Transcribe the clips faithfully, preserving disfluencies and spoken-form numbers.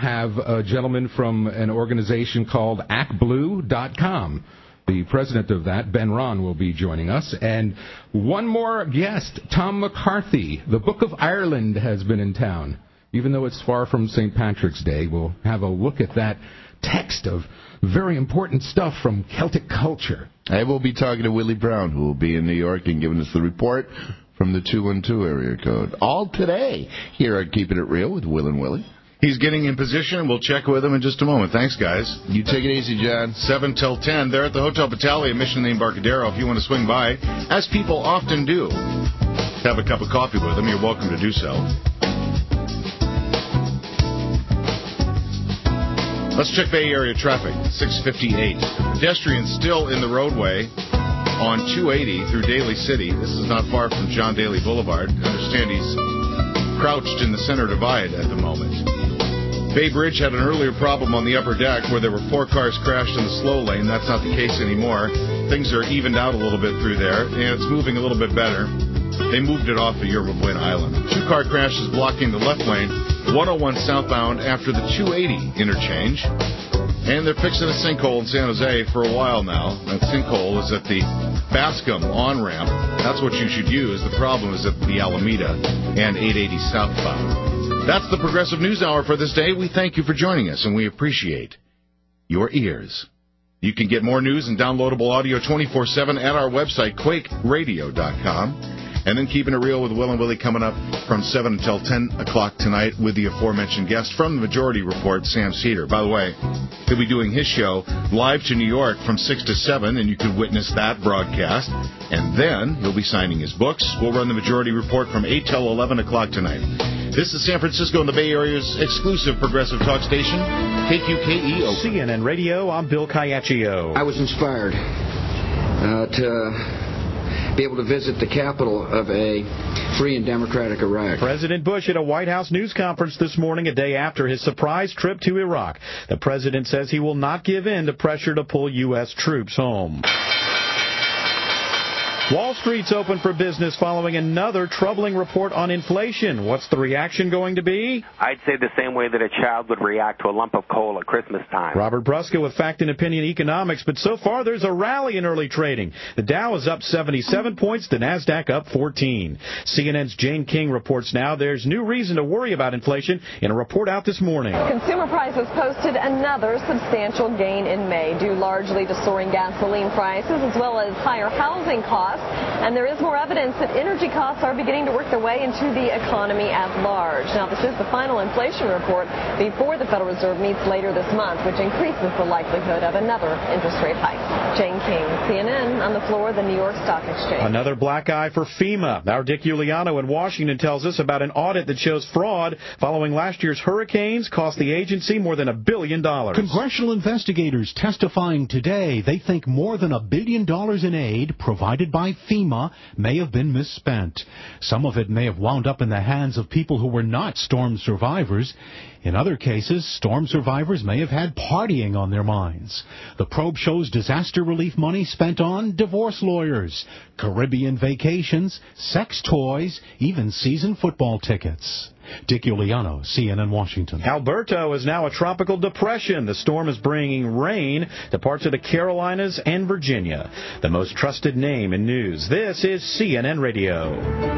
have a gentleman from an organization called act blue dot com. The president of that, Ben Ron, will be joining us. And one more guest, Tom McCarthy. The Book of Ireland has been in town. Even though it's far from Saint Patrick's Day, we'll have a look at that text of very important stuff from Celtic culture. I will be talking to Willie Brown, who will be in New York and giving us the report from the two one two area code. All today here at Keeping It Real with Will and Willie. He's getting in position, and we'll check with him in just a moment. Thanks, guys. You take it easy, John. seven till ten. They're at the Hotel Battaglia, Mission in the Embarcadero. If you want to swing by, as people often do, have a cup of coffee with them, you're welcome to do so. Let's check Bay Area traffic. six fifty-eight. Pedestrians still in the roadway on two eighty through Daly City. This is not far from John Daly Boulevard. I understand he's crouched in the center divide at the moment. Bay Bridge had an earlier problem on the upper deck where there were four cars crashed in the slow lane. That's not the case anymore. Things are evened out a little bit through there, and it's moving a little bit better. They moved it off of Yerba Buena Island. Two-car crashes blocking the left lane, one oh one southbound after the two eighty interchange. And they're fixing a sinkhole in San Jose for a while now. That sinkhole is at the Bascom on-ramp. That's what you should use. The problem is at the Alameda and eight eighty southbound. That's the Progressive News Hour for this day. We thank you for joining us, and we appreciate your ears. You can get more news and downloadable audio twenty-four seven at our website, quake radio dot com. And then Keeping It Real with Will and Willie coming up from seven until ten o'clock tonight with the aforementioned guest from the Majority Report, Sam Cedar. By the way, he'll be doing his show live to New York from six to seven, and you can witness that broadcast. And then he'll be signing his books. We'll run the Majority Report from eight till eleven o'clock tonight. This is San Francisco and the Bay Area's exclusive progressive talk station, K Q K E O. C N N Radio, I'm Bill Caiaccio. I was inspired uh, to be able to visit the capital of a free and democratic Iraq. President Bush at a White House news conference this morning, a day after his surprise trip to Iraq. The president says he will not give in to pressure to pull U S troops home. Wall Street's open for business following another troubling report on inflation. What's the reaction going to be? I'd say the same way that a child would react to a lump of coal at Christmas time. Robert Brusca with Fact and Opinion Economics, but so far there's a rally in early trading. The Dow is up seventy-seven points, the NASDAQ up fourteen. C N N's Jane King reports now there's new reason to worry about inflation in a report out this morning. Consumer prices posted another substantial gain in May, due largely to soaring gasoline prices as well as higher housing costs. And there is more evidence that energy costs are beginning to work their way into the economy at large. Now, this is the final inflation report before the Federal Reserve meets later this month, which increases the likelihood of another interest rate hike. Jane King, C N N, on the floor of the New York Stock Exchange. Another black eye for FEMA. Our Dick Giuliano in Washington tells us about an audit that shows fraud following last year's hurricanes cost the agency more than a billion dollars. Congressional investigators testifying today they think more than a billion dollars in aid provided by FEMA may have been misspent. Some of it may have wound up in the hands of people who were not storm survivors. In other cases, storm survivors may have had partying on their minds. The probe shows disaster relief money spent on divorce lawyers, Caribbean vacations, sex toys, even season football tickets. Dick Giuliano, C N N Washington. Alberto is now a tropical depression. The storm is bringing rain to parts of the Carolinas and Virginia. The most trusted name in news. This is C N N Radio.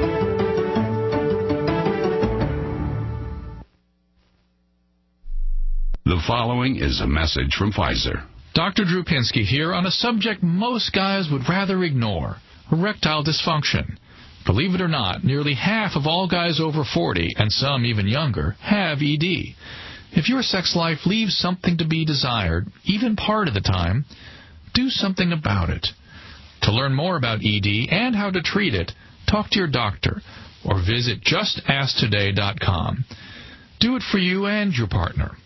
The following is a message from Pfizer. Doctor Drew Pinsky here on a subject most guys would rather ignore, erectile dysfunction. Believe it or not, nearly half of all guys over forty, and some even younger, have E D. If your sex life leaves something to be desired, even part of the time, do something about it. To learn more about E D and how to treat it, talk to your doctor or visit just ask today dot com. Do it for you and your partner.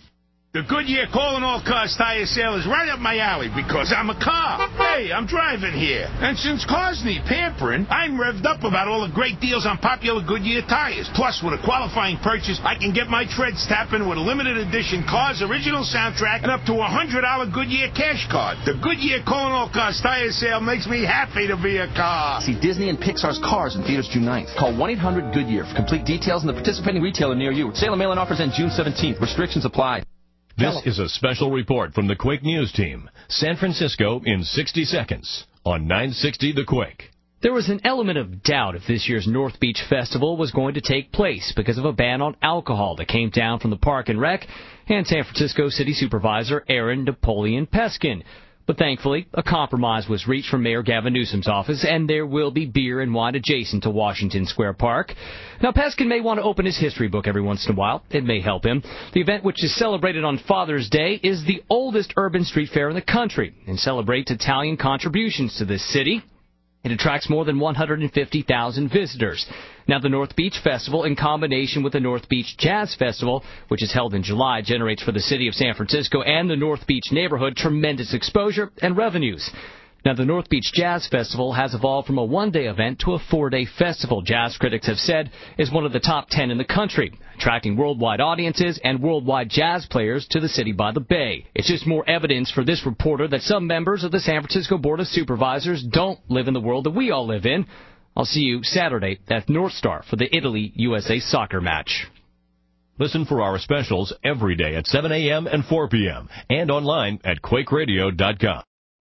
The Goodyear Calling All Cars tire sale is right up my alley because I'm a car. Hey, I'm driving here. And since cars need pampering, I'm revved up about all the great deals on popular Goodyear tires. Plus, with a qualifying purchase, I can get my treads tapping with a limited edition Cars original soundtrack and up to a one hundred dollars Goodyear cash card. The Goodyear Calling All Cars tire sale makes me happy to be a car. See Disney and Pixar's Cars in theaters June ninth. Call one eight hundred Goodyear for complete details and the participating retailer near you. Sale and mail-in offers end June seventeenth. Restrictions apply. This is a special report from the Quake News Team. San Francisco in sixty seconds on nine sixty The Quake. There was an element of doubt if this year's North Beach Festival was going to take place because of a ban on alcohol that came down from the Park and Rec and San Francisco City Supervisor Aaron Napoleon Peskin. But thankfully, a compromise was reached from Mayor Gavin Newsom's office, and there will be beer and wine adjacent to Washington Square Park. Now, Peskin may want to open his history book every once in a while. It may help him. The event, which is celebrated on Father's Day, is the oldest urban street fair in the country and celebrates Italian contributions to this city. It attracts more than one hundred fifty thousand visitors. Now, the North Beach Festival, in combination with the North Beach Jazz Festival, which is held in July, generates for the city of San Francisco and the North Beach neighborhood tremendous exposure and revenues. Now, the North Beach Jazz Festival has evolved from a one-day event to a four-day festival. Jazz critics have said is one of the top ten in the country, attracting worldwide audiences and worldwide jazz players to the city by the Bay. It's just more evidence for this reporter that some members of the San Francisco Board of Supervisors don't live in the world that we all live in. I'll see you Saturday at North Star for the Italy-U S A soccer match. Listen for our specials every day at seven a.m. and four p.m. and online at quake radio dot com.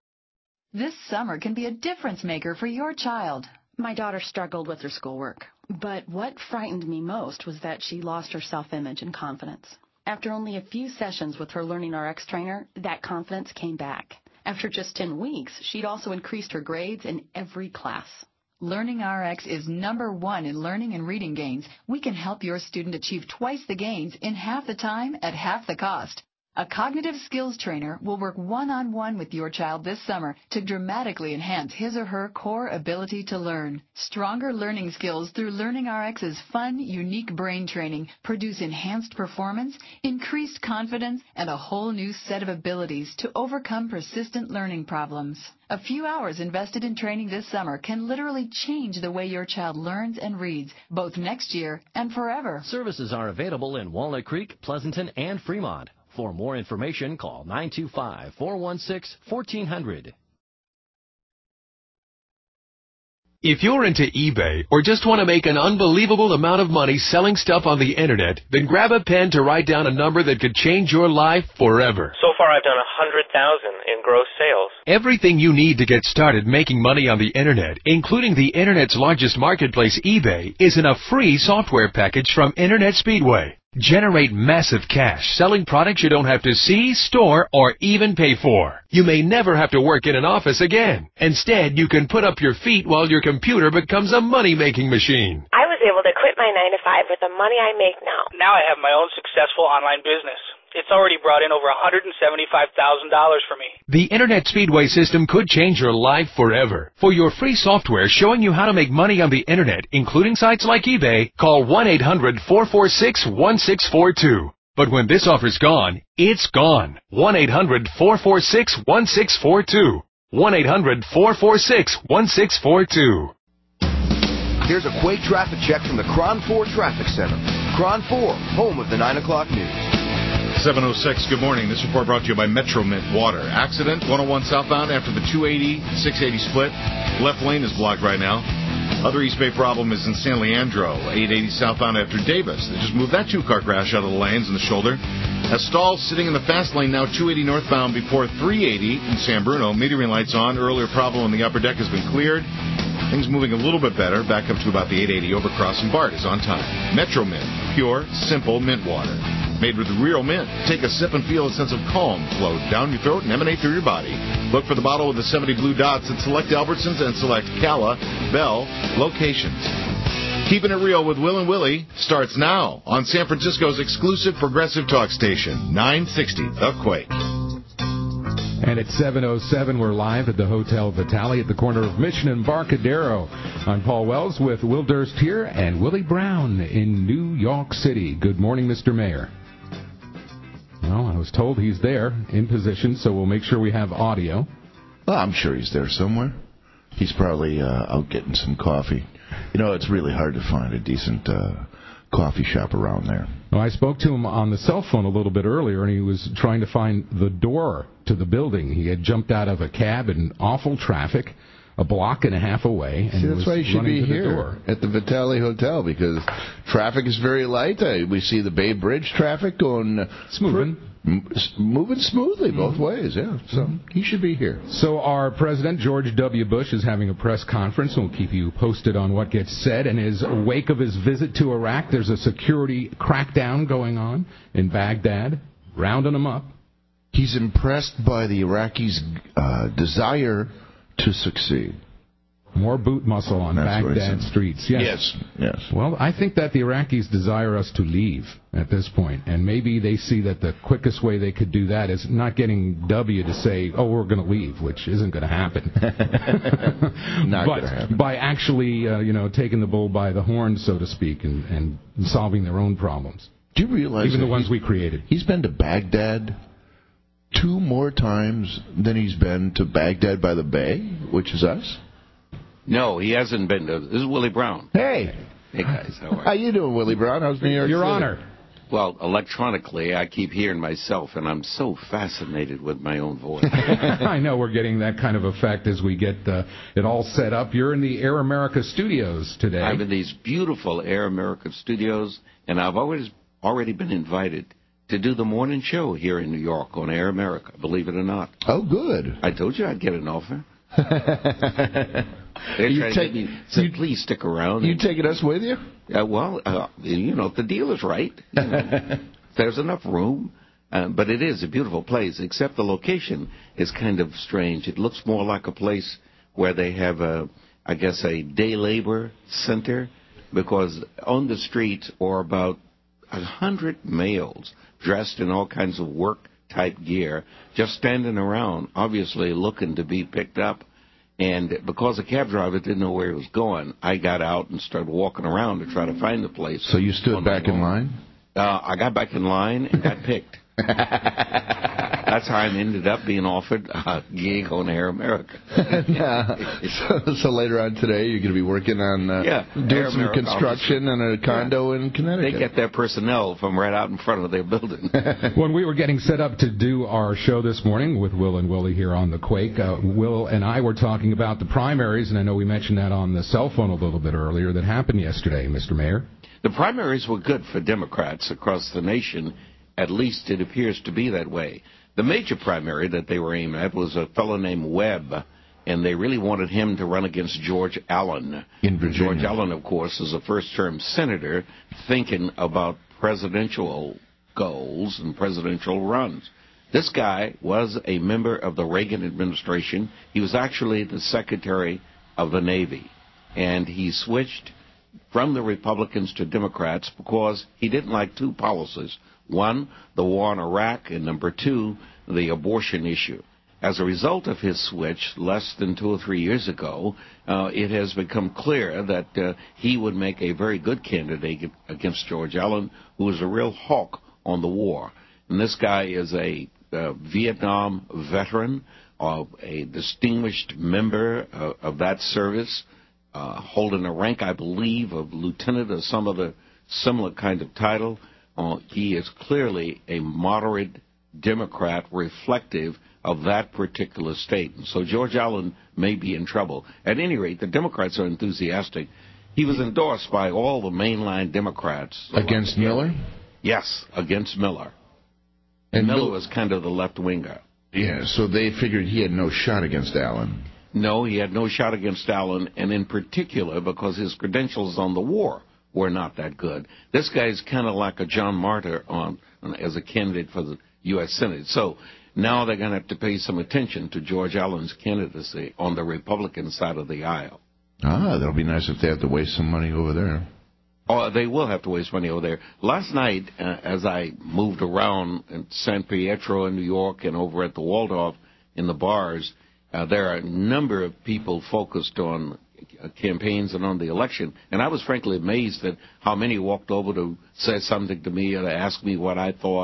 This summer can be a difference maker for your child. My daughter struggled with her schoolwork, but what frightened me most was that she lost her self-image and confidence. After only a few sessions with her Learning R X trainer, that confidence came back. After just ten weeks, she'd also increased her grades in every class. Learning R X is number one in learning and reading gains. We can help your student achieve twice the gains in half the time at half the cost. A cognitive skills trainer will work one-on-one with your child this summer to dramatically enhance his or her core ability to learn. Stronger learning skills through Learning R X's fun, unique brain training produce enhanced performance, increased confidence, and a whole new set of abilities to overcome persistent learning problems. A few hours invested in training this summer can literally change the way your child learns and reads, both next year and forever. Services are available in Walnut Creek, Pleasanton, and Fremont. For more information, call nine two five, four one six, one four zero zero. If you're into eBay or just want to make an unbelievable amount of money selling stuff on the Internet, then grab a pen to write down a number that could change your life forever. So far, I've done one hundred thousand dollars in gross sales. Everything you need to get started making money on the Internet, including the Internet's largest marketplace, eBay, is in a free software package from Internet Speedway. Generate massive cash selling products you don't have to see, store, or even pay for. You may never have to work in an office again. Instead, you can put up your feet while your computer becomes a money-making machine. I was able to quit my nine to five with the money I make now. Now I have my own successful online business. It's already brought in over one hundred seventy-five thousand dollars for me. The Internet Speedway system could change your life forever. For your free software showing you how to make money on the Internet, including sites like eBay, call one eight hundred, four four six, one six four two. But when this offer's gone, it's gone. one eight hundred, four four six, one six four two. one eight hundred, four four six, one six four two. Here's a Quake traffic check from the Cron four Traffic Center. Cron four, home of the nine o'clock news. seven oh six, good morning. This report brought to you by Metro Mint Water. Accident, one oh one southbound after the two eighty, six eighty split. Left lane is blocked right now. Other East Bay problem is in San Leandro, eight eighty southbound after Davis. They just moved that two-car crash out of the lanes in the shoulder. A stall sitting in the fast lane now, two eighty northbound before three eighty in San Bruno. Metering lights on. Earlier problem in the upper deck has been cleared. Things moving a little bit better. Back up to about the eight eighty overcrossing. BART is on time. Metro Mint, pure, simple mint water. Made with real mint. Take a sip and feel a sense of calm flow down your throat and emanate through your body. Look for the bottle with the seventy blue dots at select Albertsons and select Calla, Bell locations. Keeping It Real with Will and Willie starts now on San Francisco's exclusive progressive talk station, nine sixty The Quake. And at seven oh seven, we're live at the Hotel Vitale at the corner of Mission and Barcadero. I'm Paul Wells with Will Durst here and Willie Brown in New York City. Good morning, Mister Mayor. Well, I was was told he's there in position, so we'll make sure we have audio. Well, I'm sure he's there somewhere. He's probably uh, out getting some coffee. You know, it's really hard to find a decent uh, coffee shop around there. Well, I spoke to him on the cell phone a little bit earlier, and he was trying to find the door to the building. He had jumped out of a cab in awful traffic, a block and a half away, and See, that's was why you should running be to the here door. at the Vitale Hotel, because traffic is very light. Uh, we see the Bay Bridge traffic going uh, smoothing, pr- moving smoothly both mm-hmm. ways. Yeah, so mm-hmm. he should be here. So our President George W. Bush is having a press conference, and we'll keep you posted on what gets said. In his wake of his visit to Iraq, there's a security crackdown going on in Baghdad, rounding them up. He's impressed by the Iraqis' uh, desire to succeed. More boot muscle on That's Baghdad streets. Yes. yes, yes. Well, I think that the Iraqis desire us to leave at this point, and maybe they see that the quickest way they could do that is not getting W to say, oh, we're going to leave, which isn't going to happen. Not but going to happen. By actually, uh, you know, taking the bull by the horns, so to speak, and, and solving their own problems. Do you realize even the ones we created? He's been to Baghdad two more times than he's been to Baghdad by the Bay, which is us? No, he hasn't been to... This is Willie Brown. Hey. Hey, guys. How are you? How you doing, Willie Brown? How's New York Your City? Honor. Well, electronically, I keep hearing myself, and I'm so fascinated with my own voice. I know we're getting that kind of effect as we get uh, it all set up. You're in the Air America studios today. I'm in these beautiful Air America studios, and I've always already been invited to do the morning show here in New York on Air America, believe it or not. Oh, good. I told you I'd get an offer. They're you trying take, to get me, so please stick around. You and, taking us with you? Uh, well, uh, you know, if the deal is right, you know, there's enough room. Uh, but it is a beautiful place, except the location is kind of strange. It looks more like a place where they have, a, I guess, a day labor center, because on the street are about a hundred males dressed in all kinds of work-type gear, just standing around, obviously looking to be picked up. And because the cab driver didn't know where he was going, I got out and started walking around to try to find the place. So you stood back in line? Uh, I got back in line and got picked. That's how I ended up being offered a gig on Air America. yeah. so, so later on today, you're going to be working on uh, yeah, doing Air some America construction in a condo yeah. in Connecticut. They get their personnel from right out in front of their building. When we were getting set up to do our show this morning with Will and Willie here on The Quake, uh, Will and I were talking about the primaries, and I know we mentioned that on the cell phone a little bit earlier, that happened yesterday, Mister Mayor. The primaries were good for Democrats across the nation. At least it appears to be that way. The major primary that they were aiming at was a fellow named Webb, and they really wanted him to run against George Allen. In Virginia. George Allen, of course, is a first-term senator thinking about presidential goals and presidential runs. This guy was a member of the Reagan administration. He was actually the Secretary of the Navy, and he switched from the Republicans to Democrats because he didn't like two policies. One, the war in Iraq, and number two, the abortion issue. As a result of his switch less than two or three years ago, uh, it has become clear that uh, he would make a very good candidate against George Allen, who is a real hawk on the war. And this guy is a uh, Vietnam veteran, uh, a distinguished member uh, of that service, uh, holding a rank, I believe, of lieutenant or some other similar kind of title. Uh, he is clearly a moderate Democrat reflective of that particular state. And so George Allen may be in trouble. At any rate, the Democrats are enthusiastic. He was endorsed by all the mainline Democrats. Against Miller? Yes, against Miller. And Miller was kind of the left-winger. Yeah, so they figured he had no shot against Allen. No, he had no shot against Allen, and in particular because his credentials on the war were not that good. This guy's kind of like a John Martyr on, on as a candidate for the U S Senate. So now they're going to have to pay some attention to George Allen's candidacy on the Republican side of the aisle. Ah, that'll be nice if they have to waste some money over there. Oh, they will have to waste money over there. Last night, uh, as I moved around in San Pietro in New York and over at the Waldorf in the bars, uh, there are a number of people focused on campaigns and on the election, and I was frankly amazed at how many walked over to say something to me or to ask me what I thought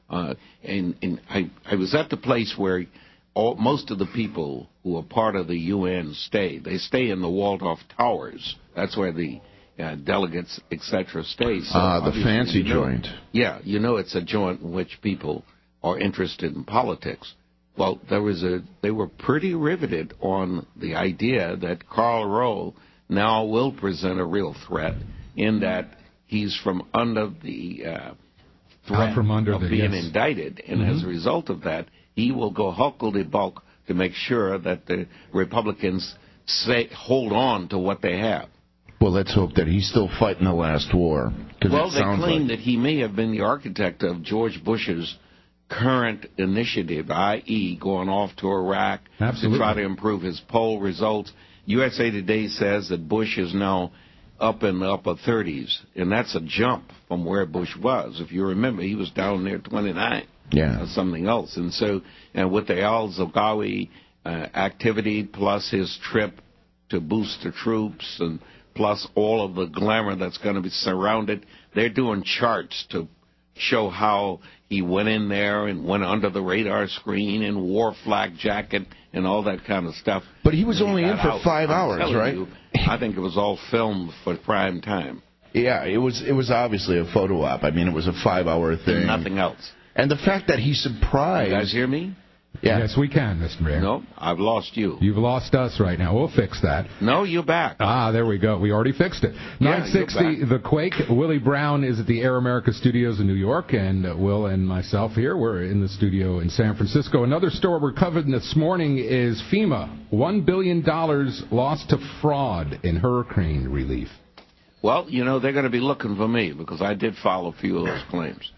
Uh, and and I, I was at the place where all, most of the people who are part of the U N stay. They stay in the Waldorf Towers. That's where the uh, delegates, et cetera, stay. So Ah, the fancy you know, joint. Yeah, you know it's a joint in which people are interested in politics. Well, there was a. They were pretty riveted on the idea that Karl Rove now will present a real threat in that he's from under the uh, threat from under of the, being yes. indicted, and Mm-hmm. as a result of that, he will go huckle-de-bulk to make sure that the Republicans say hold on to what they have. Well, let's hope that he's still fighting the last war. 'Cause Well, it they sounds claim like... that he may have been the architect of George Bush's current initiative, that is going off to Iraq Absolutely. to try to improve his poll results. U S A Today says that Bush is now up in the upper thirties, and that's a jump from where Bush was. If you remember, he was down there twenty-nine. Yeah. Or something else. And so, and with the al-Zarqawi uh, activity, plus his trip to boost the troops, and plus all of the glamour that's going to be surrounded, they're doing charts to show how he went in there and went under the radar screen and wore a flak jacket and all that kind of stuff. But he was And only in got for out. five I'm hours, telling right? you, I think it was all filmed for prime time. Yeah, it was it was obviously a photo op. I mean, it was a five-hour thing. And nothing else. And the fact that he surprised... You guys hear me? Yeah. Yes, we can, Mister Mayor. No, I've lost you. You've lost us right now. We'll fix that. No, you're back. Ah, there we go. We already fixed it. Yeah, nine sixty, you're back. The Quake. Willie Brown is at the Air America Studios in New York, and uh, Will and myself here, we're in the studio in San Francisco. Another story we're covering this morning is FEMA. one billion dollars lost to fraud in hurricane relief. Well, you know, they're going to be looking for me because I did file a few of those claims.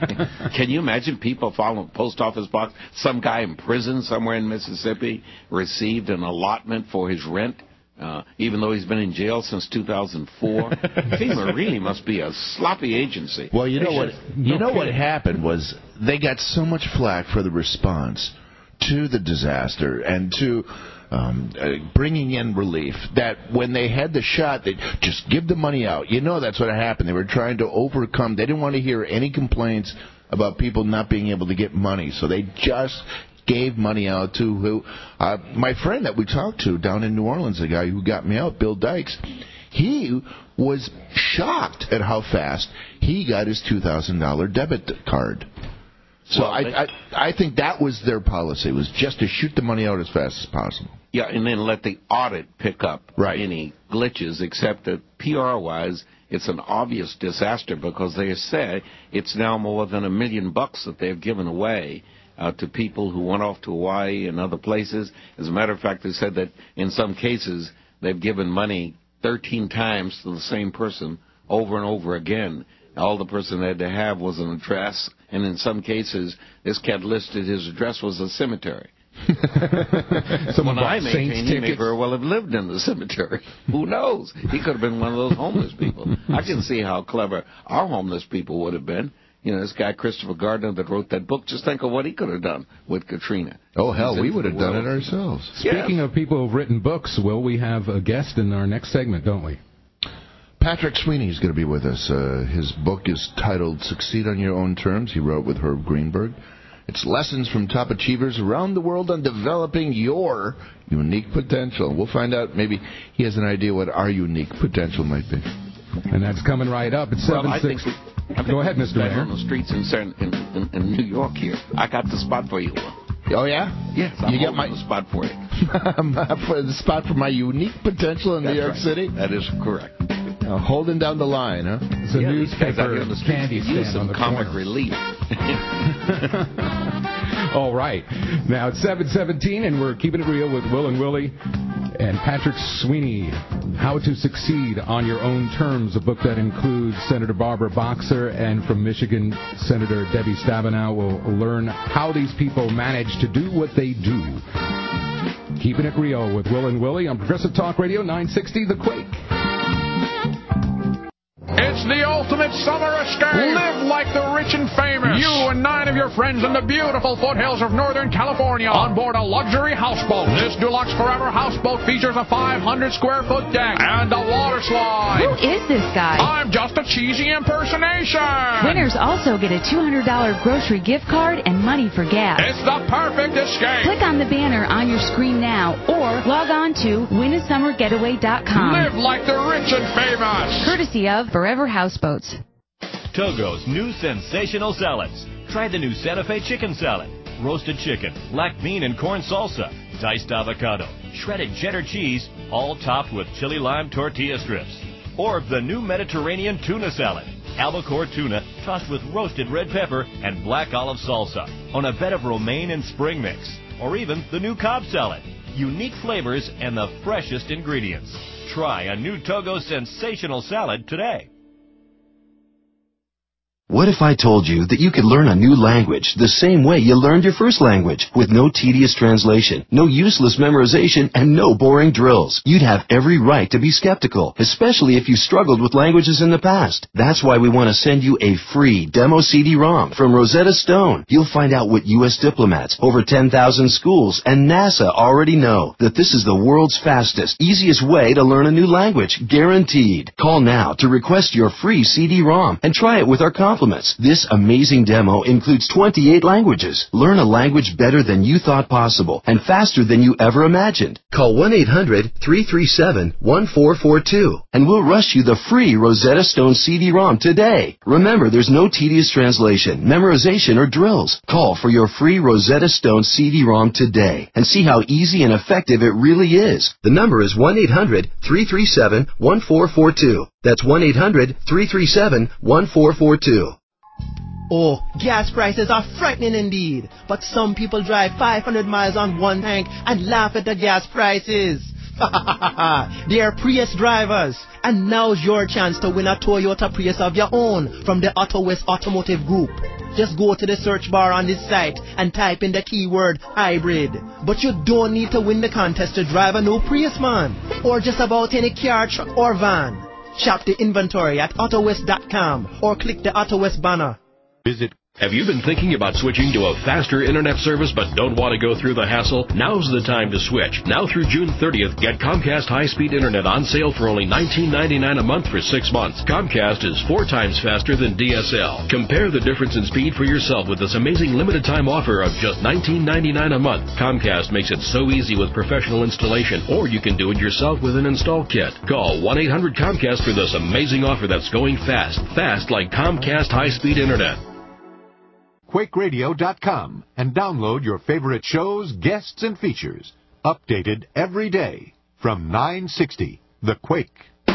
Can you imagine people filing a post office box? Some guy in prison somewhere in Mississippi received an allotment for his rent, uh, even though he's been in jail since two thousand four. FEMA really must be a sloppy agency. Well, you know They what? should- You know Okay. what happened was they got so much flack for the response to the disaster and to um, uh, bringing in relief that when they had the shot, they just give the money out. You know that's what happened. They were trying to overcome. They didn't want to hear any complaints about people not being able to get money, so they just gave money out to who uh, my friend that we talked to down in New Orleans, the guy who got me out, Bill Dykes. He was shocked at how fast he got his two thousand dollars debit card. So Well, I, they- I I think that was their policy, was just to shoot the money out as fast as possible. Yeah, and then let the audit pick up Right. any glitches, except that P R-wise, it's an obvious disaster because they say it's now more than a million bucks that they've given away uh, to people who went off to Hawaii and other places. As a matter of fact, they said that in some cases they've given money thirteen times to the same person over and over again. All the person had to have was an address, and in some cases, this cat listed his address was a cemetery. Someone When bought I maintain Saints he may tickets. very well have lived in the cemetery. Who knows? He could have been one of those homeless people. I can see how clever our homeless people would have been. You know, this guy Christopher Gardner that wrote that book, just think of what he could have done with Katrina. Oh, hell, He's in we for would have the done it world. ourselves. Speaking of people who've written books, Will, we have a guest in our next segment, don't we? Patrick Sweeney is going to be with us. Uh, his book is titled Succeed on Your Own Terms. He wrote with Herb Greenberg. It's lessons from top achievers around the world on developing your unique potential. We'll find out. Maybe he has an idea what our unique potential might be. And that's coming right up at Well, seven I think six. we, I think Go ahead, we Mister stand Mayor. on the streets in, San- in, in, in New York here. I got the spot for you. Oh, yeah? Yes, I'm You got holding my- the spot for you. for the spot for my unique potential in New That's York right. City? That is correct. Uh, holding down the line, huh? It's a Yeah, these guys out newspaper here on the streets candy could use stand some on the comic corner. relief. All right. Now it's seven seventeen, and we're keeping it real with Will and Willie and Patrick Sweeney. How to Succeed on Your Own Terms, a book that includes Senator Barbara Boxer, and from Michigan, Senator Debbie Stabenow will learn how these people manage to do what they do. Keeping it real with Will and Willie on Progressive Talk Radio nine sixty, The Quake. It's It's the ultimate summer escape. Live like the rich and famous. You and nine of your friends in the beautiful foothills of Northern California on board a luxury houseboat. This deluxe forever houseboat features a five hundred square foot deck and a water slide. Who is this guy? I'm just a cheesy impersonation. Winners also get a two hundred dollars grocery gift card and money for gas. It's the perfect escape. Click on the banner on your screen now or log on to win a summer getaway dot com. Live like the rich and famous. Courtesy of Forever Houseboats. Togo's new sensational salads. Try the new Santa Fe chicken salad. Roasted chicken, black bean and corn salsa, diced avocado, shredded cheddar cheese, all topped with chili lime tortilla strips. Or the new Mediterranean tuna salad. Albacore tuna tossed with roasted red pepper and black olive salsa on a bed of romaine and spring mix. Or even the new Cobb salad. Unique flavors and the freshest ingredients. Try a new Togo sensational salad today. What if I told you that you could learn a new language the same way you learned your first language, with no tedious translation, no useless memorization, and no boring drills? You'd have every right to be skeptical, especially if you struggled with languages in the past. That's why we want to send you a free demo C D ROM from Rosetta Stone. You'll find out what U S diplomats, over ten thousand schools, and NASA already know, that this is the world's fastest, easiest way to learn a new language, guaranteed. Call now to request your free C D ROM and try it with our compliments. This amazing demo includes twenty-eight languages. Learn a language better than you thought possible and faster than you ever imagined. Call one eight hundred three three seven one four four two and we'll rush you the free Rosetta Stone C D ROM today. Remember, there's no tedious translation, memorization, or drills. Call for your free Rosetta Stone C D ROM today and see how easy and effective it really is. The number is one eight hundred three three seven one four four two. That's one eight hundred three three seven one four four two. Oh, gas prices are frightening indeed. But some people drive five hundred miles on one tank and laugh at the gas prices. They are Prius drivers. And now's your chance to win a Toyota Prius of your own from the Auto West Automotive Group. Just go to the search bar on this site and type in the keyword hybrid. But you don't need to win the contest to drive a new Prius, man. Or just about any car, truck, or van. Shop the inventory at auto west dot com or click the Auto West banner. Visit. Have you been thinking about switching to a faster internet service but don't want to go through the hassle? Now's the time to switch. Now through June thirtieth, get Comcast high-speed internet on sale for only nineteen ninety-nine a month for six months. Comcast is four times faster than D S L. Compare the difference in speed for yourself with this amazing limited-time offer of just nineteen ninety-nine a month. Comcast makes it so easy with professional installation, or you can do it yourself with an install kit. Call one eight hundred Comcast for this amazing offer that's going fast. Fast like Comcast high-speed internet. Quake Radio dot com and download your favorite shows, guests, and features. Updated every day from nine sixty The Quake.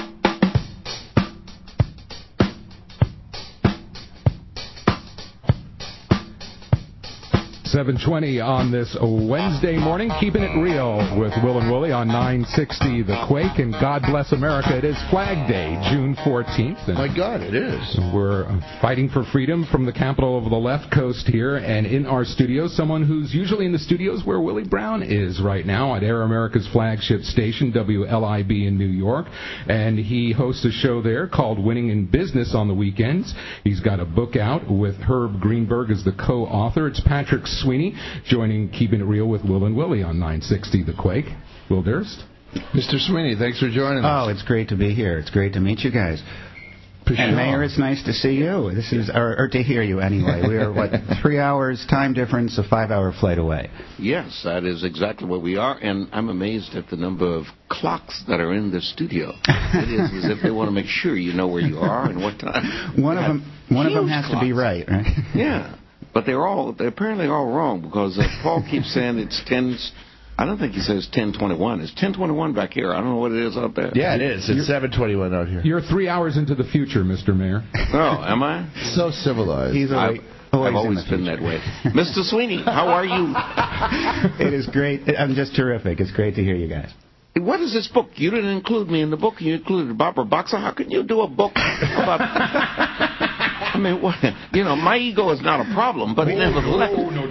seven twenty on this Wednesday morning, keeping it real with Will and Wooly on nine sixty The Quake, and God bless America. It is Flag Day, June fourteenth. And my God, it is. We're fighting for freedom from the capital of the left coast here, and in our studios, someone who's usually in the studios where Willie Brown is right now at Air America's flagship station, W L I B in New York, and he hosts a show there called Winning in Business on the weekends. He's got a book out with Herb Greenberg as the co-author. It's Patrick Sweeney joining Keeping It Real with Will and Willie on nine sixty The Quake. Will Durst? Mister Sweeney, thanks for joining us. Oh, it's great to be here. It's great to meet you guys. Sure. And Mayor, it's nice to see you. This is, or, or to hear you anyway. We are, what, three hours time difference, a five-hour flight away. Yes, that is exactly what we are, and I'm amazed at the number of clocks that are in the studio. It is as if they want to make sure you know where you are and what time. One of them, one of them has clocks. to be right, right? Yeah, but they're all they're apparently all wrong because uh, Paul keeps saying it's ten. I don't think he says ten twenty-one. It's ten twenty-one back here. I don't know what it is out there. Yeah, it is. It's seven twenty-one out here. You're three hours into the future, Mister Mayor. Oh, am I? So civilized. He's I've, always, I've always been that way. Mister Sweeney, how are you? It is great. I'm just terrific. It's great to hear you guys. What is this book? You didn't include me in the book. You included Barbara Boxer. How can you do a book about... I mean, what, you know, my ego is not a problem, but oh, nevertheless... No, no, no.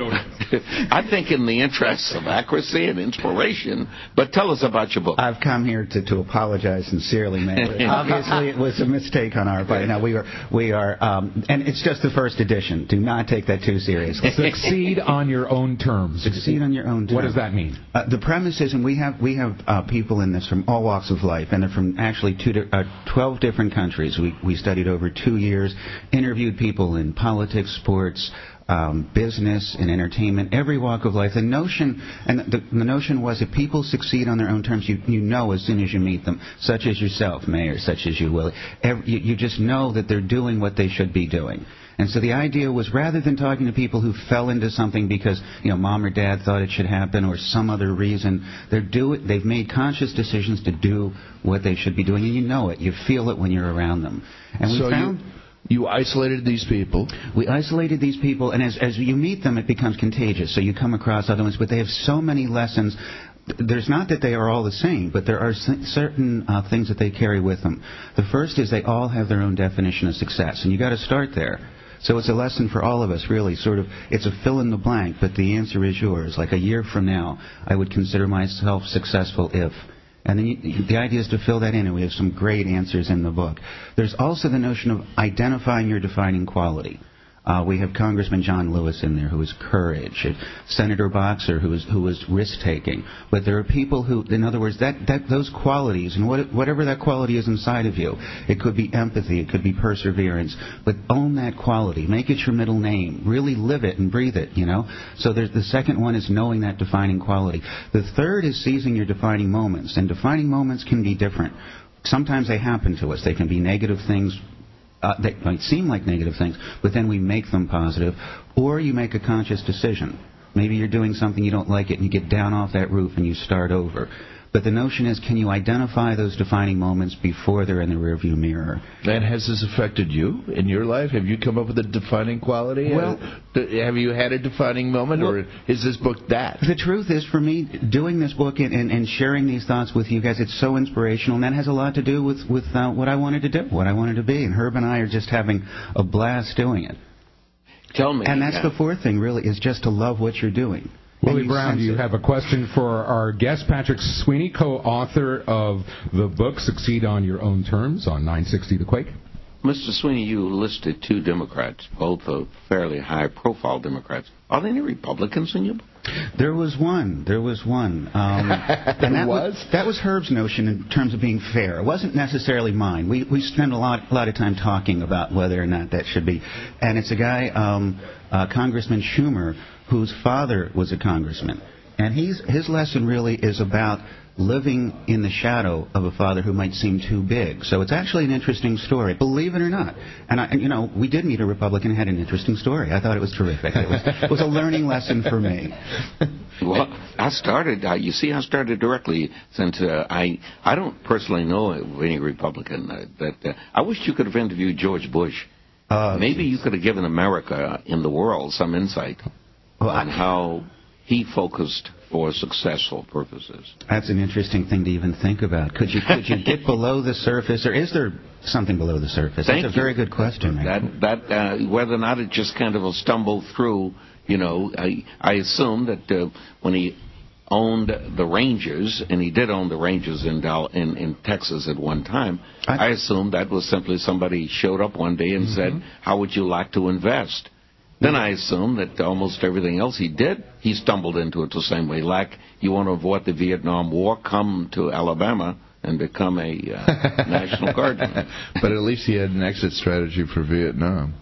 I think in the interests of accuracy and inspiration, but tell us about your book. I've come here to, to apologize sincerely, Mayor. Obviously, it was a mistake on our part. Now, we are, we are um, and it's just the first edition. Do not take that too seriously. Succeed on your own terms. Succeed on your own terms. What does that mean? Uh, the premise is, and we have, we have uh, people in this from all walks of life, and they're from actually two, uh, twelve different countries. We, we studied over two years, interviewed people in politics, sports, Um, business and entertainment, every walk of life. The notion, and the, the notion was if people succeed on their own terms, you, you know as soon as you meet them, such as yourself, Mayor, such as you, Willie, every, you, you just know that they're doing what they should be doing. And so the idea was, rather than talking to people who fell into something because, you know, mom or dad thought it should happen or some other reason, they're do it, they've made conscious decisions to do what they should be doing, and you know it. You feel it when you're around them. And we so found... You- You isolated these people. We isolated these people, and as, as you meet them, it becomes contagious. So you come across other ones, but they have so many lessons. There's not that they are all the same, but there are certain uh, things that they carry with them. The first is they all have their own definition of success, and you got to start there. So it's a lesson for all of us, really. Sort of, it's a fill in the blank, but the answer is yours. Like a year from now, I would consider myself successful if. And then you, the idea is to fill that in, and we have some great answers in the book. There's also the notion of identifying your defining quality. Uh, we have Congressman John Lewis in there, who is courage, Senator Boxer, who is who is risk-taking. But there are people who, in other words, that, that those qualities, and what, whatever that quality is inside of you, it could be empathy, it could be perseverance, but own that quality. Make it your middle name. Really live it and breathe it, you know? So there's, the second one is knowing that defining quality. The third is seizing your defining moments, and defining moments can be different. Sometimes they happen to us. They can be negative things. Uh, they might seem like negative things, but then we make them positive. Or you make a conscious decision. Maybe you're doing something, you don't like it, and you get down off that roof and you start over. But the notion is, can you identify those defining moments before they're in the rearview mirror? And has this affected you in your life? Have you come up with a defining quality? Well, have you had a defining moment, well, or is this book that? The truth is, for me, doing this book and, and, and sharing these thoughts with you guys, it's so inspirational, and that has a lot to do with, with uh, what I wanted to do, what I wanted to be. And Herb and I are just having a blast doing it. Tell me. And that's yeah. the fourth thing, really, is just to love what you're doing. Willie Brown, do you have a question for our guest, Patrick Sweeney, co-author of the book Succeed on Your Own Terms on nine sixty The Quake? Mister Sweeney, you listed two Democrats, both are fairly high-profile Democrats. Are there any Republicans in your book? There was one. There was one. Um, and that was? was that was Herb's notion in terms of being fair. It wasn't necessarily mine. We we spent a lot a lot of time talking about whether or not that should be. And it's a guy, um, uh, Congressman Schumer, whose father was a congressman. And he's his lesson really is about living in the shadow of a father who might seem too big. So it's actually an interesting story, believe it or not. And, I, and you know, we did meet a Republican who had an interesting story. I thought it was terrific. It was, it was a learning lesson for me. Well, I started, uh, you see, I started directly since uh, I I don't personally know of any Republican. Uh, that uh, I wish you could have interviewed George Bush. Uh, Maybe you could have given America in the world some insight well, on I, how he focused for successful purposes. That's an interesting thing to even think about. Could you could you get below the surface, or is there something below the surface? Thank That's a you. very good question. That that uh, whether or not it just kind of stumbled through, you know, I I assume that uh, when he owned the Rangers, and he did own the Rangers in Dal- in, in Texas at one time, I, I assume that was simply somebody showed up one day and mm-hmm. said, "How would you like to invest?" Then I assume that almost everything else he did, he stumbled into it the same way. Like, you want to avoid the Vietnam War, come to Alabama and become a uh, National Guardsman. But at least he had an exit strategy for Vietnam.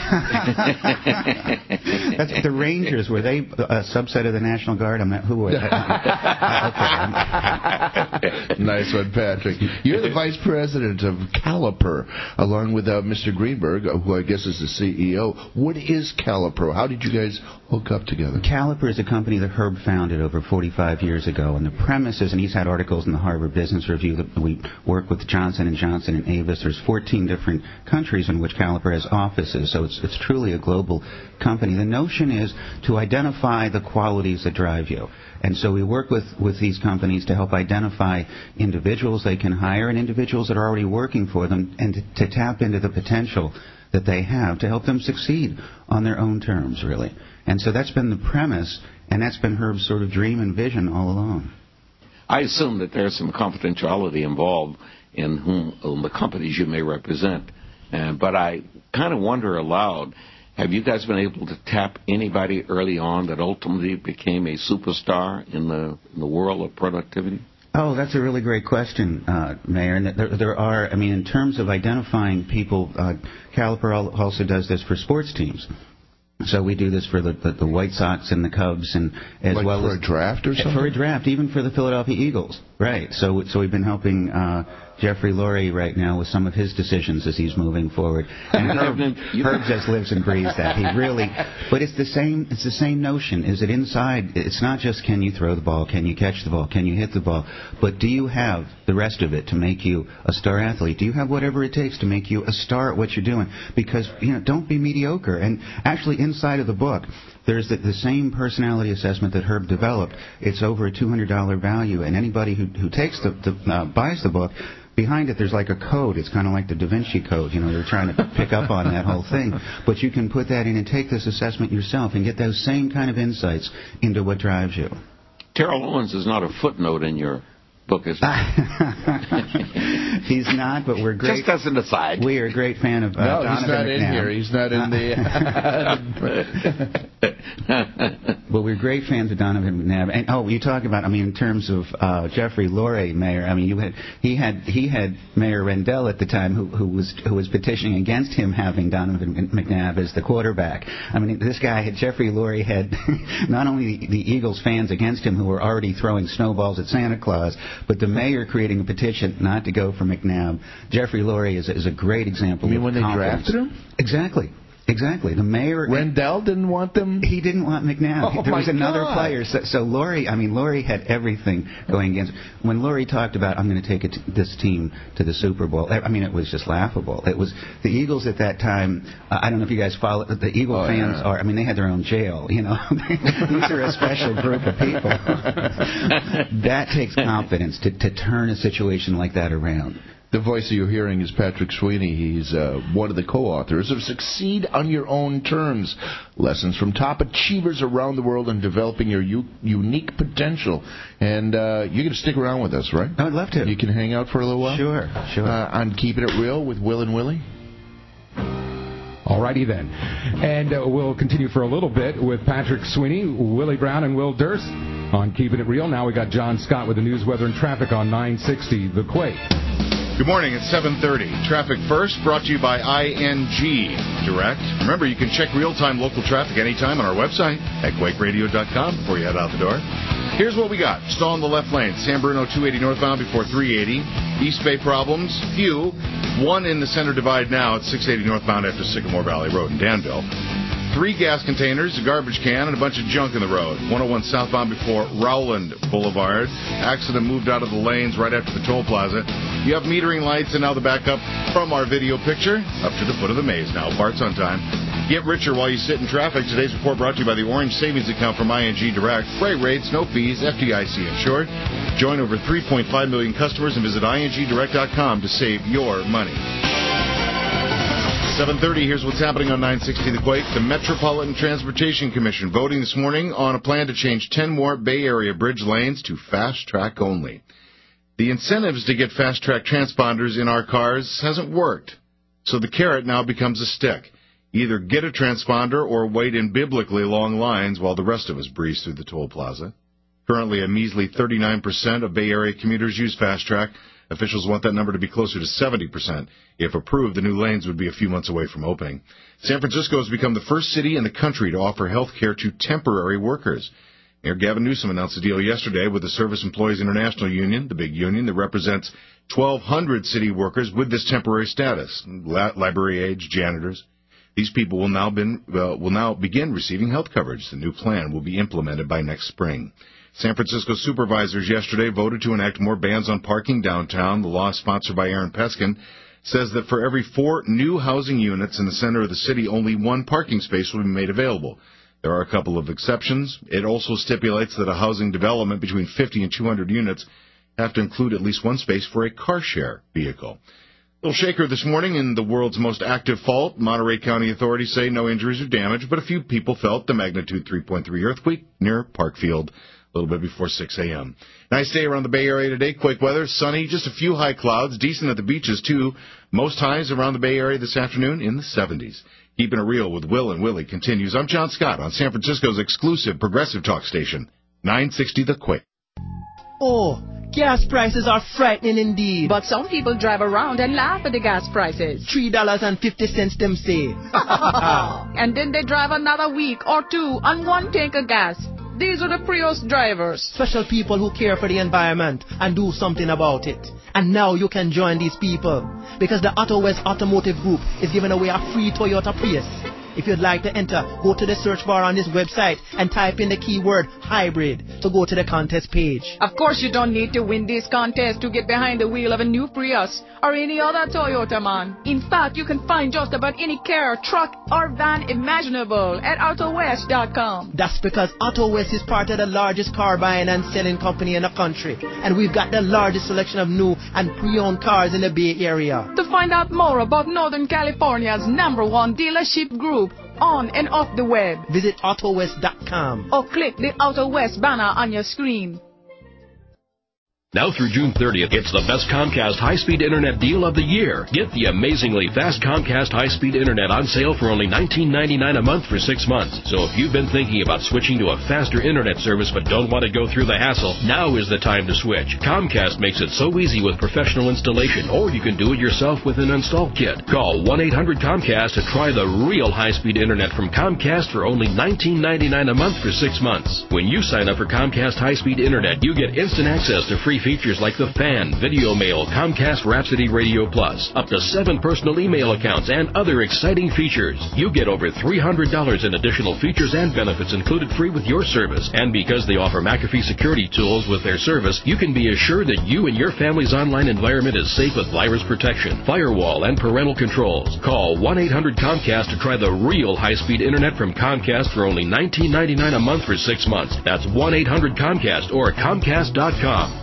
That's the Rangers. Were they a subset of the National Guard? I'm not. Who were? Okay. Nice one, Patrick. You're the vice president of Caliper, along with uh, Mister Greenberg, who I guess is the C E O. What is Caliper? How did you guys hook up together? Caliper is a company that Herb founded over forty-five years ago, and the premise is, and he's had articles in the Harvard Business Review that we work with Johnson and Johnson and Avis. There's fourteen different countries in which Caliper has offices. So it's it's truly a global company. The notion is to identify the qualities that drive you. And so we work with, with these companies to help identify individuals they can hire and individuals that are already working for them, and to, to tap into the potential that they have to help them succeed on their own terms, really. And so that's been the premise, and that's been Herb's sort of dream and vision all along. I assume that there's some confidentiality involved in whom, whom the companies you may represent. Uh, but I kind of wonder aloud, have you guys been able to tap anybody early on that ultimately became a superstar in the, in the world of productivity? Oh, that's a really great question, uh, Mayor. And there, there are, I mean, in terms of identifying people, uh, Caliper also does this for sports teams. So we do this for the, the, the White Sox and the Cubs, and as like well for as a draft or something. For a draft, even for the Philadelphia Eagles, right? So so we've been helping uh, Jeffrey Lurie right now with some of his decisions as he's moving forward. And Herb, Herb just lives and breathes that. He really, but it's the same. It's the same notion. Is it inside? It's not just can you throw the ball, can you catch the ball, can you hit the ball, but do you have the rest of it to make you a star athlete? Do you have whatever it takes to make you a star at what you're doing? Because you know, don't be mediocre. And actually, inside of the book, there's the, the same personality assessment that Herb developed. It's over a two hundred dollars value, and anybody who who takes the, the uh, buys the book, behind it there's like a code. It's kind of like the Da Vinci Code. You know, they're trying to pick up on that whole thing. But you can put that in and take this assessment yourself and get those same kind of insights into what drives you. Terrell Owens is not a footnote in your book, is he? He's not, but we're great. Just as an aside. We are a great fan of uh, No, Donovan he's not McNabb. in here. He's not in the... Well, we're great fans of Donovan McNabb. And oh, you talk about, I mean, in terms of uh, Jeffrey Lurie, Mayor. I mean, you had he had he had Mayor Rendell at the time, who who was who was petitioning against him having Donovan McNabb as the quarterback. I mean, this guy had Jeffrey Lurie had not only the, the Eagles fans against him who were already throwing snowballs at Santa Claus, but the mayor creating a petition not to go for McNabb. Jeffrey Lurie is is a great example. You mean of when they confidence. drafted him? Exactly. Exactly. The mayor... Rendell didn't want them? He didn't want McNabb. Oh, there was my another God. player. So, so Lurie, I mean, Lurie had everything going against... When Lurie talked about, I'm going to take it, this team to the Super Bowl, I mean, it was just laughable. It was... The Eagles at that time, uh, I don't know if you guys follow... The Eagle oh, fans yeah. are... I mean, they had their own jail, you know. These are a special group of people. That takes confidence to, to turn a situation like that around. The voice that you're hearing is Patrick Sweeney. He's uh, one of the co-authors of Succeed on Your Own Terms, Lessons from Top Achievers Around the World in Developing Your U- Unique Potential. And uh, you're going to stick around with us, right? I would love to. You can hang out for a little while? Sure, sure. Uh, on Keeping It Real with Will and Willie? Alrighty then. And uh, we'll continue for a little bit with Patrick Sweeney, Willie Brown, and Will Durst on Keeping It Real. Now we got John Scott with the news, weather, and traffic on nine sixty The Quake. Good morning, it's seven thirty. Traffic First, brought to you by I N G Direct. Remember, you can check real-time local traffic anytime on our website at quake radio dot com before you head out the door. Here's what we got. Stall in the left lane, San Bruno two eighty northbound before three eighty. East Bay problems, few. One in the center divide now at six eighty northbound after Sycamore Valley Road in Danville. Three gas containers, a garbage can, and a bunch of junk in the road. one oh one southbound before Rowland Boulevard. Accident moved out of the lanes right after the toll plaza. You have metering lights and now the backup from our video picture up to the foot of the maze now. Parts on time. Get richer while you sit in traffic. Today's report brought to you by the Orange Savings Account from I N G Direct. Freight rates, no fees, F D I C insured. Join over three point five million customers and visit I N G direct dot com to save your money. seven thirty, here's what's happening on nine sixty The Quake. The Metropolitan Transportation Commission voting this morning on a plan to change ten more Bay Area bridge lanes to fast track only. The incentives to get fast track transponders in our cars hasn't worked, so the carrot now becomes a stick. Either get a transponder or wait in biblically long lines while the rest of us breeze through the toll plaza. Currently, a measly thirty-nine percent of Bay Area commuters use fast track. Officials want that number to be closer to seventy percent. If approved, the new lanes would be a few months away from opening. San Francisco has become the first city in the country to offer health care to temporary workers. Mayor Gavin Newsom announced the deal yesterday with the Service Employees International Union, the big union that represents twelve hundred city workers with this temporary status, library age, janitors. These people will now, been, uh, will now begin receiving health coverage. The new plan will be implemented by next spring. San Francisco supervisors yesterday voted to enact more bans on parking downtown. The law, sponsored by Aaron Peskin, says that for every four new housing units in the center of the city, only one parking space will be made available. There are a couple of exceptions. It also stipulates that a housing development between fifty and two hundred units have to include at least one space for a car share vehicle. Little shaker this morning in the world's most active fault. Monterey County authorities say no injuries or damage, but a few people felt the magnitude three point three earthquake near Parkfield a little bit before six a.m. Nice day around the Bay Area today. Quake weather, sunny, just a few high clouds, decent at the beaches too. Most highs around the Bay Area this afternoon in the seventies. Keeping it real with Will and Willie continues. I'm John Scott on San Francisco's exclusive progressive talk station, nine sixty The Quake. Oh, gas prices are frightening indeed. But some people drive around and laugh at the gas prices. Three dollars and fifty cents them say. And then they drive another week or two on one tank of gas. These are the Prius drivers. Special people who care for the environment and do something about it. And now you can join these people because the Auto West Automotive Group is giving away a free Toyota Prius. If you'd like to enter, go to the search bar on this website and type in the keyword hybrid to go to the contest page. Of course, you don't need to win this contest to get behind the wheel of a new Prius or any other Toyota, man. In fact, you can find just about any car, truck, or van imaginable at Auto West dot com. That's because Auto West is part of the largest car buying and selling company in the country. And we've got the largest selection of new and pre-owned cars in the Bay Area. To find out more about Northern California's number one dealership group, on and off the web, visit Auto West dot com or click the Auto West banner on your screen. Now through June thirtieth, it's the best Comcast high-speed internet deal of the year. Get the amazingly fast Comcast high-speed internet on sale for only nineteen ninety-nine a month for six months. So if you've been thinking about switching to a faster internet service but don't want to go through the hassle, now is the time to switch. Comcast makes it so easy with professional installation, or you can do it yourself with an install kit. Call one eight hundred Comcast to try the real high-speed internet from Comcast for only nineteen ninety-nine a month for six months. When you sign up for Comcast high-speed internet, you get instant access to free features like the Fan, Video Mail, Comcast Rhapsody Radio Plus, up to seven personal email accounts, and other exciting features. You get over three hundred dollars in additional features and benefits included free with your service. And because they offer McAfee security tools with their service, you can be assured that you and your family's online environment is safe with virus protection, firewall, and parental controls. Call one eight hundred Comcast to try the real high-speed internet from Comcast for only nineteen ninety-nine a month for six months. That's one eight hundred Comcast or Comcast dot com.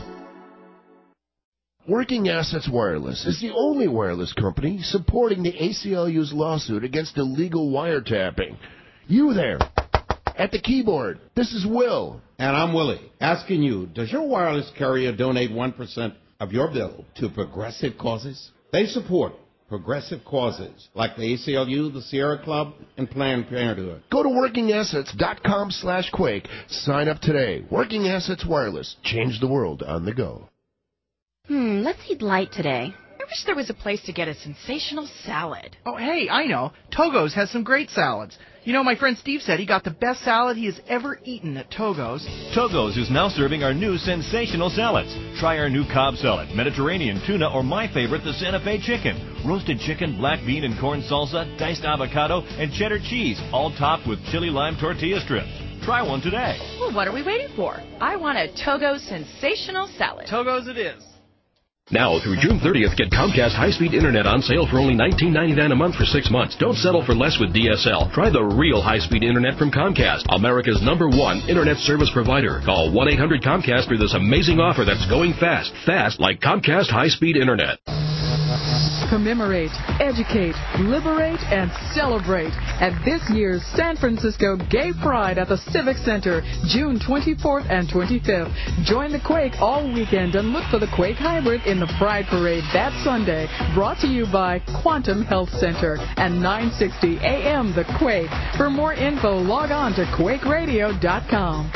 Working Assets Wireless is the only wireless company supporting the A C L U's lawsuit against illegal wiretapping. You there, at the keyboard, this is Will. And I'm Willie, asking you, does your wireless carrier donate one percent of your bill to progressive causes? They support progressive causes like the A C L U, the Sierra Club, and Planned Parenthood. Go to working assets dot com slash quake. Sign up today. Working Assets Wireless. Change the world on the go. Hmm, let's eat light today. I wish there was a place to get a sensational salad. Oh, hey, I know. Togo's has some great salads. You know, my friend Steve said he got the best salad he has ever eaten at Togo's. Togo's is now serving our new sensational salads. Try our new Cobb salad, Mediterranean tuna, or my favorite, the Santa Fe chicken. Roasted chicken, black bean and corn salsa, diced avocado, and cheddar cheese, all topped with chili lime tortilla strips. Try one today. Well, what are we waiting for? I want a Togo's sensational salad. Togo's it is. Now, through June thirtieth, get Comcast high-speed internet on sale for only nineteen ninety-nine a month for six months. Don't settle for less with D S L. Try the real high-speed internet from Comcast, America's number one internet service provider. Call one eight hundred Comcast for this amazing offer that's going fast. Fast like Comcast high-speed internet. Commemorate, educate, liberate, and celebrate at this year's San Francisco Gay Pride at the Civic Center, June twenty-fourth and twenty-fifth. Join the Quake all weekend and look for the Quake Hybrid in the Pride Parade that Sunday. Brought to you by Quantum Health Center and nine sixty A M The Quake. For more info, log on to quake radio dot com.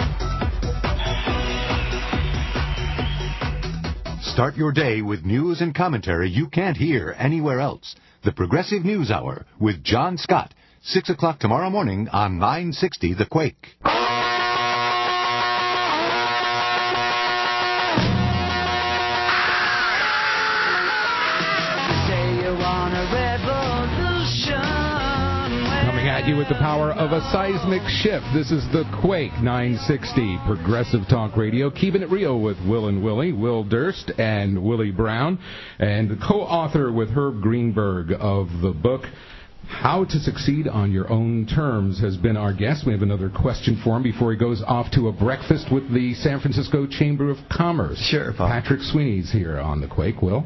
Start your day with news and commentary you can't hear anywhere else. The Progressive News Hour with John Scott. six o'clock tomorrow morning on nine sixty The Quake. Coming at you with the power of a seismic shift. This is the Quake nine sixty Progressive Talk Radio, keeping it real with Will and Willie, Will Durst and Willie Brown, and the co-author with Herb Greenberg of the book How to Succeed on Your Own Terms has been our guest. We have another question for him before he goes off to a breakfast with the San Francisco Chamber of Commerce. Sure, Paul. Patrick Sweeney's here on the Quake. Will?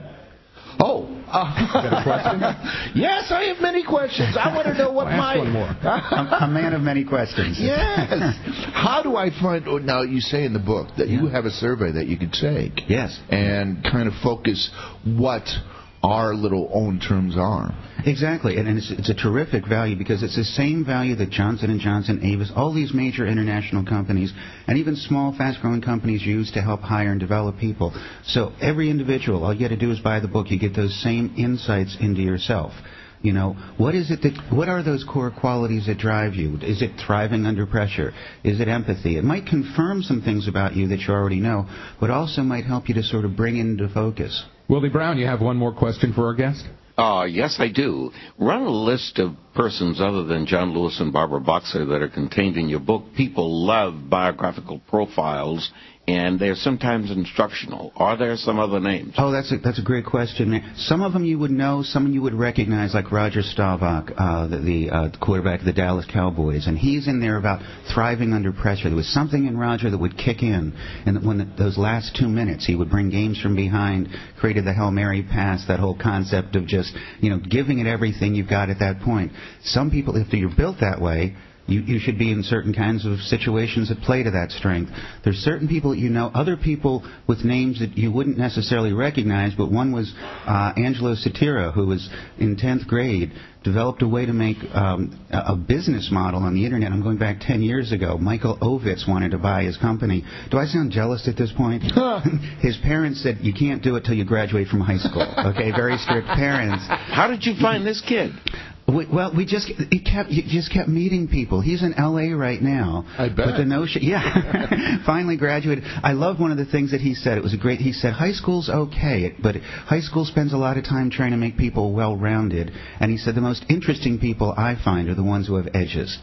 Oh, uh, got a question? Yes, I have many questions. I want to know what well, my... ask one more. a, a man of many questions. Yes. How do I find... Oh, now, you say in the book that yeah. you have a survey that you could take. Yes. And kind of focus what our little own terms are. Exactly, and it's, it's a terrific value because it's the same value that Johnson and Johnson, Avis, all these major international companies, and even small, fast-growing companies use to help hire and develop people. So every individual, all you got to do is buy the book. You get those same insights into yourself. You know, what is it that, what are those core qualities that drive you? Is it thriving under pressure? Is it empathy? It might confirm some things about you that you already know, but also might help you to sort of bring into focus. Willie Brown, you have one more question for our guest? Uh, yes, I do. Run a list of persons other than John Lewis and Barbara Boxer that are contained in your book. People love biographical profiles, and they're sometimes instructional. Are there some other names? Oh, that's a, that's a great question. Some of them you would know, some you would recognize, like Roger Staubach, uh, the, the uh, quarterback of the Dallas Cowboys, and he's in there about thriving under pressure. There was something in Roger that would kick in, and when the, those last two minutes, he would bring games from behind, created the Hail Mary pass, that whole concept of just, you know, giving it everything you've got at that point. Some people, if you're built that way, You, you should be in certain kinds of situations that play to that strength. There's certain people that you know, other people with names that you wouldn't necessarily recognize, but one was uh, Angelo Sotira, who was in tenth grade, developed a way to make um, a, a business model on the Internet. I'm going back ten years ago. Michael Ovitz wanted to buy his company. Do I sound jealous at this point? His parents said, you can't do it till you graduate from high school. Okay, very strict parents. How did you find this kid? We, well, we just he kept he just kept meeting people. He's in L A right now. I bet. But the notion, yeah, finally graduated. I love one of the things that he said. It was a great. He said high school's okay, but high school spends a lot of time trying to make people well-rounded. And he said the most interesting people I find are the ones who have edges.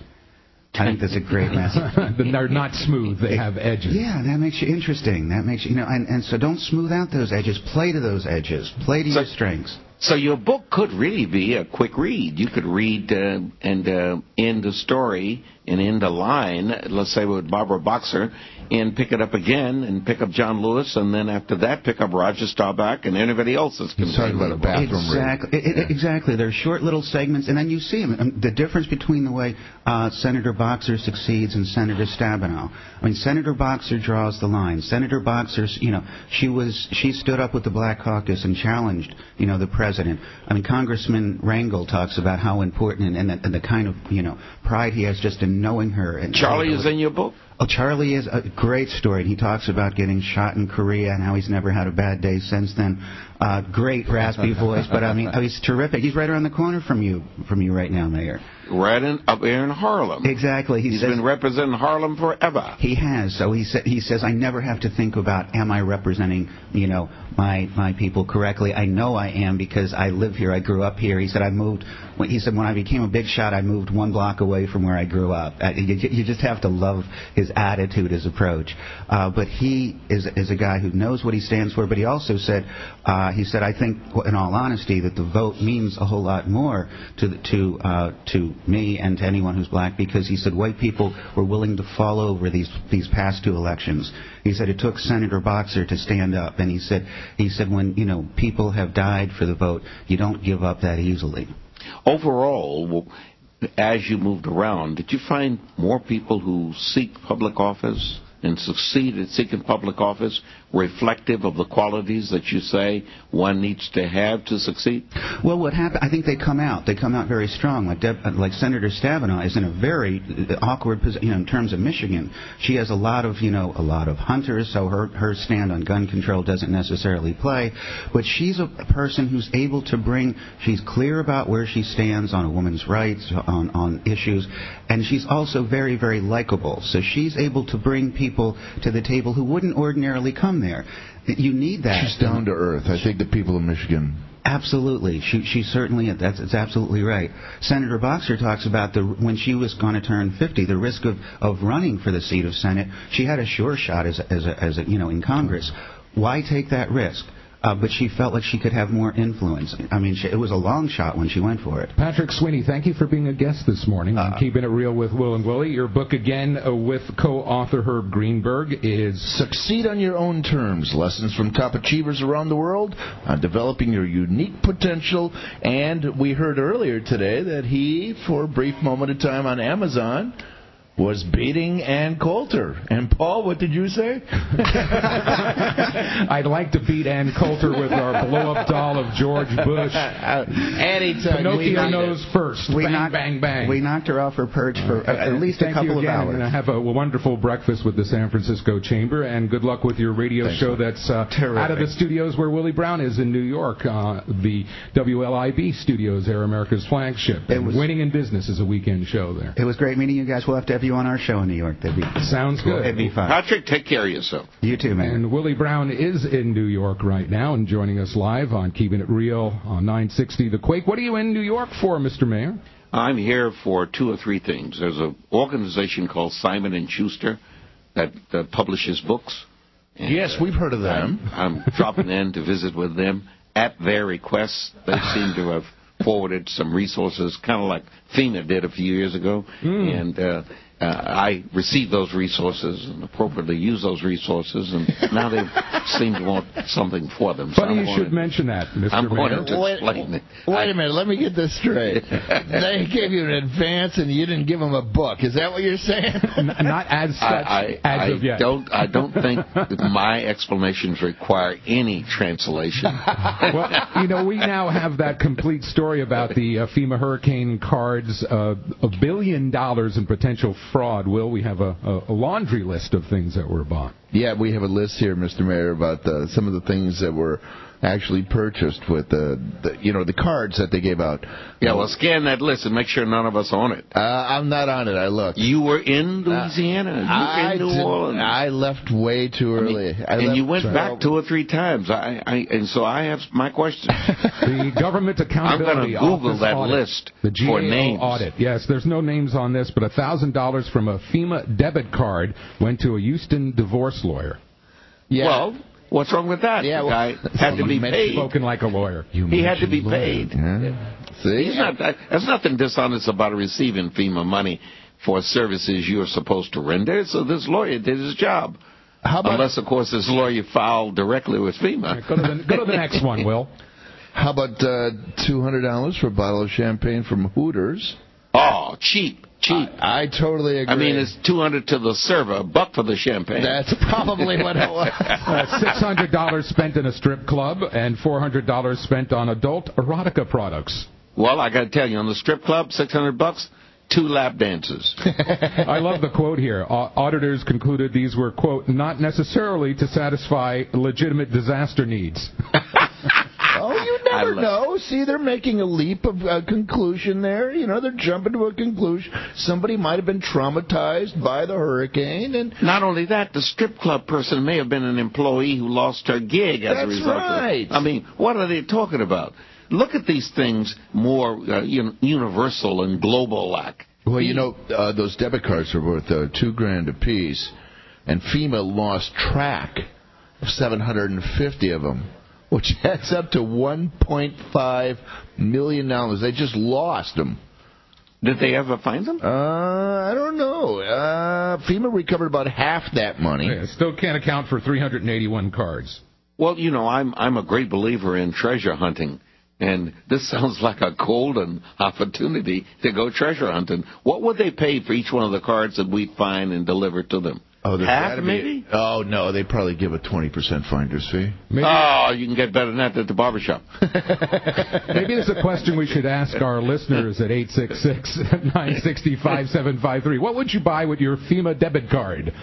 I think that's a great message. They're not smooth. They have edges. Yeah, that makes you interesting. That makes you, you know, and, and so don't smooth out those edges. Play to those edges. Play to so, your strengths. So your book could really be a quick read. You could read uh, and uh, end the story and end the line, let's say with Barbara Boxer, and pick it up again and pick up John Lewis, and then after that pick up Roger Staubach and anybody else that's He's talking about a bathroom exactly. read. It, it, exactly. They're short little segments, and then you see them. And the difference between the way uh, Senator Boxer succeeds and Senator Stabenow. I mean, Senator Boxer draws the line. Senator Boxer, you know, she was she stood up with the Black Caucus and challenged, you know, the president. I mean, Congressman Rangel talks about how important and, and, the, and the kind of, you know, pride he has just in knowing her. And Charlie is in your book? Oh, Charlie is a great story. And he talks about getting shot in Korea and how he's never had a bad day since then. Uh, great raspy voice, but I mean, oh, he's terrific. He's right around the corner from you, from you right now, Mayor. Right in, up here in Harlem. Exactly. He he's says, been representing Harlem forever. He has. So he, sa- he says, I never have to think about, am I representing, you know, my my people correctly? I know I am because I live here. I grew up here. He said, I moved. When, he said, when I became a big shot, I moved one block away from where I grew up. Uh, you, you just have to love his attitude, his approach. Uh, but he is is a guy who knows what he stands for. But he also said, uh, he said, I think, in all honesty, that the vote means a whole lot more to the, to uh, to me and to anyone who's black, because he said white people were willing to fall over these these past two elections. He said it took Senator Boxer to stand up, and he said he said when you know people have died for the vote, you don't give up that easily. Overall, as you moved around, did you find more people who seek public office and succeed at seeking public office reflective of the qualities that you say one needs to have to succeed? Well, what happened, I think they come out. They come out very strong. Like Deb, like Senator Stabenow is in a very awkward position, you know, in terms of Michigan. She has a lot of, you know, a lot of hunters, so her, her stand on gun control doesn't necessarily play. But she's a person who's able to bring, she's clear about where she stands on a woman's rights, on, on issues, and she's also very, very likable. So she's able to bring people to the table who wouldn't ordinarily come there. You need that. She's down to earth. I think the people of Michigan Absolutely. She, she certainly, that's, that's absolutely right. Senator Boxer talks about the when she was going to turn fifty, the risk of, of running for the seat of Senate. She had a sure shot as a, as a, as a, you know, in Congress. Why take that risk? Uh, but she felt like she could have more influence. I mean, she, it was a long shot when she went for it. Patrick Sweeney, thank you for being a guest this morning on uh, Keeping It Real with Will and Willie. Your book, again, uh, with co-author Herb Greenberg, is Succeed on Your Own Terms, Lessons from Top Achievers Around the World on Developing Your Unique Potential. And we heard earlier today that he, for a brief moment of time on Amazon, was beating Ann Coulter. And, Paul, what did you say? I'd like to beat Ann Coulter with our blow-up doll of George Bush. Anytime. Pinocchio knows first. We bang, knocked, bang, bang. We knocked her off her perch for uh, at least a couple of hours. And have a wonderful breakfast with the San Francisco Chamber, and good luck with your radio Thanks, show that's uh, out of the studios where Willie Brown is in New York. Uh, the W L I B studios, Air America's flagship. It was, Winning in Business is a weekend show there. It was great meeting you guys. We'll have to have you on our show in New York. That'd be Sounds cool. good. It'd be fun. Patrick, take care of yourself. You too, man. And Willie Brown is in New York right now and joining us live on Keeping It Real on nine sixty The Quake. What are you in New York for, Mister Mayor? I'm here for two or three things. There's an organization called Simon and Schuster that, that publishes books. And, yes, we've heard of them. I'm, I'm dropping in to visit with them at their request. They seem to have forwarded some resources, kind of like FEMA did a few years ago. Mm. And uh, uh, I received those resources and appropriately used those resources, and now they seem to want something for them. Funny so you should to, mention that, Mister I'm Mayor. going to wait, explain it. Wait I, a minute, let me get this straight. They gave you an advance and you didn't give them a book. Is that what you're saying? Not as such, I, I, as I of yet. Don't, I don't think that my explanations require any translation. Well, you know, we now have that complete story about the uh, FEMA hurricane cards, uh, a billion dollars in potential fraud. Will we have a, a, a laundry list of things that were bought? Yeah, we have a list here, Mister Mayor, about uh, some of the things that were actually purchased with the, the, you know, the cards that they gave out. Yeah, well, scan that list and make sure none of us are on it. Uh, I'm not on it. I looked. You were in Louisiana. Uh, you I were in New Orleans. I left way too early. I mean, I and left, you went so. back two or three times. I, I, and so I have my question. The Government Accountability I'm going to Google Office that audit, list the G A O for names. audit. Yes, there's no names on this, but one thousand dollars from a FEMA debit card went to a Houston divorce lawyer. Yeah. Well, what's wrong with that? Yeah, the well, guy had to be paid. Spoken like a lawyer. You he had to be paid. Yeah. See? He's not, that, there's nothing dishonest about receiving FEMA money for services you're supposed to render. So this lawyer did his job. How about, Unless, of course, this lawyer filed directly with FEMA. Right, go, to the, go to the next one, Will. How about uh, two hundred dollars for a bottle of champagne from Hooters? Oh, cheap. Cheap. I, I totally agree. I mean, it's two hundred to the server, a buck for the champagne. That's probably what it was. uh, six hundred dollars spent in a strip club and four hundred dollars spent on adult erotica products. Well, I got to tell you, on the strip club, six hundred bucks, two lap dances. I love the quote here. Uh, auditors concluded these were, quote, not necessarily to satisfy legitimate disaster needs. Oh, you never know. See, they're making a leap of uh, conclusion there. You know, they're jumping to a conclusion. Somebody might have been traumatized by the hurricane. And not only that, the strip club person may have been an employee who lost her gig as That's a result right. of it. I mean, what are they talking about? Look at these things more uh, un- universal and global-like. Well, you know, uh, those debit cards are worth uh, two grand apiece, and FEMA lost track of seven hundred fifty of them, which adds up to one point five million dollars. They just lost them. Did they ever find them? Uh, I don't know. Uh, FEMA recovered about half that money. Yeah, still can't account for three hundred eighty-one cards. Well, you know, I'm I'm a great believer in treasure hunting. And this sounds like a golden opportunity to go treasure hunting. What would they pay for each one of the cards that we find and deliver to them? Oh, half, be, maybe? Oh, no, they probably give a twenty percent finder's fee. Maybe. Oh, you can get better than that at the barbershop. Maybe it's a question we should ask our listeners at eight six six, nine six zero, five seven five three. What would you buy with your FEMA debit card?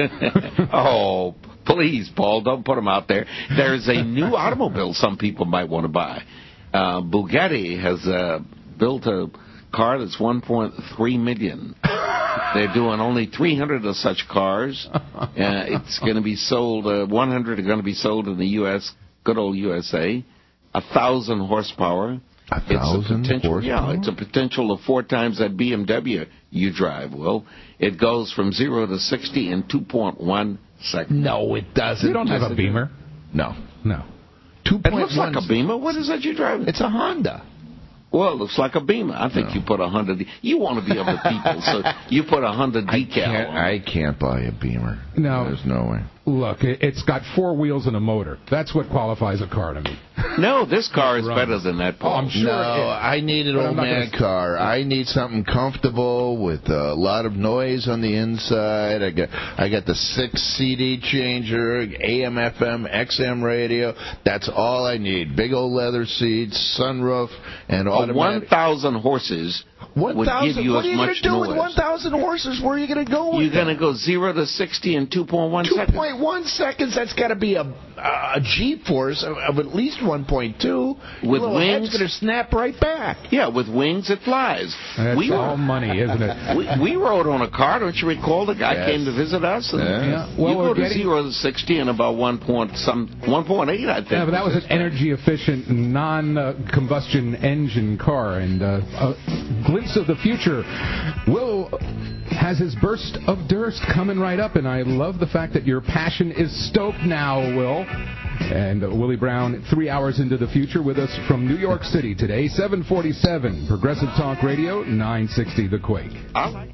Oh, please, Paul, don't put them out there. There's a new automobile some people might want to buy. Uh, Bugatti has uh, built a car that's one point three million dollars. They're doing only three hundred of such cars. Uh, it's going to be sold, uh, one hundred are going to be sold in the U S, good old U S A. a thousand horsepower. A It's a thousand potential, horsepower? yeah, it's a potential of four times that B M W you drive, Will. It goes from zero to sixty in two point one seconds. No, it doesn't. You don't have a Beamer? No. No. It looks like a Beamer. What is that you're driving? It's a Honda. Well, it looks like a Beamer. I think No. you put a Honda. De- you want to be of the people, so you put a Honda decal I can't, on. I can't buy a Beamer. No. There's no way. Look, it- it's got four wheels and a motor. That's what qualifies a car to me. No, this car is Runs. better than that, Paul. Oh, I'm sure no, it is. I need an But I'm old not man gonna- car. I need something comfortable with a lot of noise on the inside. I got I got the six C D changer, A M, F M, X M radio. That's all I need. Big old leather seats, sunroof, and A automatic. one thousand horses One would give thousand. you What as are you going much to do noise. with one thousand horses? Where are you going to go with You're going to that? go zero to sixty in two point one two seconds. point one seconds. That's got to be a a Jeep Force of, of at least one point two. With Your little head's wings? going to snap right back. Yeah, with wings it flies. That's we all money, isn't it? we, we rode on a car. Don't you recall? The guy Yes. came to visit us. And Yeah. Yeah, well, you we're go to getting- zero to sixty in about one point some one point eight, I think. Yeah, but that was an energy-efficient, non-combustion engine car, and uh, a glimpse of the future. Will has his burst of durst coming right up, and I love the fact that your passion is stoked now, Will. And uh, Willie Brown, three hours into the future, with us from New York City today, seven forty-seven, Progressive Talk Radio, nine sixty The Quake. I like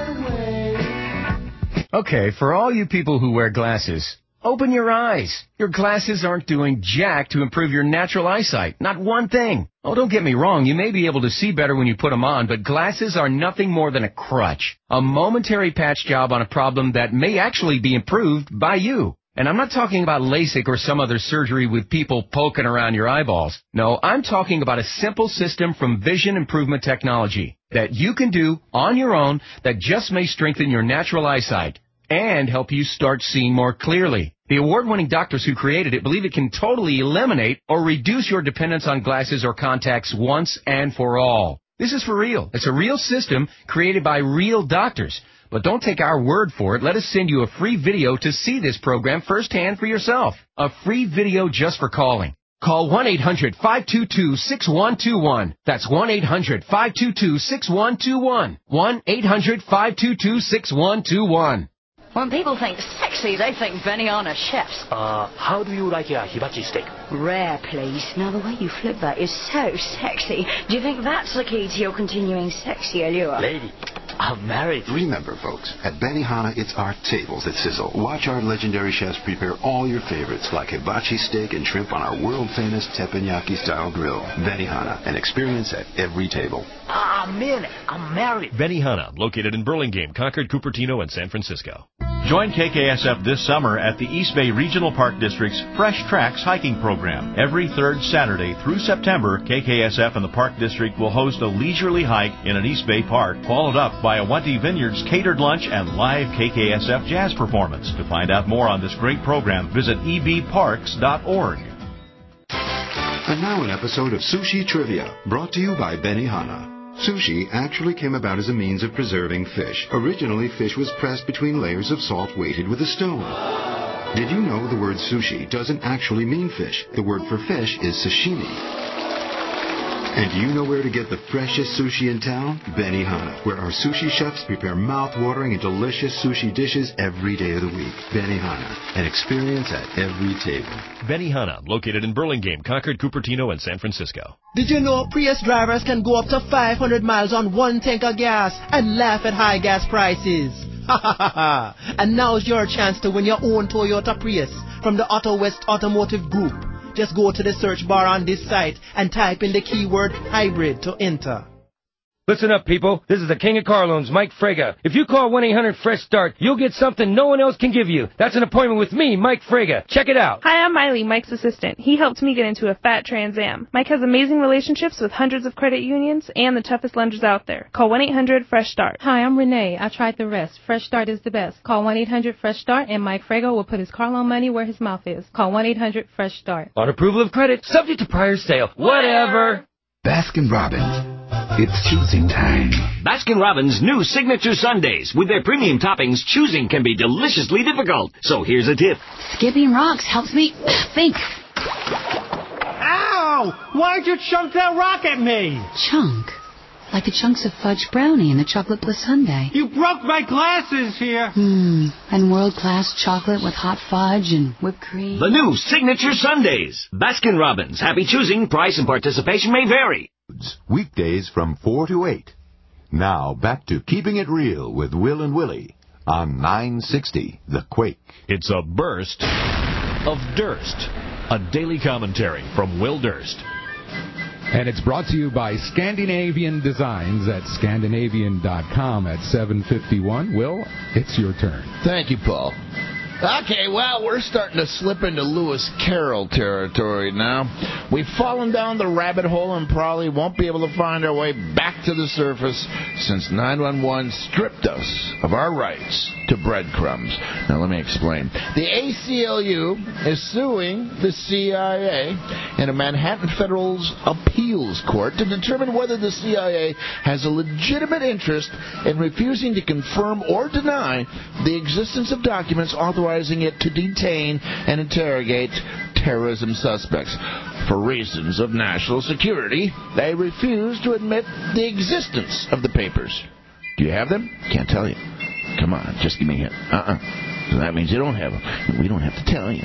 Okay, for all you people who wear glasses, open your eyes. Your glasses aren't doing jack to improve your natural eyesight. Not one thing. Oh, don't get me wrong. You may be able to see better when you put them on, but glasses are nothing more than a crutch. A momentary patch job on a problem that may actually be improved by you. And I'm not talking about LASIK or some other surgery with people poking around your eyeballs. No, I'm talking about a simple system from Vision Improvement Technology that you can do on your own that just may strengthen your natural eyesight and help you start seeing more clearly. The award-winning doctors who created it believe it can totally eliminate or reduce your dependence on glasses or contacts once and for all. This is for real. It's a real system created by real doctors. But don't take our word for it. Let us send you a free video to see this program firsthand for yourself. A free video just for calling. Call one eight hundred five two two six one two one. That's one eight hundred five two two six one two one. one eight hundred five two two six one two one. When people think sexy, they think Benihana chefs. Uh, how do you like your hibachi steak? Rare, please. Now, the way you flip that is so sexy. Do you think that's the key to your continuing sexy allure? Lady, I'm married. Remember, folks, at Benihana, it's our tables that sizzle. Watch our legendary chefs prepare all your favorites, like hibachi steak and shrimp on our world-famous teppanyaki-style grill. Benihana, an experience at every table. Ah, man, I'm married. Benihana, located in Burlingame, Concord, Cupertino, and San Francisco. Join K K S F this summer at the East Bay Regional Park District's Fresh Tracks hiking program. Every third Saturday through September, K K S F and the Park District will host a leisurely hike in an East Bay park, followed up by a Awanti Vineyards catered lunch and live K K S F jazz performance. To find out more on this great program, visit e b parks dot org. And now an episode of Sushi Trivia, brought to you by Benihana. Sushi actually came about as a means of preserving fish. Originally, fish was pressed between layers of salt weighted with a stone. Did you know the word sushi doesn't actually mean fish? The word for fish is sashimi. And do you know where to get the freshest sushi in town? Benihana, where our sushi chefs prepare mouth-watering and delicious sushi dishes every day of the week. Benihana, an experience at every table. Benihana, located in Burlingame, Concord, Cupertino, and San Francisco. Did you know Prius drivers can go up to five hundred miles on one tank of gas and laugh at high gas prices? Ha ha ha ha! And now's your chance to win your own Toyota Prius from the Auto West Automotive Group. Just go to the search bar on this site and type in the keyword hybrid to enter. Listen up, people. This is the King of Car Loans, Mike Frega. If you call one eight hundred fresh start, you'll get something no one else can give you. That's an appointment with me, Mike Frega. Check it out. Hi, I'm Miley, Mike's assistant. He helped me get into a fat Trans Am. Mike has amazing relationships with hundreds of credit unions and the toughest lenders out there. Call one eight hundred fresh start. Hi, I'm Renee. I tried the rest. Fresh Start is the best. Call one eight hundred fresh start and Mike Frega will put his car loan money where his mouth is. Call one eight hundred fresh start. On approval of credit, subject to prior sale. Whatever. Baskin Robbins. It's choosing time. Baskin-Robbins' new signature sundaes. With their premium toppings, choosing can be deliciously difficult. So here's a tip. Skipping rocks helps me think. Ow! Ow! Why'd you chunk that rock at me? Chunk? Like the chunks of fudge brownie in the chocolate bliss sundae. You broke my glasses here. Hmm. And world-class chocolate with hot fudge and whipped cream. The new Signature Sundays. Baskin-Robbins. Happy choosing. Price and participation may vary. Weekdays from four to eight. Now back to Keeping It Real with Will and Willie on nine sixty The Quake. It's a burst of Durst. A daily commentary from Will Durst. And it's brought to you by Scandinavian Designs at Scandinavian dot com at seven fifty-one. Will, it's your turn. Thank you, Paul. Okay, well, we're starting to slip into Lewis Carroll territory now. We've fallen down the rabbit hole and probably won't be able to find our way back to the surface since nine one one stripped us of our rights to breadcrumbs. Now, let me explain. The A C L U is suing the C I A in a Manhattan Federal's appeals court to determine whether the C I A has a legitimate interest in refusing to confirm or deny the existence of documents authorizing it to detain and interrogate terrorism suspects. For reasons of national security, they refuse to admit the existence of the papers. Do you have them? Can't tell you. Come on, just give me a hint. Uh-uh. So that means you don't have them. We don't have to tell you.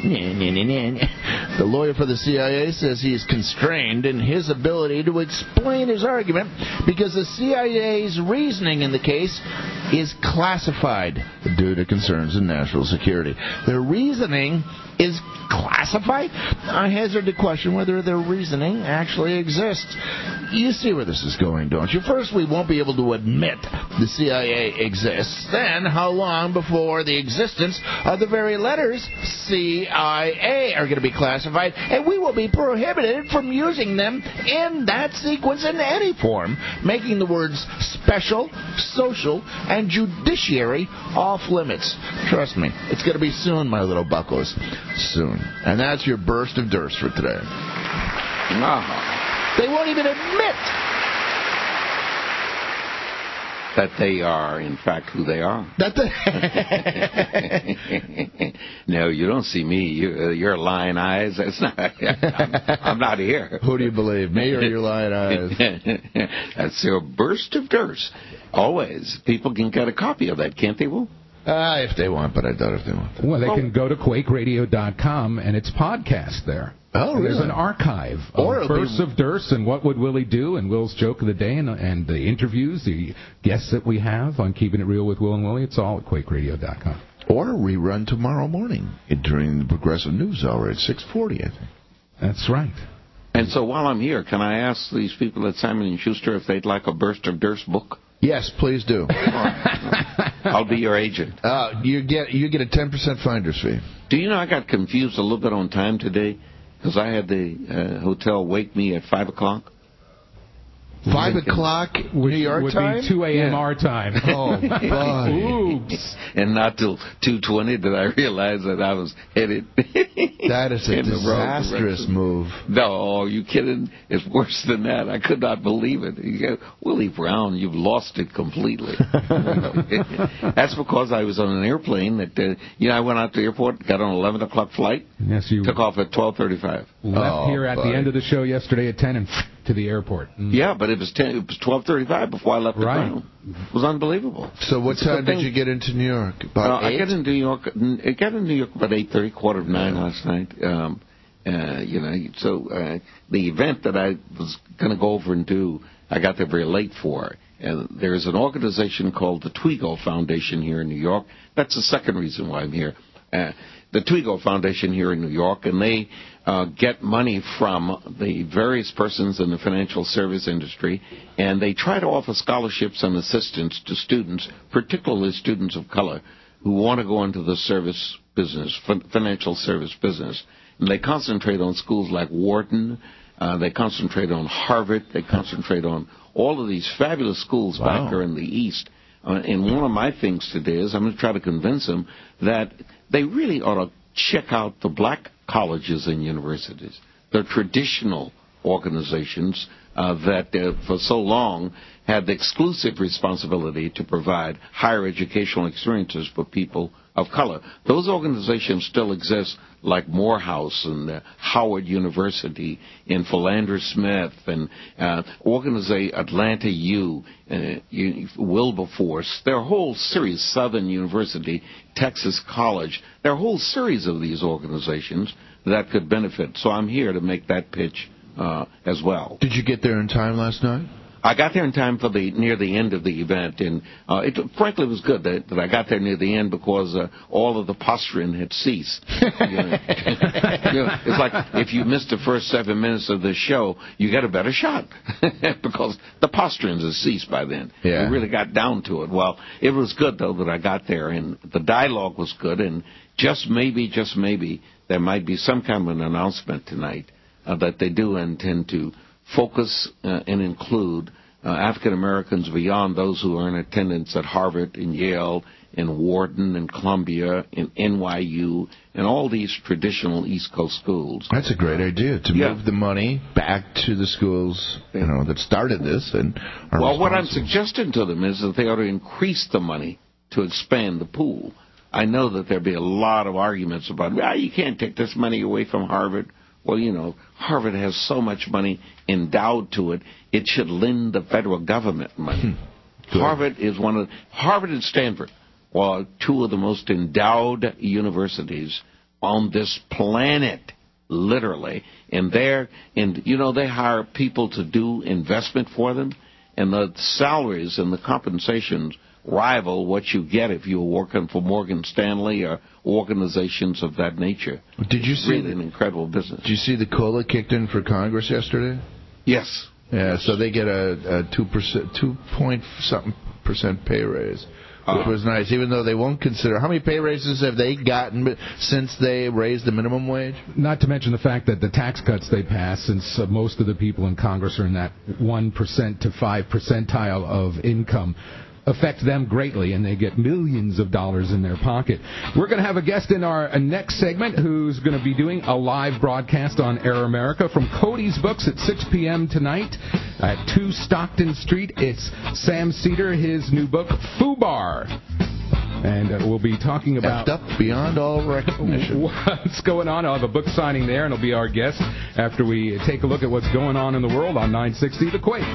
The lawyer for the C I A says he is constrained in his ability to explain his argument because the C I A's reasoning in the case is classified due to concerns in national security. Their reasoning is classified? I hazard to question whether their reasoning actually exists. You see where this is going, don't you? First, we won't be able to admit the C I A exists. Then, how long before the existence of the very letters C I A are going to be classified, and we will be prohibited from using them in that sequence in any form, making the words special, social, and judiciary off limits. Trust me, it's going to be soon, my little buckos. Soon. And that's your burst of Durst for today. No. They won't even admit that they are, in fact, who they are. That they... No, you don't see me. You, uh, your lying eyes. That's not. I'm, I'm not here. Who do you believe, me or your lying eyes? That's your burst of Durst. Always. People can get a copy of that, can't they, Will? Ah, uh, if they want, but I doubt if they want. Well, they oh. can go to Quake Radio dot com, and it's podcast there. Oh, really? There's an archive of Bursts be... of Durst and What Would Willie Do and Will's Joke of the Day and, and the interviews, the guests that we have on Keeping It Real with Will and Willie. It's all at Quake Radio dot com. Or a rerun tomorrow morning during the Progressive News Hour at six forty, I think. That's right. And so while I'm here, can I ask these people at Simon and Schuster if they'd like a Burst of Durst book? Yes, please do. I'll be your agent. Uh, you get you get a ten percent finder's fee. Do you know I got confused a little bit on time today because I had the uh, hotel wake me at five o'clock. Five o'clock New York would time? Would be two a.m. Yeah. our time. Oh, buddy. Oops. And not till two twenty did I realize that I was headed. That is a disastrous move. No, are you kidding? It's worse than that. I could not believe it. You go, Willie Brown, you've lost it completely. That's because I was on an airplane that, uh, you know, I went out to the airport, got on an eleven o'clock flight, yes, you took off at twelve thirty-five. Left oh, here at buddy. the end of the show yesterday at ten and to the airport. Mm. Yeah, but it was ten, it was twelve thirty-five before I left the right. ground. It was unbelievable. So what it's time did you get into New York? About uh, eight? I got in New York. I got in New York about eight thirty, quarter of nine yeah. last night. Um, uh, you know, so uh, the event that I was going to go over and do, I got there very late for. And there's an organization called the Twigo Foundation here in New York. That's the second reason why I'm here. Uh, the Twigo Foundation here in New York, and they uh, get money from the various persons in the financial service industry, and they try to offer scholarships and assistance to students, particularly students of color, who want to go into the service business, financial service business. And they concentrate on schools like Wharton, uh, they concentrate on Harvard, they concentrate on all of these fabulous schools wow. back here in the East. Uh, and one of my things today is I'm going to try to convince them that they really ought to check out the black colleges and universities, the traditional organizations uh, that uh, for so long had the exclusive responsibility to provide higher educational experiences for people of color. Those organizations still exist, like Morehouse and uh, Howard University and Philander Smith and uh, organiza- Atlanta U, uh, U, Wilberforce. There are a whole series, Southern University, Texas College. There are a whole series of these organizations that could benefit. So I'm here to make that pitch uh, as well. Did you get there in time last night? I got there in time for the near the end of the event, and uh, it frankly was good that, that I got there near the end because uh, all of the posturing had ceased. You know? You know, it's like if you missed the first seven minutes of the show, you get a better shot because the posturing has ceased by then. Yeah. We really got down to it. Well, it was good though that I got there, and the dialogue was good, and just maybe, just maybe, there might be some kind of an announcement tonight uh, that they do intend to focus uh, and include uh, African Americans beyond those who are in attendance at Harvard and Yale and Wharton and Columbia and N Y U and all these traditional East Coast schools. That's a great idea, to yeah. move the money back to the schools, you know, that started this. And are well, what I'm suggesting to them is that they ought to increase the money to expand the pool. I know that there'll be a lot of arguments about, well, you can't take this money away from Harvard. Well, you know, Harvard has so much money endowed to it, it should lend the federal government money. Harvard is one of, Harvard and Stanford are two of the most endowed universities on this planet, literally. And they're, and you know, they hire people to do investment for them, and the salaries and the compensations rival what you get if you were working for Morgan Stanley or organizations of that nature. Did you it's see really the, an incredible business? Did you see the COLA kicked in for Congress yesterday? Yes. Yeah, so they get a, a two percent, two point something percent pay raise, which uh, was nice. Even though they won't consider, how many pay raises have they gotten since they raised the minimum wage? Not to mention the fact that the tax cuts they passed, since uh, most of the people in Congress are in that one percent to five percentile of income, affect them greatly, and they get millions of dollars in their pocket. We're going to have a guest in our next segment who's going to be doing a live broadcast on Air America from Cody's Books at six p.m. tonight at two Stockton Street. It's Sam Cedar, his new book, FUBAR. And uh, we'll be talking about... Effed up beyond all recognition. What's going on. I'll have a book signing there, and he'll be our guest after we take a look at what's going on in the world on nine sixty The Quake.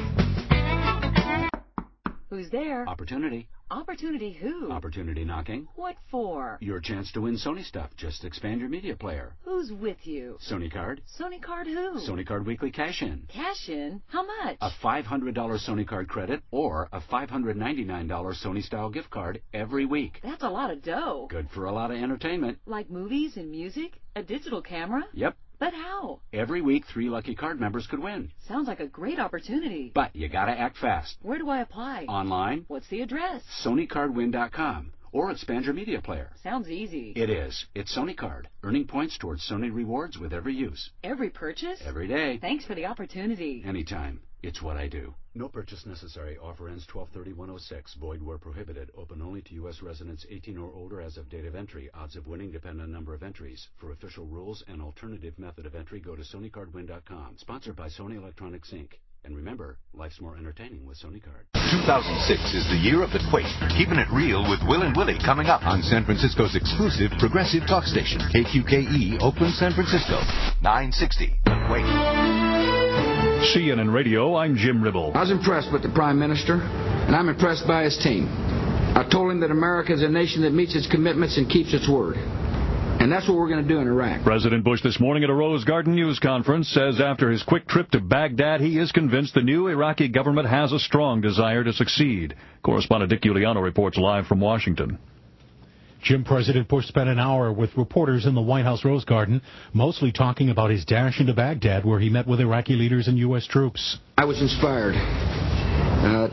Who's there? Opportunity. Opportunity who? Opportunity knocking. What for? Your chance to win Sony stuff. Just expand your media player. Who's with you? Sony Card. Sony Card who? Sony Card Weekly Cash-In. Cash-In? How much? A five hundred dollars Sony Card credit or a five hundred ninety-nine dollars Sony Style gift card every week. That's a lot of dough. Good for a lot of entertainment. Like movies and music? A digital camera? Yep. But how? Every week, three lucky card members could win. Sounds like a great opportunity. But you gotta act fast. Where do I apply? Online. What's the address? Sony Card Win dot com. Or expand your media player. Sounds easy. It is. It's Sony Card, earning points towards Sony rewards with every use. Every purchase? Every day. Thanks for the opportunity. Anytime. It's what I do. No purchase necessary. Offer ends twelve thirty one oh six. Void where prohibited. Open only to U S residents eighteen or older as of date of entry. Odds of winning depend on number of entries. For official rules and alternative method of entry, go to Sony Card Win dot com. Sponsored by Sony Electronics, Incorporated. And remember, life's more entertaining with Sony Card. two thousand six is the year of the Quake. Keeping it real with Will and Willie coming up on San Francisco's exclusive progressive talk station, K Q K E, Oakland, San Francisco. nine sixty The Quake. C N N Radio, I'm Jim Ribble. I was impressed with the Prime Minister, and I'm impressed by his team. I told him that America is a nation that meets its commitments and keeps its word. And that's what we're going to do in Iraq. President Bush this morning at a Rose Garden news conference says after his quick trip to Baghdad, he is convinced the new Iraqi government has a strong desire to succeed. Correspondent Dick Giuliano reports live from Washington. Jim, President Bush spent an hour with reporters in the White House Rose Garden, mostly talking about his dash into Baghdad, where he met with Iraqi leaders and U S troops. I was inspired uh,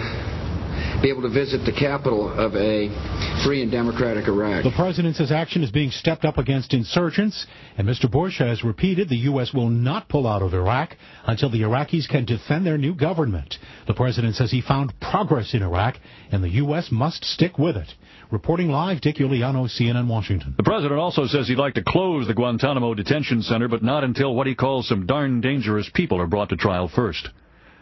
to be able to visit the capital of a free and democratic Iraq. The president says action is being stepped up against insurgents, and Mister Bush has repeated the U S will not pull out of Iraq until the Iraqis can defend their new government. The president says he found progress in Iraq, and the U S must stick with it. Reporting live, Dick Giuliano, C N N, Washington. The president also says he'd like to close the Guantanamo detention center, but not until what he calls some darn dangerous people are brought to trial first.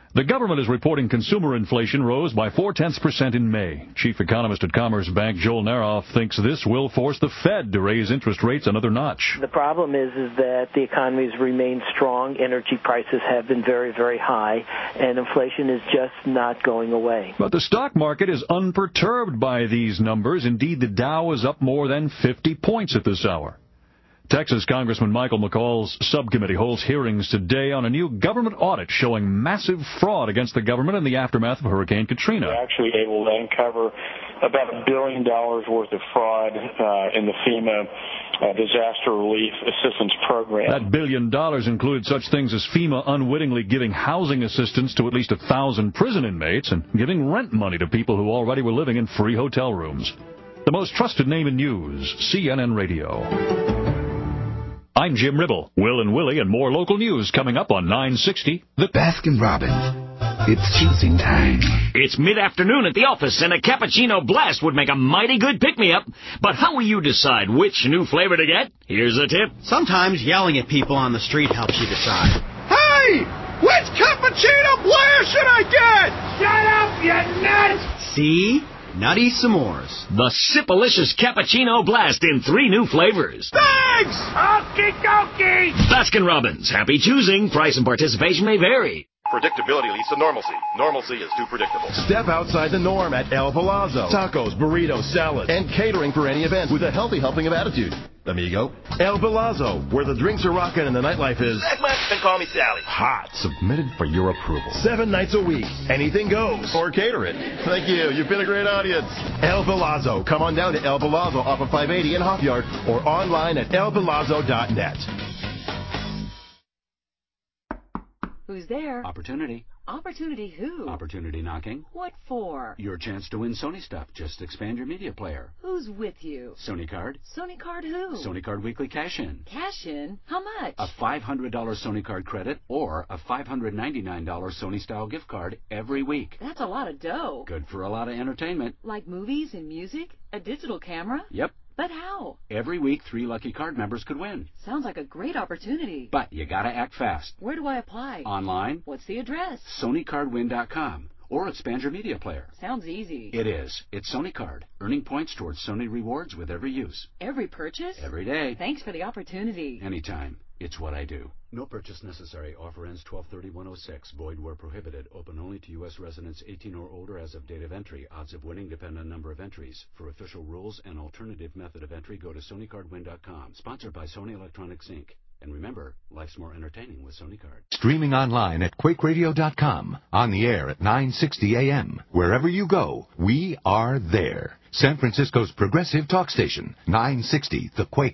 The government is reporting consumer inflation rose by four-tenths percent in May. Chief economist at Commerce Bank Joel Naroff thinks this will force the Fed to raise interest rates another notch. The problem is, is that the economy has remained strong. Energy prices have been very, very high, and inflation is just not going away. But the stock market is unperturbed by these numbers. Indeed, the Dow is up more than fifty points at this hour. Texas Congressman Michael McCall's subcommittee holds hearings today on a new government audit showing massive fraud against the government in the aftermath of Hurricane Katrina. We're actually able to uncover about a billion dollars worth of fraud uh, in the FEMA uh, disaster relief assistance program. That billion dollars included such things as FEMA unwittingly giving housing assistance to at least a thousand prison inmates and giving rent money to people who already were living in free hotel rooms. The most trusted name in news, C N N Radio. I'm Jim Ribble. Will and Willie and more local news coming up on nine sixty. The Baskin-Robbins. It's choosing time. It's mid-afternoon at the office, and a cappuccino blast would make a mighty good pick-me-up. But how will you decide which new flavor to get? Here's a tip. Sometimes yelling at people on the street helps you decide. Hey! Which cappuccino blast should I get? Shut up, you nuts! See? Nutty s'mores. The Sipalicious Cappuccino Blast in three new flavors. Thanks! Okie dokie! Baskin-Robbins. Happy choosing. Price and participation may vary. Predictability leads to normalcy. Normalcy is too predictable. Step outside the norm at El Palazzo. Tacos, burritos, salads, and catering for any event with a healthy helping of attitude. Amigo. El Palazzo, where the drinks are rocking and the nightlife is... Then call me Sally. Hot. Submitted for your approval. Seven nights a week. Anything goes. Or cater it. Thank you. You've been a great audience. El Palazzo. Come on down to El Palazzo off of five eighty in Hop Yard or online at el palazzo dot net. Who's there? Opportunity. Opportunity who? Opportunity knocking. What for? Your chance to win Sony stuff. Just expand your media player. Who's with you? Sony Card. Sony Card who? Sony Card Weekly Cash-In. Cash-in? How much? A five hundred dollars Sony Card credit or a five hundred ninety-nine dollars Sony Style gift card every week. That's a lot of dough. Good for a lot of entertainment. Like movies and music? A digital camera? Yep. But how? Every week, three lucky card members could win. Sounds like a great opportunity. But you gotta act fast. Where do I apply? Online. What's the address? Sony Card Win dot com. Or expand your media player. Sounds easy. It is. It's Sony Card, earning points towards Sony rewards with every use. Every purchase? Every day. Thanks for the opportunity. Anytime. It's what I do. No purchase necessary. Offer ends twelve thirty one oh six. Void where prohibited. Open only to U S residents eighteen or older as of date of entry. Odds of winning depend on number of entries. For official rules and alternative method of entry, go to Sony Card Win dot com. Sponsored by Sony Electronics, Incorporated. And remember, life's more entertaining with Sony Card. Streaming online at quake radio dot com. On the air at nine sixty a m. Wherever you go, we are there. San Francisco's progressive talk station, nine sixty The Quake.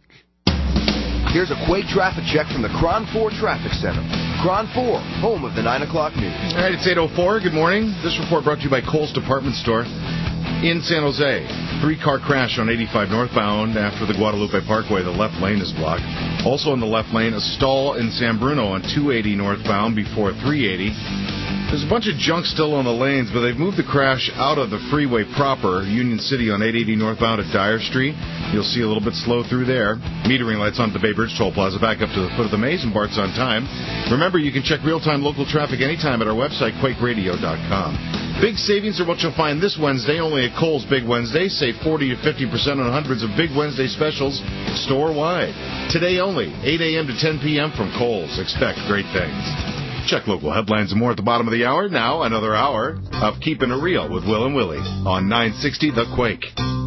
Here's a Quake traffic check from the Cron four Traffic Center. Cron four, home of the nine o'clock news. All right, it's eight oh four. Good morning. This report brought to you by Kohl's Department Store in San Jose. Three-car crash on eighty-five northbound after the Guadalupe Parkway. The left lane is blocked. Also in the left lane, a stall in San Bruno on two eighty northbound before three eighty. There's a bunch of junk still on the lanes, but they've moved the crash out of the freeway proper. Union City on eight eighty northbound at Dyer Street. You'll see a little bit slow through there. Metering lights on at the Bay Bridge Toll Plaza back up to the foot of the maze, and Bart's on time. Remember, you can check real-time local traffic anytime at our website, quake radio dot com. Big savings are what you'll find this Wednesday, only at Kohl's Big Wednesday. Save forty to fifty percent on hundreds of Big Wednesday specials store-wide. Today only, eight a m to ten p m from Kohl's. Expect great things. Check local headlines and more at the bottom of the hour. Now, another hour of Keeping It Real with Will and Willie on nine sixty The Quake.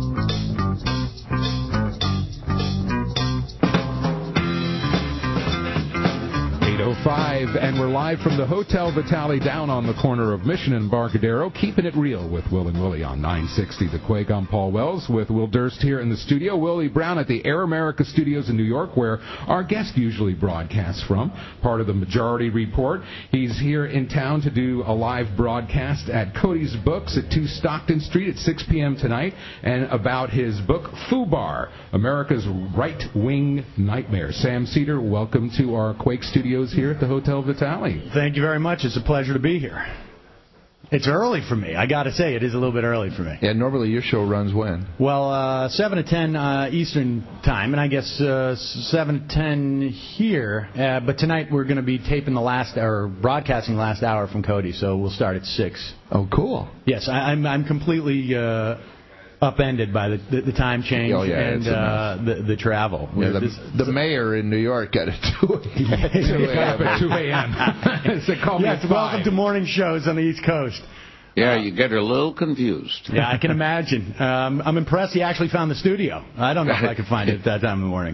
eight oh five, and we're live from the Hotel Vitale down on the corner of Mission and Barcadero. Keeping It Real with Will and Willie on nine sixty The Quake. I'm Paul Wells with Will Durst here in the studio. Willie Brown at the Air America Studios in New York, where our guest usually broadcasts from, part of the Majority Report. He's here in town to do a live broadcast at Cody's Books at two Stockton Street at six p m tonight, and about his book, FUBAR, America's Right-Wing Nightmare. Sam Cedar, welcome to our Quake Studios here at the Hotel Vitale. Thank you very much. It's a pleasure to be here. It's early for me. I got to say, it is a little bit early for me. Yeah, normally your show runs when? Well, uh, seven to ten uh, Eastern time, and I guess uh, seven to ten here. Uh, but tonight we're going to be taping the last, or broadcasting the last hour from Cody, so we'll start at six. Oh, cool. Yes, I, I'm I'm completely uh, upended by the, the, the time change oh, yeah, and uh, the the travel. Yeah, the, this, the mayor in New York got it two a.m. So call me yes, at welcome five. to morning shows on the East Coast. Yeah, you get a little confused. Yeah, I can imagine. Um, I'm impressed he actually found the studio. I don't know if I could find it at that time in the morning.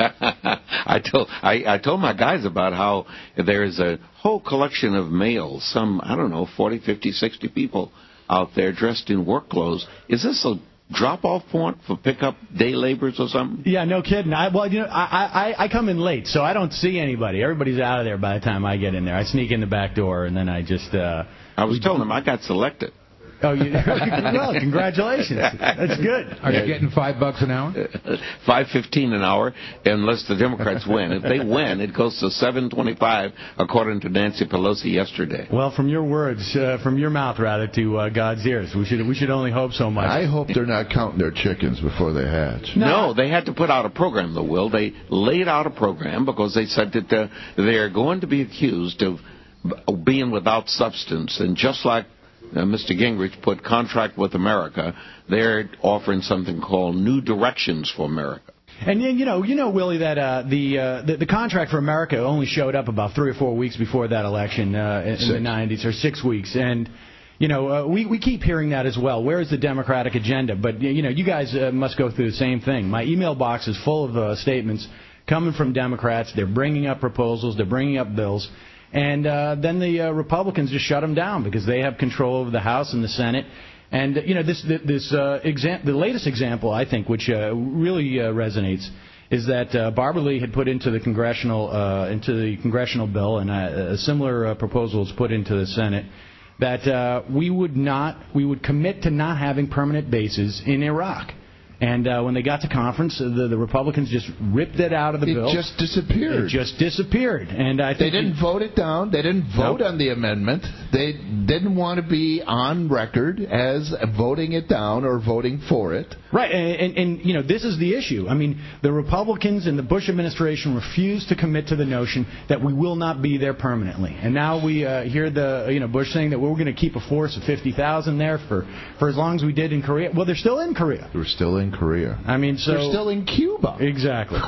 I told I, I told my guys about how there is a whole collection of males, some, I don't know, forty, fifty, sixty people out there dressed in work clothes. Is this a drop-off point for pickup day laborers or something? Yeah, no kidding. I, well, you know, I, I I come in late, so I don't see anybody. Everybody's out of there by the time I get in there. I sneak in the back door, and then I just... Uh, I was telling them I got selected. Oh, you, well, congratulations. That's good. Are you getting five bucks an hour? Five fifteen an hour, unless the Democrats win. If they win, it goes to seven twenty-five, according to Nancy Pelosi yesterday. Well, from your words, uh, from your mouth rather, to uh, God's ears, we should we should only hope so much. I hope they're not counting their chickens before they hatch. No, no they had to put out a program, though, Will. They laid out a program because they said that uh, they're going to be accused of being without substance, and just like Uh, Mister Gingrich put contract with America, they're offering something called New Directions for America. And you know, you know, Willie, that uh, the, uh, the the contract for America only showed up about three or four weeks before that election uh, in, in the nineties, or six weeks, and you know, uh, we we keep hearing that as well. Where is the Democratic agenda? But you know, you guys uh, must go through the same thing. My email box is full of uh, statements coming from Democrats. They're bringing up proposals. They're bringing up bills. And uh, then the uh, Republicans just shut them down because they have control over the House and the Senate. And, uh, you know, this this uh, exam- the latest example, I think, which uh, really uh, resonates, is that uh, Barbara Lee had put into the congressional uh, into the congressional bill, and uh, a similar uh, proposal was put into the Senate, that uh, we would not we would commit to not having permanent bases in Iraq. And uh, when they got to conference, uh, the, the Republicans just ripped it out of the it bill. It just disappeared. It just disappeared. And I think they didn't we, vote it down. They didn't vote nope. on the amendment. They didn't want to be on record as voting it down or voting for it. Right. And, and, and, you know, this is the issue. I mean, the Republicans and the Bush administration refused to commit to the notion that we will not be there permanently. And now we uh, hear the, you know, Bush saying that we're going to keep a force of fifty thousand there for, for as long as we did in Korea. Well, they're still in Korea. They're still in Korea. I mean, so they're still in Cuba. Exactly.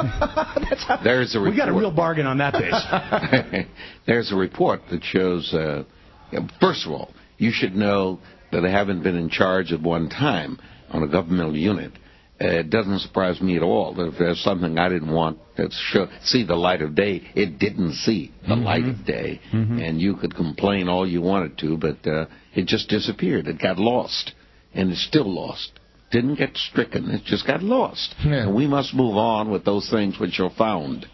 That's how There's a report. We got a real bargain on that base. There's a report that shows, uh, first of all, you should know that they haven't been in charge at one time on a governmental unit. Uh, it doesn't surprise me at all that if there's something I didn't want to show, see the light of day, it didn't see the mm-hmm. light of day. Mm-hmm. And you could complain all you wanted to, but uh, it just disappeared. It got lost, and it's still lost. Didn't get stricken. It just got lost. Yeah. And we must move on with those things which are found.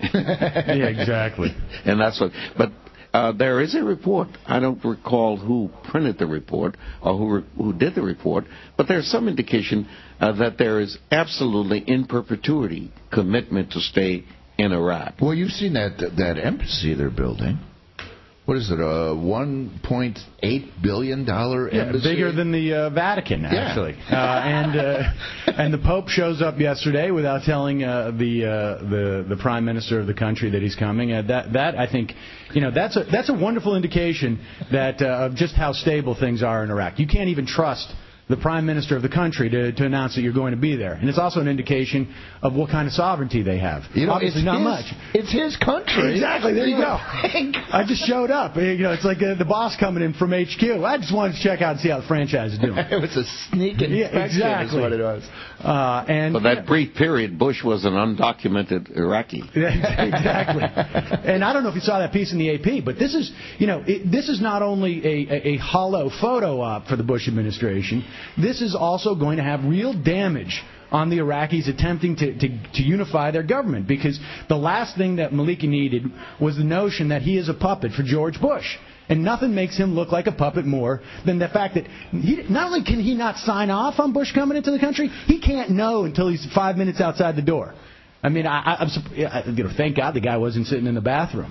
Yeah, exactly. And that's what. But uh, there is a report. I don't recall who printed the report or who re- who did the report, but there's some indication uh, that there is absolutely in perpetuity commitment to stay in Iraq. Well, you've seen that that embassy they're building. What is it, a one point eight billion dollars embassy? Yeah, bigger than the uh, Vatican, actually. Yeah. uh, and uh, and the Pope shows up yesterday without telling uh, the uh, the the Prime Minister of the country that he's coming. Uh, that that I think, you know, that's a that's a wonderful indication that uh, of just how stable things are in Iraq. You can't even trust the Prime Minister of the country to, to announce that you're going to be there. And it's also an indication of what kind of sovereignty they have. You know, Obviously, it's not his, much. It's his country. Exactly. There you go. I just showed up. You know, it's like uh, the boss coming in from H Q. I just wanted to check out and see how the franchise is doing. It was a sneak inspection yeah, exactly. is what it was. Uh, and For that brief period, Bush was an undocumented Iraqi. Exactly. And I don't know if you saw that piece in the A P, but this is, you know, it, this is not only a, a, a hollow photo op for the Bush administration. This is also also going to have real damage on the Iraqis attempting to, to, to unify their government, because the last thing that Maliki needed was the notion that he is a puppet for George Bush. And nothing makes him look like a puppet more than the fact that he, not only can he not sign off on Bush coming into the country, he can't know until he's five minutes outside the door. I mean, I, I, I'm, I, you know, thank God the guy wasn't sitting in the bathroom.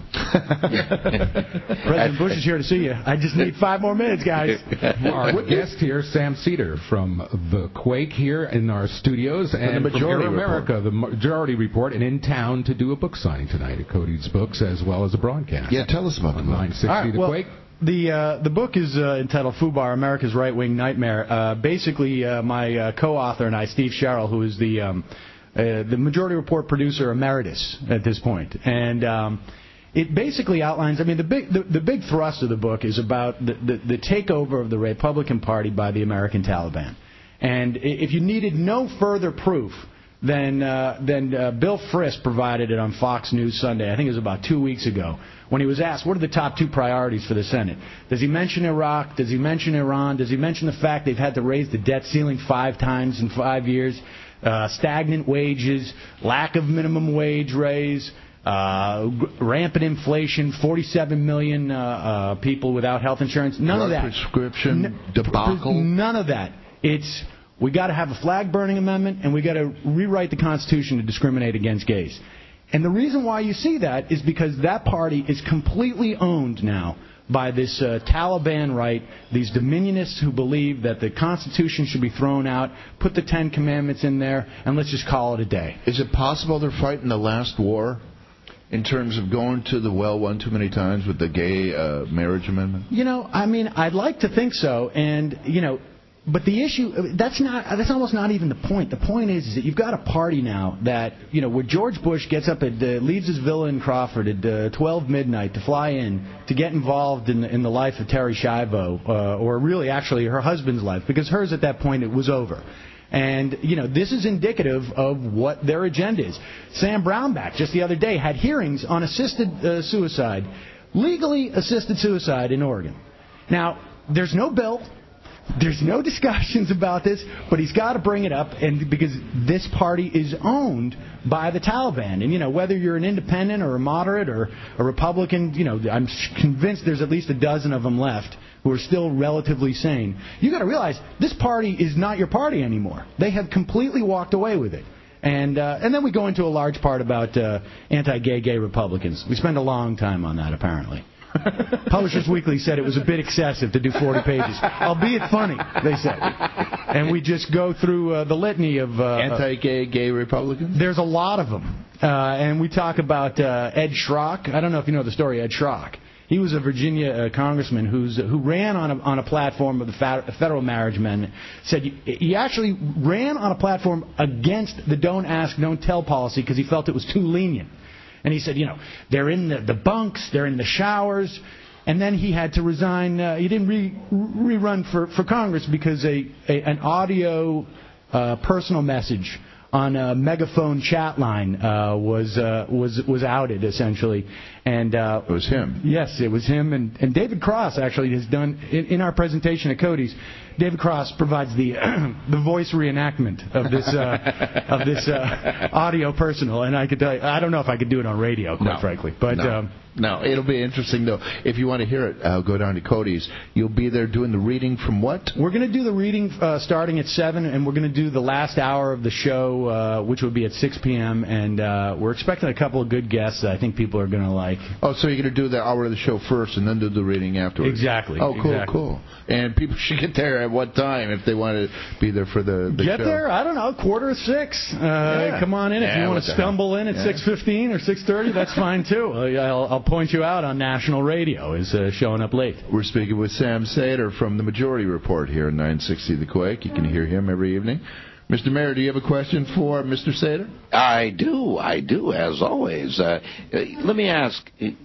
President Bush is here to see you. I just need five more minutes, guys. Our guest here, Sam Cedar from the Quake here in our studios, and the Majority from Air America, the Majority Report, and in town to do a book signing tonight at Cody's Books, as well as a broadcast. Yeah, tell us about the book. nine sixty All right, The well, Quake. The uh, the book is uh, entitled FUBAR, America's Right-Wing Nightmare. Uh, basically, uh, my uh, co-author and I, Steve Sherrill, who is the um, uh, the Majority Report producer emeritus at this point, and um, it basically outlines. I mean, the big the, the big thrust of the book is about the, the the takeover of the Republican Party by the American Taliban. And if you needed no further proof, then uh, then uh, Bill Frist provided it on Fox News Sunday. I think it was about two weeks ago, when he was asked, what are the top two priorities for the Senate? Does he mention Iraq? Does he mention Iran? Does he mention the fact they've had to raise the debt ceiling five times in five years? Uh, stagnant wages, lack of minimum wage raise, uh, rampant inflation, forty-seven million uh, uh, people without health insurance. None Drug of that. prescription N- debacle. None of that. It's we got to have a flag-burning amendment, and we got to rewrite the Constitution to discriminate against gays. And the reason why you see that is because that party is completely owned now by this uh, Taliban right, these dominionists who believe that the Constitution should be thrown out, put the Ten Commandments in there, and let's just call it a day. Is it possible they're fighting the last war in terms of going to the well one too many times with the gay uh, marriage amendment? You know, I mean, I'd like to think so, and, you know, but the issue, that's not, that's almost not even the point. The point is, is that you've got a party now that, you know, where George Bush gets up at, uh, leaves his villa in Crawford at uh, twelve midnight to fly in to get involved in, in the life of Terry Schiavo, uh, or really actually her husband's life, because hers at that point, it was over. And, you know, this is indicative of what their agenda is. Sam Brownback, just the other day, had hearings on assisted uh, suicide, legally assisted suicide in Oregon. Now, there's no bill. There's no discussions about this, but he's got to bring it up, and because this party is owned by the Taliban. And, you know, whether you're an independent or a moderate or a Republican, you know, I'm convinced there's at least a dozen of them left who are still relatively sane. You got to realize this party is not your party anymore. They have completely walked away with it. And uh, and then we go into a large part about uh, anti-gay gay Republicans. We spend a long time on that, apparently. Publishers Weekly said it was a bit excessive to do forty pages, albeit funny, they said. And we just go through uh, the litany of... Uh, Anti-gay gay Republicans? There's a lot of them. Uh, and we talk about uh, Ed Schrock. I don't know if you know the story, Ed Schrock. He was a Virginia uh, congressman who's, who ran on a, on a platform of the fa- federal marriage amendment. Said he, he actually ran on a platform against the don't ask, don't tell policy because he felt it was too lenient. And he said, you know, they're in the, the bunks, they're in the showers. And then he had to resign. Uh, he didn't re, rerun for, for Congress because a, a an audio uh, personal message on a megaphone chat line uh, was uh, was was outed essentially, and uh, it was him. Yes, it was him, and, and David Cross actually has done in, in our presentation at Cody's. David Cross provides the the voice reenactment of this uh, of this uh, audio personal, and I could tell you, I don't know if I could do it on radio, quite no, frankly, but. No. Um, No, it'll be interesting, though. If you want to hear it, uh, go down to Cody's. You'll be there doing the reading from what? We're going to do the reading uh, starting at seven, and we're going to do the last hour of the show, uh, which will be at six p.m., and uh, we're expecting a couple of good guests that I think people are going to like. Oh, so you're going to do the hour of the show first and then do the reading afterwards? Exactly. Oh, cool, exactly. cool. And people should get there at what time if they want to be there for the, the Get show? there, I don't know, quarter of six. Uh, yeah. Come on in. If yeah, you want to stumble in at yeah. six fifteen or six thirty, that's fine, too. I'll, I'll point you out on national radio is uh, showing up late. We're speaking with Sam Seder from the Majority Report here in nine sixty The Quake. You can hear him every evening. Mister Mayor, do you have a question for Mister Seder? I do, I do, as always. Uh, let me ask,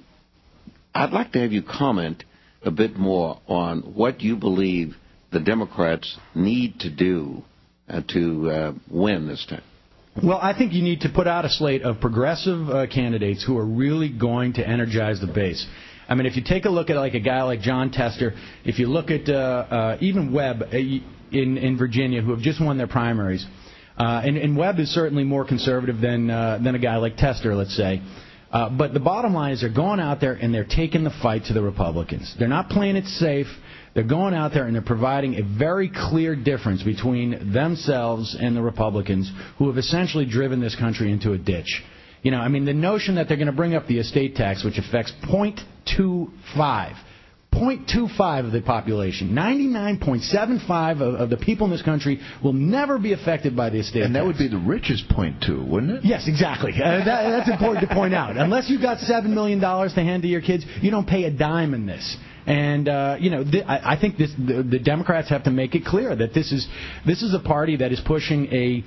I'd like to have you comment a bit more on what you believe the Democrats need to do uh, to uh, win this time. Well, I think you need to put out a slate of progressive uh, candidates who are really going to energize the base. I mean, if you take a look at like a guy like John Tester, if you look at uh, uh, even Webb uh, in in Virginia, who have just won their primaries, uh, and, and Webb is certainly more conservative than uh, than a guy like Tester, let's say. Uh, but the bottom line is they're going out there and they're taking the fight to the Republicans. They're not playing it safe. They're going out there and they're providing a very clear difference between themselves and the Republicans, who have essentially driven this country into a ditch. You know, I mean, the notion that they're going to bring up the estate tax, which affects zero point two five, zero point two five of the population, ninety-nine point seven five of, of the people in this country will never be affected by the estate and tax. And that would be the richest point two, wouldn't it? Yes, exactly. Uh, that, that's important to point out. Unless you've got seven million dollars to hand to your kids, you don't pay a dime in this. And uh, you know, th- I, I think this, the, the Democrats have to make it clear that this is this is a party that is pushing a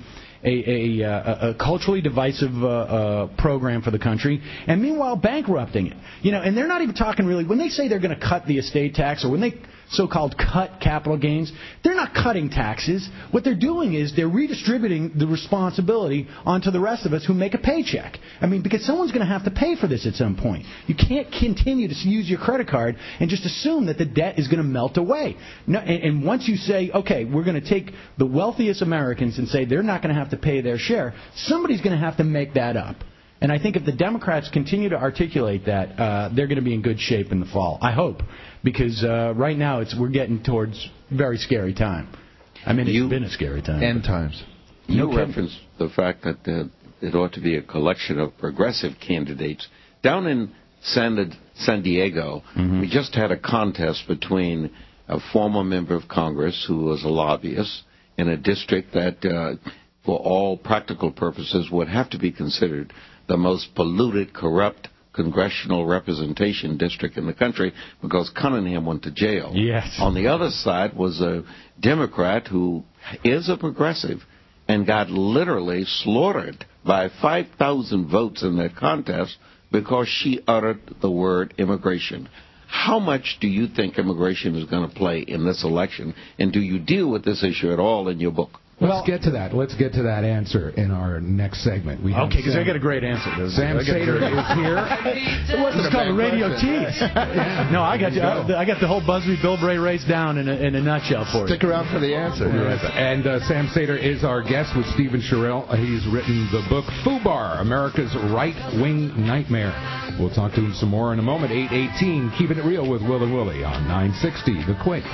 a, a, a, a culturally divisive uh, uh, program for the country, and meanwhile bankrupting it. You know, and they're not even talking really when they say they're going to cut the estate tax, or when they so-called cut capital gains. They're not cutting taxes. What they're doing is they're redistributing the responsibility onto the rest of us who make a paycheck. I mean, because someone's going to have to pay for this at some point. You can't continue to use your credit card and just assume that the debt is going to melt away. No, and, and once you say, okay, we're going to take the wealthiest Americans and say they're not going to have to pay their share, somebody's going to have to make that up. And I think if the Democrats continue to articulate that, uh, they're going to be in good shape in the fall. I hope, because uh, right now it's we're getting towards very scary time. I mean, it's you, been a scary time. End times. You no referenced the fact that uh, it ought to be a collection of progressive candidates. Down in San, San Diego, mm-hmm. we just had a contest between a former member of Congress who was a lobbyist in a district that, uh, for all practical purposes, would have to be considered the most polluted, corrupt congressional representation district in the country, because Cunningham went to jail. Yes. On the other side was a Democrat who is a progressive and got literally slaughtered by five thousand votes in that contest because she uttered the word immigration. How much do you think immigration is going to play in this election, and do you deal with this issue at all in your book? Let's well, get to that. Let's get to that answer in our next segment. We okay, because I got a great answer. Sam Sater is here. It wasn't called a radio tease. Yeah. No, I got you. I, I got the whole Busby Bilbray race down in a, in a nutshell for you. Stick around for the answer. Yes. And uh, Sam Sater is our guest with Stephen Sherrill. He's written the book FUBAR, America's Right-Wing Nightmare. We'll talk to him some more in a moment. eight eighteen, Keeping It Real with Will and Willie on nine sixty The Quake.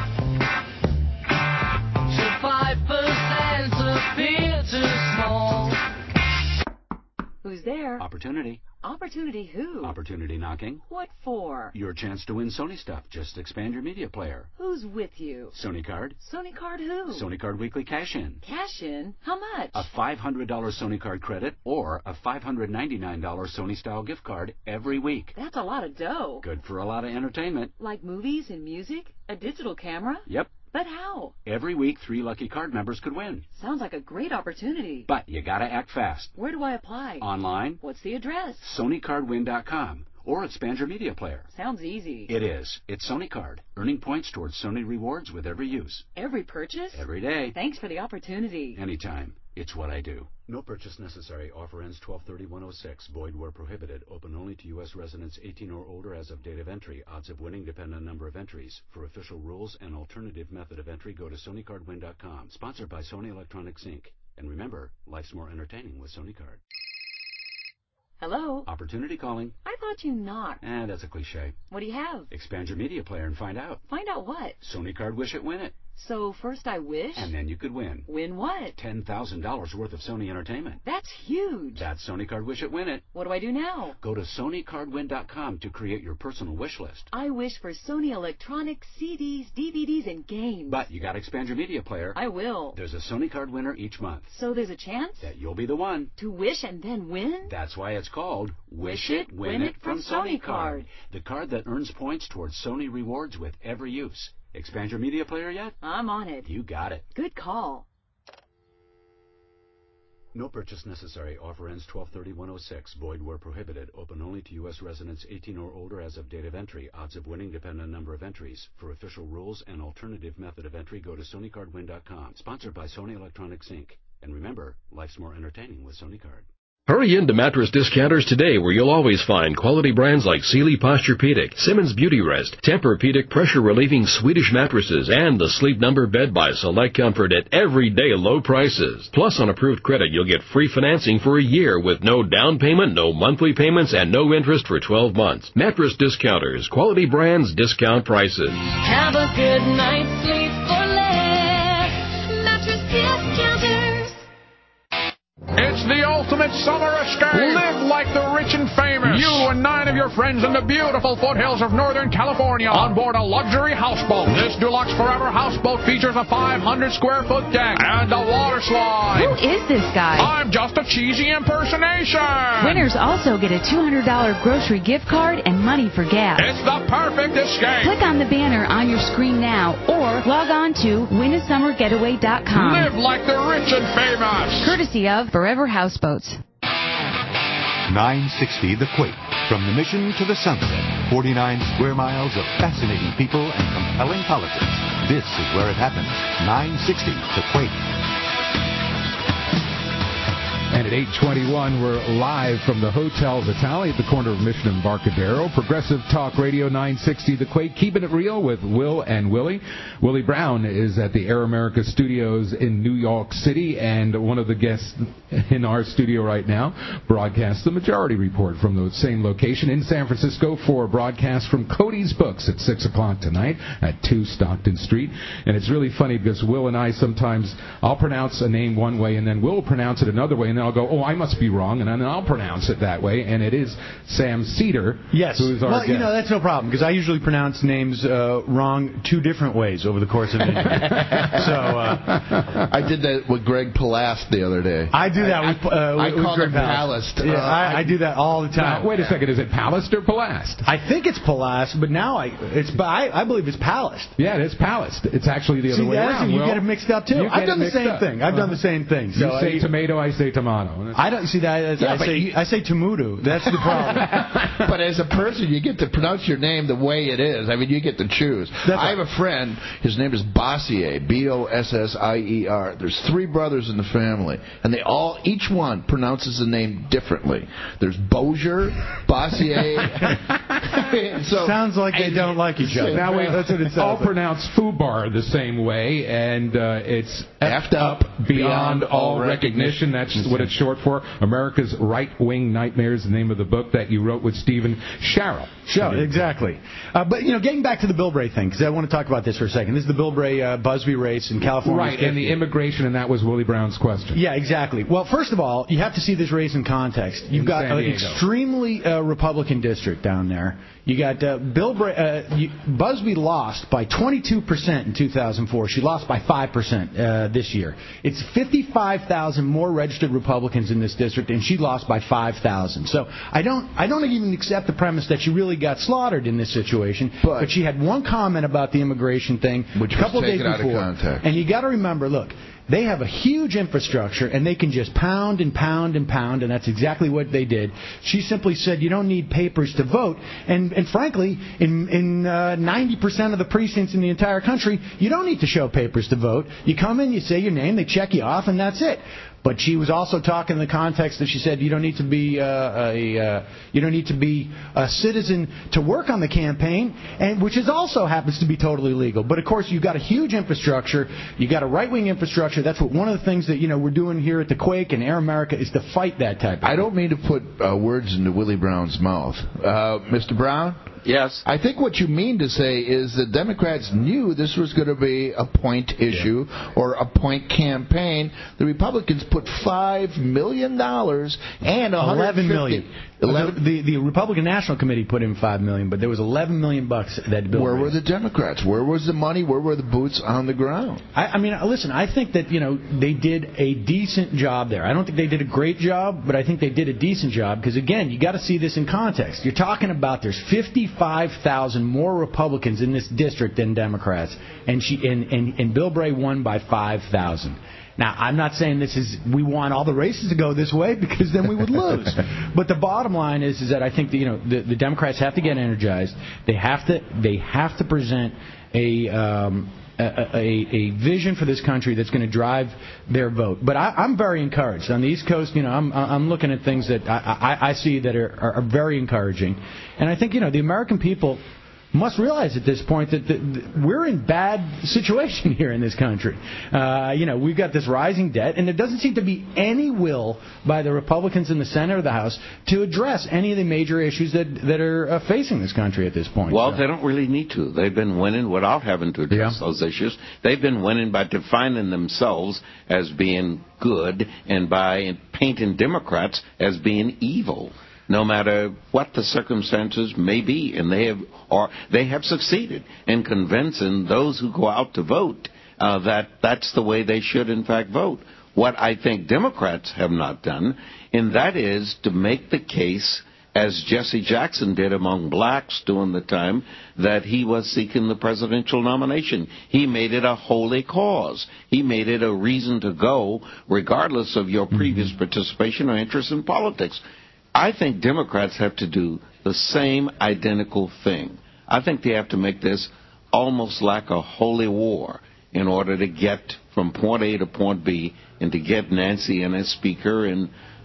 Who's there? Opportunity. Opportunity who? Opportunity knocking. What for? Your chance to win Sony stuff. Just expand your media player. Who's with you? Sony Card. Sony Card who? Sony Card Weekly Cash-In. Cash-in? How much? A five hundred dollars Sony Card credit or a five hundred ninety-nine dollars Sony Style gift card every week. That's a lot of dough. Good for a lot of entertainment. Like movies and music? A digital camera? Yep. But how? Every week, three lucky card members could win. Sounds like a great opportunity. But you gotta act fast. Where do I apply? Online. What's the address? Sony Card Win dot com. Or expand your media player. Sounds easy. It is. It's Sony Card, earning points towards Sony rewards with every use. Every purchase? Every day. Thanks for the opportunity. Anytime. It's what I do. No purchase necessary. Offer ends twelve thirty one oh six. Void where prohibited. Open only to U S residents eighteen or older as of date of entry. Odds of winning depend on number of entries. For official rules and alternative method of entry, go to Sony Card Win dot com. Sponsored by Sony Electronics Incorporated. And remember, life's more entertaining with Sony Card. Hello? Opportunity calling. I thought you knocked. Eh, that's a cliche. What do you have? Expand your media player and find out. Find out what? Sony Card Wish It Win It. So first I wish? And then you could win. Win what? ten thousand dollars worth of Sony entertainment. That's huge. That's Sony Card Wish It Win It. What do I do now? Go to Sony Card Win dot com to create your personal wish list. I wish for Sony electronics, C Ds, D V Ds, and games. But you gotta expand your media player. I will. There's a Sony Card winner each month. So there's a chance? That you'll be the one. To wish and then win? That's why it's called Wish It, Win, win It, it from, from Sony Sony Card. Card. The card that earns points towards Sony rewards with every use. Expand your media player yet? I'm on it. You got it. Good call. No purchase necessary. Offer ends twelve thirty one oh six. Void where prohibited. Open only to U S residents eighteen or older as of date of entry. Odds of winning depend on number of entries. For official rules and alternative method of entry, go to Sony Card Win dot com. Sponsored by Sony Electronics Incorporated. And remember, life's more entertaining with Sony Card. Hurry into Mattress Discounters today, where you'll always find quality brands like Sealy Posturepedic, Simmons Beauty Rest, Tempur-Pedic pressure-relieving Swedish mattresses, and the Sleep Number bed by Select Comfort at everyday low prices. Plus, on approved credit, you'll get free financing for a year with no down payment, no monthly payments, and no interest for twelve months. Mattress Discounters, quality brands, discount prices. Have a good night's sleep for less. Mattress Discounters. It's the ultimate summer escape. Live like the rich and famous. You and nine of your friends in the beautiful foothills of Northern California on board a luxury houseboat. This Deluxe Forever houseboat features a five hundred square foot deck and a water slide. Who is this guy? I'm just a cheesy impersonation. Winners also get a two hundred dollars grocery gift card and money for gas. It's the perfect escape. Click on the banner on your screen now or log on to win a summer getaway dot com. Live like the rich and famous. Courtesy of Forever Houseboats. nine sixty The Quake. From the Mission to the sunset. forty-nine square miles of fascinating people and compelling politics. This is where it happens. nine sixty The Quake. And at eight twenty-one, we're live from the Hotel Vitale at the corner of Mission and Embarcadero. Progressive Talk Radio nine sixty The Quake, keeping it real with Will and Willie. Willie Brown is at the Air America Studios in New York City, and one of the guests in our studio right now broadcasts the Majority Report from the same location in San Francisco for a broadcast from Cody's Books at six o'clock tonight at two Stockton Street. And it's really funny because Will and I sometimes, I'll pronounce a name one way, and then Will will pronounce it another way, and then I'll go, oh, I must be wrong, and then I'll pronounce it that way, and it is Sam Cedar. Yes. Who is our well, guest. you know, that's no problem, because I usually pronounce names uh, wrong two different ways over the course of an interview. so, uh, I did that with Greg Palast the other day. I do that I, with, uh, I, with I called Greg him Palast. Yeah, Uh, I, I do that all the time. Now, wait a second, is it Palast or Palast? I think it's Palast, but now I it's I, I believe it's Palast. Yeah, it is Palast. It's actually the other See, way that's, around. you Will. get it mixed up, too. You I've get done it the same mixed up. thing. I've done the same thing. So you say I, tomato, I say tomato. I don't see that. As, Yeah, I, but say, you- I say Tamudu. That's the problem. But as a person, you get to pronounce your name the way it is. I mean, you get to choose. That's I have a friend. His name is Bossier, B O S S I E R. There's three brothers in the family, and they all, each one pronounces the name differently. There's Bossier, Bossier. so Sounds like they don't like each other. Now wait, That's what it sounds all like. pronounce FUBAR the same way, and uh, it's Effed up beyond all recognition. That's what it's short for. America's Right-Wing Nightmares, the name of the book that you wrote with Stephen Sharrow. Sure, exactly. Uh, but, you know, getting back to the Bill Bray thing, because I want to talk about this for a second. This is the Bill Bray uh, Busby race in California. Right, and the immigration, and that was Willie Brown's question. Yeah, exactly. Well, first of all, you have to see this race in context. You've In got San an Diego. extremely uh, Republican district down there. You got uh, Bill Bray. Uh, you, Busby lost by twenty-two percent in two thousand four. She lost by five percent uh, this year. It's fifty-five thousand more registered Republicans in this district, and she lost by five thousand. So I don't, I don't even accept the premise that she really got slaughtered in this situation. But, but she had one comment about the immigration thing Which a couple was days taken out of before, context. and you got to remember, look. They have a huge infrastructure, and they can just pound and pound and pound, and that's exactly what they did. She simply said, you don't need papers to vote. And, and frankly, in, in uh, ninety percent of the precincts in the entire country, you don't need to show papers to vote. You come in, you say your name, they check you off, and that's it. But she was also talking in the context that she said you don't need to be uh, a uh, you don't need to be a citizen to work on the campaign, and which is also happens to be totally legal. But of course, you've got a huge infrastructure. You got a right-wing infrastructure. That's what one of the things that you know we're doing here at the Quake and Air America is to fight that type of I don't mean to put uh, words into Willie Brown's mouth. Uh, Mister Brown? Yes. I think what you mean to say is that Democrats knew this was going to be a point issue yeah. or a point campaign. The Republicans put five million dollars and eleven million. eleven The, the Republican National Committee put in five million, but there was eleven million bucks that Bill Where raised. were the Democrats? Where was the money? Where were the boots on the ground? I, I mean, listen. I think that you know they did a decent job there. I don't think they did a great job, but I think they did a decent job because again, you got to see this in context. You're talking about there's fifty-five thousand more Republicans in this district than Democrats, and she and and, and Bill Bray won by five thousand. Now, I'm not saying this is we want all the races to go this way because then we would lose. But the bottom line is is that I think that, you know the, the Democrats have to get energized. They have to they have to present a um, a, a, a vision for this country that's going to drive their vote. But I, I'm very encouraged. On the East Coast, you know, I'm, I'm looking at things that I, I, I see that are, are, are very encouraging. And I think, you know, the American people must realize at this point that the, the, we're in bad situation here in this country. Uh, you know, we've got this rising debt, and there doesn't seem to be any will by the Republicans in the Senate or the House to address any of the major issues that that are uh, facing this country at this point. Well, so. They don't really need to. They've been winning without having to address yeah. those issues. They've been winning by defining themselves as being good and by painting Democrats as being evil, no matter what the circumstances may be. And they have or they have succeeded in convincing those who go out to vote uh, that that's the way they should, in fact, vote. What I think Democrats have not done, and that is to make the case, as Jesse Jackson did among blacks during the time that he was seeking the presidential nomination. He made it a holy cause. He made it a reason to go, regardless of your previous mm-hmm. participation or interest in politics. I think Democrats have to do the same identical thing. I think they have to make this almost like a holy war in order to get from point A to point B and to get Nancy in as Speaker and,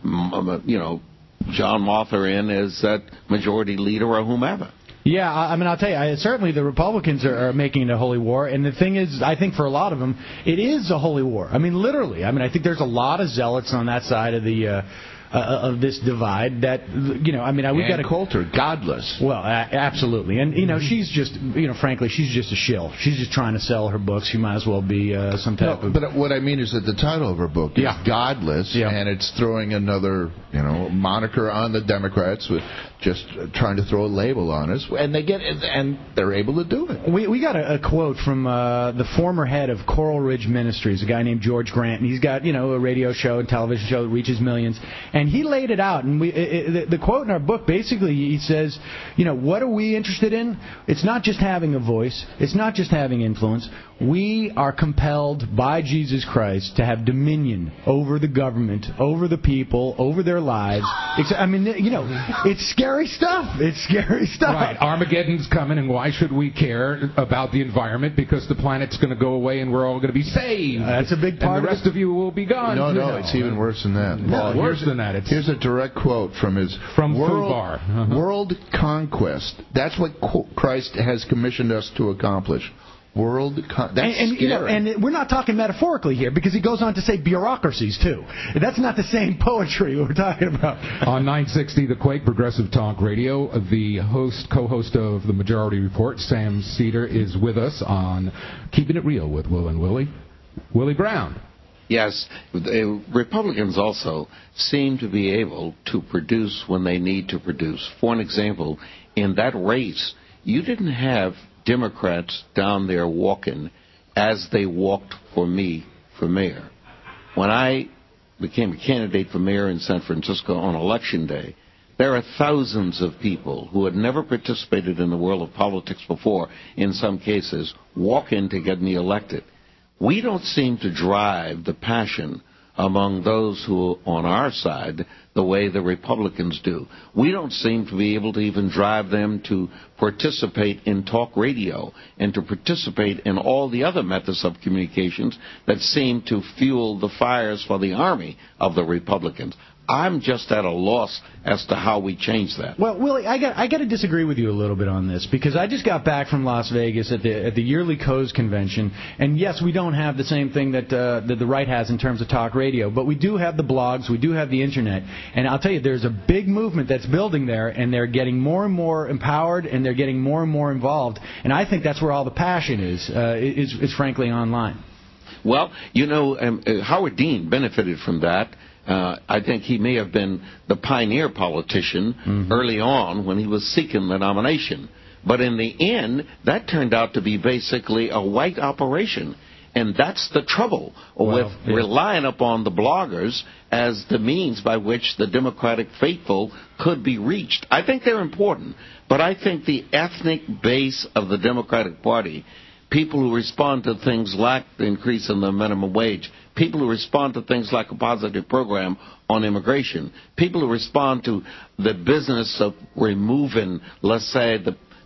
you know, John Martha in as that majority leader or whomever. Yeah, I mean, I'll tell you, I, certainly the Republicans are, are making it a holy war, and the thing is, I think for a lot of them, it is a holy war. I mean, literally. I mean, I think there's a lot of zealots on that side of the uh, uh, of this divide that, you know, I mean, we've got a Coulter, godless. Well, a- absolutely, and you know, she's just, you know, frankly, she's just a shill. She's just trying to sell her books. She might as well be uh, some type no, of. But what I mean is that the title of her book is yeah. Godless, yeah. and it's throwing another, you know, moniker on the Democrats with just trying to throw a label on us, and they get and they're able to do it. We we got a, a quote from uh, the former head of Coral Ridge Ministries, a guy named George Grant, and he's got, you know, a radio show and television show that reaches millions, and he laid it out. And we it, it, the quote in our book, basically, he says, you know, what are we interested in? It's not just having a voice. It's not just having influence. We are compelled by Jesus Christ to have dominion over the government, over the people, over their lives. It's, I mean, you know, it's scary stuff. It's scary stuff. Right. Armageddon's coming, and why should we care about the environment? Because the planet's going to go away, and we're all going to be saved. Uh, that's a big part. And the rest of, of you will be gone. No, no, know. it's even worse than that. No, well, worse than that. It's here's a direct quote from his from world, Fubar. Uh-huh. World conquest. That's what Christ has commissioned us to accomplish. World con- that's and, and, you know, and we're not talking metaphorically here, because he goes on to say bureaucracies too. That's not the same poetry we're talking about. On nine sixty The Quake, Progressive Talk Radio, the host, co-host of the Majority Report, Sam Cedar, is with us on Keeping It Real with Will and Willie. Willie Brown. Yes, the Republicans also seem to be able to produce when they need to produce. For an example, in that race, you didn't have Democrats down there walking as they walked for me for mayor. When I became a candidate for mayor in San Francisco on election day, there are thousands of people who had never participated in the world of politics before, in some cases, walking to get me elected. We don't seem to drive the passion among those who are on our side the way the Republicans do. We don't seem to be able to even drive them to participate in talk radio and to participate in all the other methods of communications that seem to fuel the fires for the army of the Republicans. I'm just at a loss as to how we change that. Well, Willie, I got I got to disagree with you a little bit on this, because I just got back from Las Vegas at the at the yearly Coase convention, and yes, we don't have the same thing that uh, that the right has in terms of talk radio, but we do have the blogs, we do have the internet, and I'll tell you, there's a big movement that's building there, and they're getting more and more empowered, and they're getting more and more involved, and I think that's where all the passion is uh, is, is frankly online. Well, you know, um, uh, Howard Dean benefited from that. Uh, I think he may have been the pioneer politician mm-hmm. early on when he was seeking the nomination. But in the end, that turned out to be basically a white operation. And that's the trouble well, with yeah. relying upon the bloggers as the means by which the Democratic faithful could be reached. I think they're important, but I think the ethnic base of the Democratic Party, people who respond to things like the increase in the minimum wage, people who respond to things like a positive program on immigration, people who respond to the business of removing, let's say, the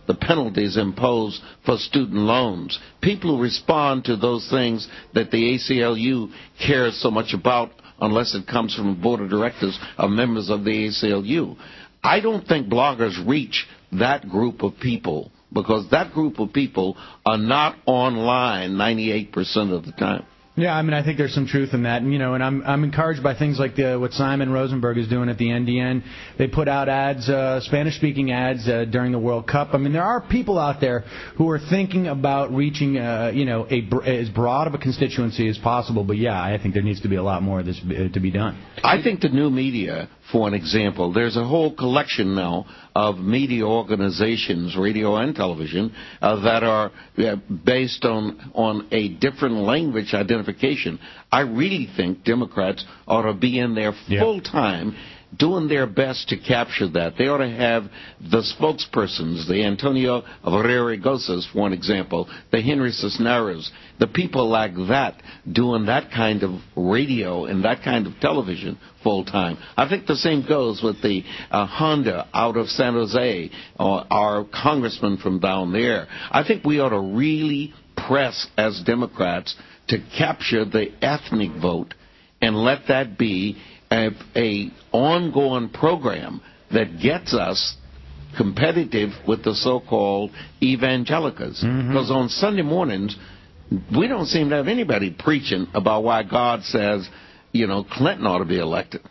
the penalties imposed for student loans. People who respond to those things that the A C L U cares so much about, unless it comes from the board of directors or members of the A C L U. I don't think bloggers reach that group of people, because that group of people are not online ninety-eight percent of the time. Yeah, I mean, I think there's some truth in that, and you know, and I'm I'm encouraged by things like the, what Simon Rosenberg is doing at the N D N. They put out ads, uh, Spanish-speaking ads uh, during the World Cup. I mean, there are people out there who are thinking about reaching, uh, you know, a br- as broad of a constituency as possible. But yeah, I think there needs to be a lot more of this uh, to be done. I think the new media, for an example, there's a whole collection now of media organizations, radio and television, uh, that are uh, based on on a different language identification. I really think Democrats ought to be in there full time, doing their best to capture that. They ought to have the spokespersons, the Antonio Villarigosas, for an example, the Henry Cisneros, the people like that doing that kind of radio and that kind of television full time. I think the same goes with the uh, Honda out of San Jose, or our congressman from down there. I think we ought to really press as Democrats to capture the ethnic vote and let that be a, a ongoing program that gets us competitive with the so-called evangelicals. Mm-hmm. Because on Sunday mornings, we don't seem to have anybody preaching about why God says, you know, Clinton ought to be elected.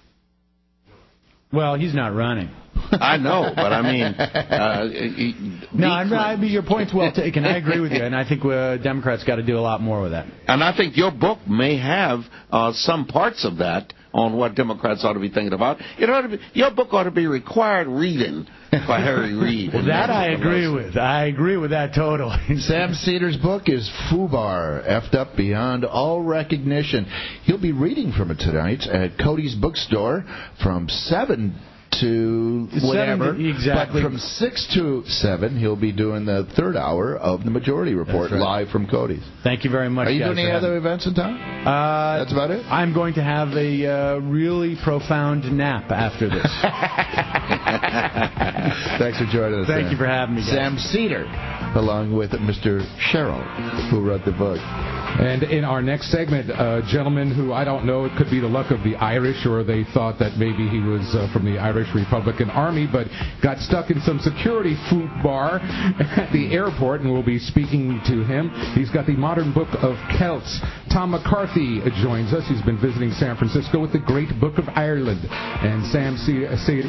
Well, he's not running. I know, but I mean... Uh, no, I'm, I mean, your point's well taken. I agree with you, and I think uh, Democrats got to do a lot more with that. And I think your book may have uh, some parts of that on what Democrats ought to be thinking about. It ought to be, your book ought to be required reading for Harry Reid. Well, that I agree with. I agree with that totally. Sam Cedar's book is FUBAR, Effed Up Beyond All Recognition. He'll be reading from it tonight at Cody's Bookstore from seven to whatever. Seven, exactly. But from six to seven, he'll be doing the third hour of the Majority Report, right, live from Cody's. Thank you very much. Are you guys, doing any other events in town? Uh, That's about it? I'm going to have a uh, really profound nap after this. Thanks for joining us. Thank Sam. you for having me, guys. Sam Cedar, along with Mister Sherrill, who wrote the book. And in our next segment, a gentleman who I don't know, it could be the luck of the Irish, or they thought that maybe he was uh, from the Irish Republican Army, but got stuck in some security food bar at the airport, and we'll be speaking to him. He's got the Modern Book of Celts. Tom McCarthy joins us. He's been visiting San Francisco with the Great Book of Ireland. And Sam, C-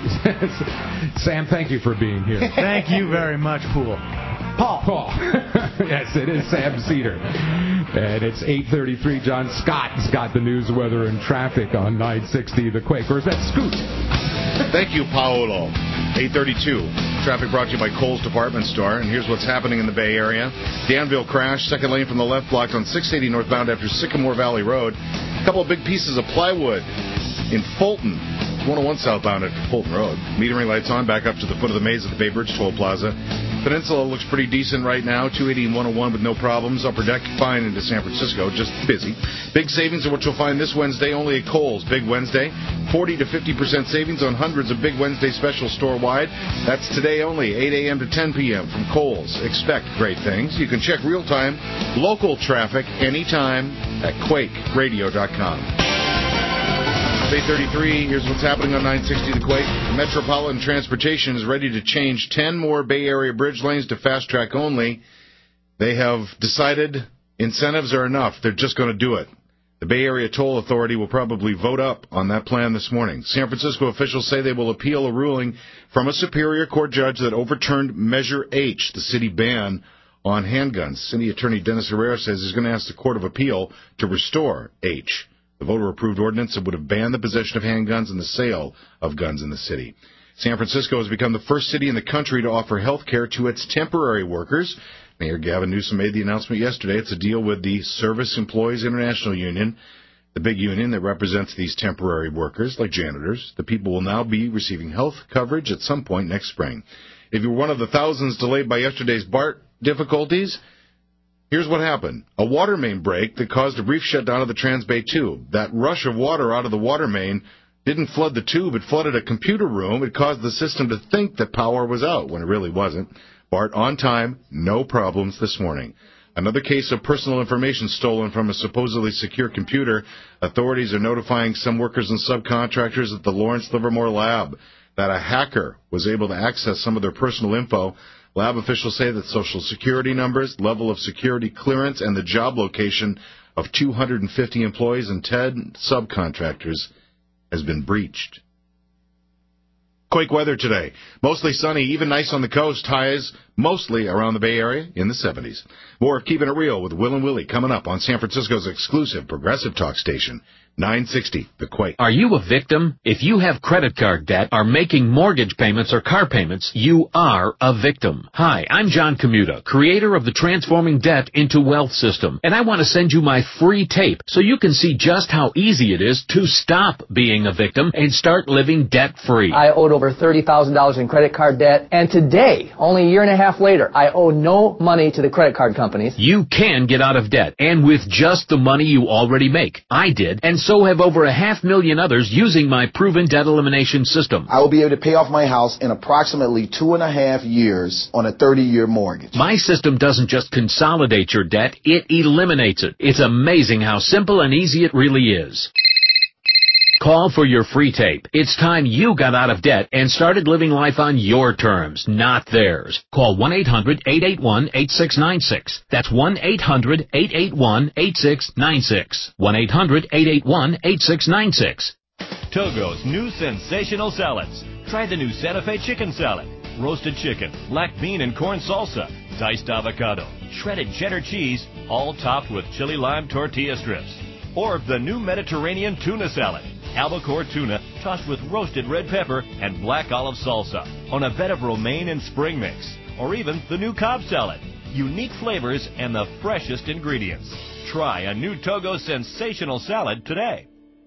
C- Sam, thank you for being here. Thank you very much, Pool. Paul. Paul. Yes, it is Sam Cedar. And it's eight thirty-three. John Scott's got the news, weather, and traffic on nine sixty The Quake. Or is that Scoot? Thank you, Paolo. eight thirty-two. Traffic brought to you by Kohl's Department Store. And here's what's happening in the Bay Area. Danville crash, second lane from the left, blocked on six eighty northbound after Sycamore Valley Road. A couple of big pieces of plywood in Fulton. one oh one southbound at Fulton Road. Metering lights on, back up to the foot of the maze at the Bay Bridge Toll Plaza. Peninsula looks pretty decent right now, two eighty and one oh one with no problems. Upper Deck fine into San Francisco, just busy. Big savings are what you'll find this Wednesday, only at Kohl's. Big Wednesday, forty to fifty percent savings on hundreds of Big Wednesday specials store-wide. That's today only, eight a.m. to ten p.m. from Kohl's. Expect great things. You can check real-time local traffic anytime at quake radio dot com. eight thirty-three, here's what's happening on nine sixty The Quake. Metropolitan Transportation is ready to change ten more Bay Area bridge lanes to fast track only. They have decided incentives are enough. They're just going to do it. The Bay Area Toll Authority will probably vote up on that plan this morning. San Francisco officials say they will appeal a ruling from a Superior Court judge that overturned Measure H, the city ban on handguns. City Attorney Dennis Herrera says he's going to ask the Court of Appeal to restore H, the voter-approved ordinance that would have banned the possession of handguns and the sale of guns in the city. San Francisco has become the first city in the country to offer health care to its temporary workers. Mayor Gavin Newsom made the announcement yesterday. It's a deal with the Service Employees International Union, the big union that represents these temporary workers, like janitors. The people will now be receiving health coverage at some point next spring. If you're one of the thousands delayed by yesterday's BART difficulties, here's what happened. A water main break that caused a brief shutdown of the Transbay tube. That rush of water out of the water main didn't flood the tube. It flooded a computer room. It caused the system to think that power was out when it really wasn't. Bart on time, no problems this morning. Another case of personal information stolen from a supposedly secure computer. Authorities are notifying some workers and subcontractors at the Lawrence Livermore lab that a hacker was able to access some of their personal info. Lab officials say that social security numbers, level of security clearance, and the job location of two hundred fifty employees and ten subcontractors has been breached. Quake weather today. Mostly sunny, even nice on the coast. Highs mostly around the Bay Area in the seventies. More of Keeping It Real with Will and Willie coming up on San Francisco's exclusive Progressive Talk station, nine sixty, The Quake. Are you a victim? If you have credit card debt, are making mortgage payments or car payments, you are a victim. Hi, I'm John Commuta, creator of the Transforming Debt into Wealth system, and I want to send you my free tape so you can see just how easy it is to stop being a victim and start living debt-free. I owed over thirty thousand dollars in credit card debt, and today, only a year and a half later, I owe no money to the credit card companies. You can get out of debt, and with just the money you already make. I did, and so have over a half million others using my proven debt elimination system. I will be able to pay off my house in approximately two and a half years on a thirty-year mortgage. My system doesn't just consolidate your debt, it eliminates it. It's amazing how simple and easy it really is. Call for your free tape. It's time you got out of debt and started living life on your terms, not theirs. Call one eight hundred eight eight one eight six nine six. That's one eight hundred eight eight one eight six nine six. one eight hundred eight eight one eight six nine six. Togo's new sensational salads. Try the new Santa Fe chicken salad. Roasted chicken, black bean and corn salsa, diced avocado, shredded cheddar cheese, all topped with chili lime tortilla strips. Or the new Mediterranean tuna salad. Albacore tuna tossed with roasted red pepper and black olive salsa on a bed of romaine and spring mix. Or even the new Cobb salad. Unique flavors and the freshest ingredients. Try a new Togo sensational salad today.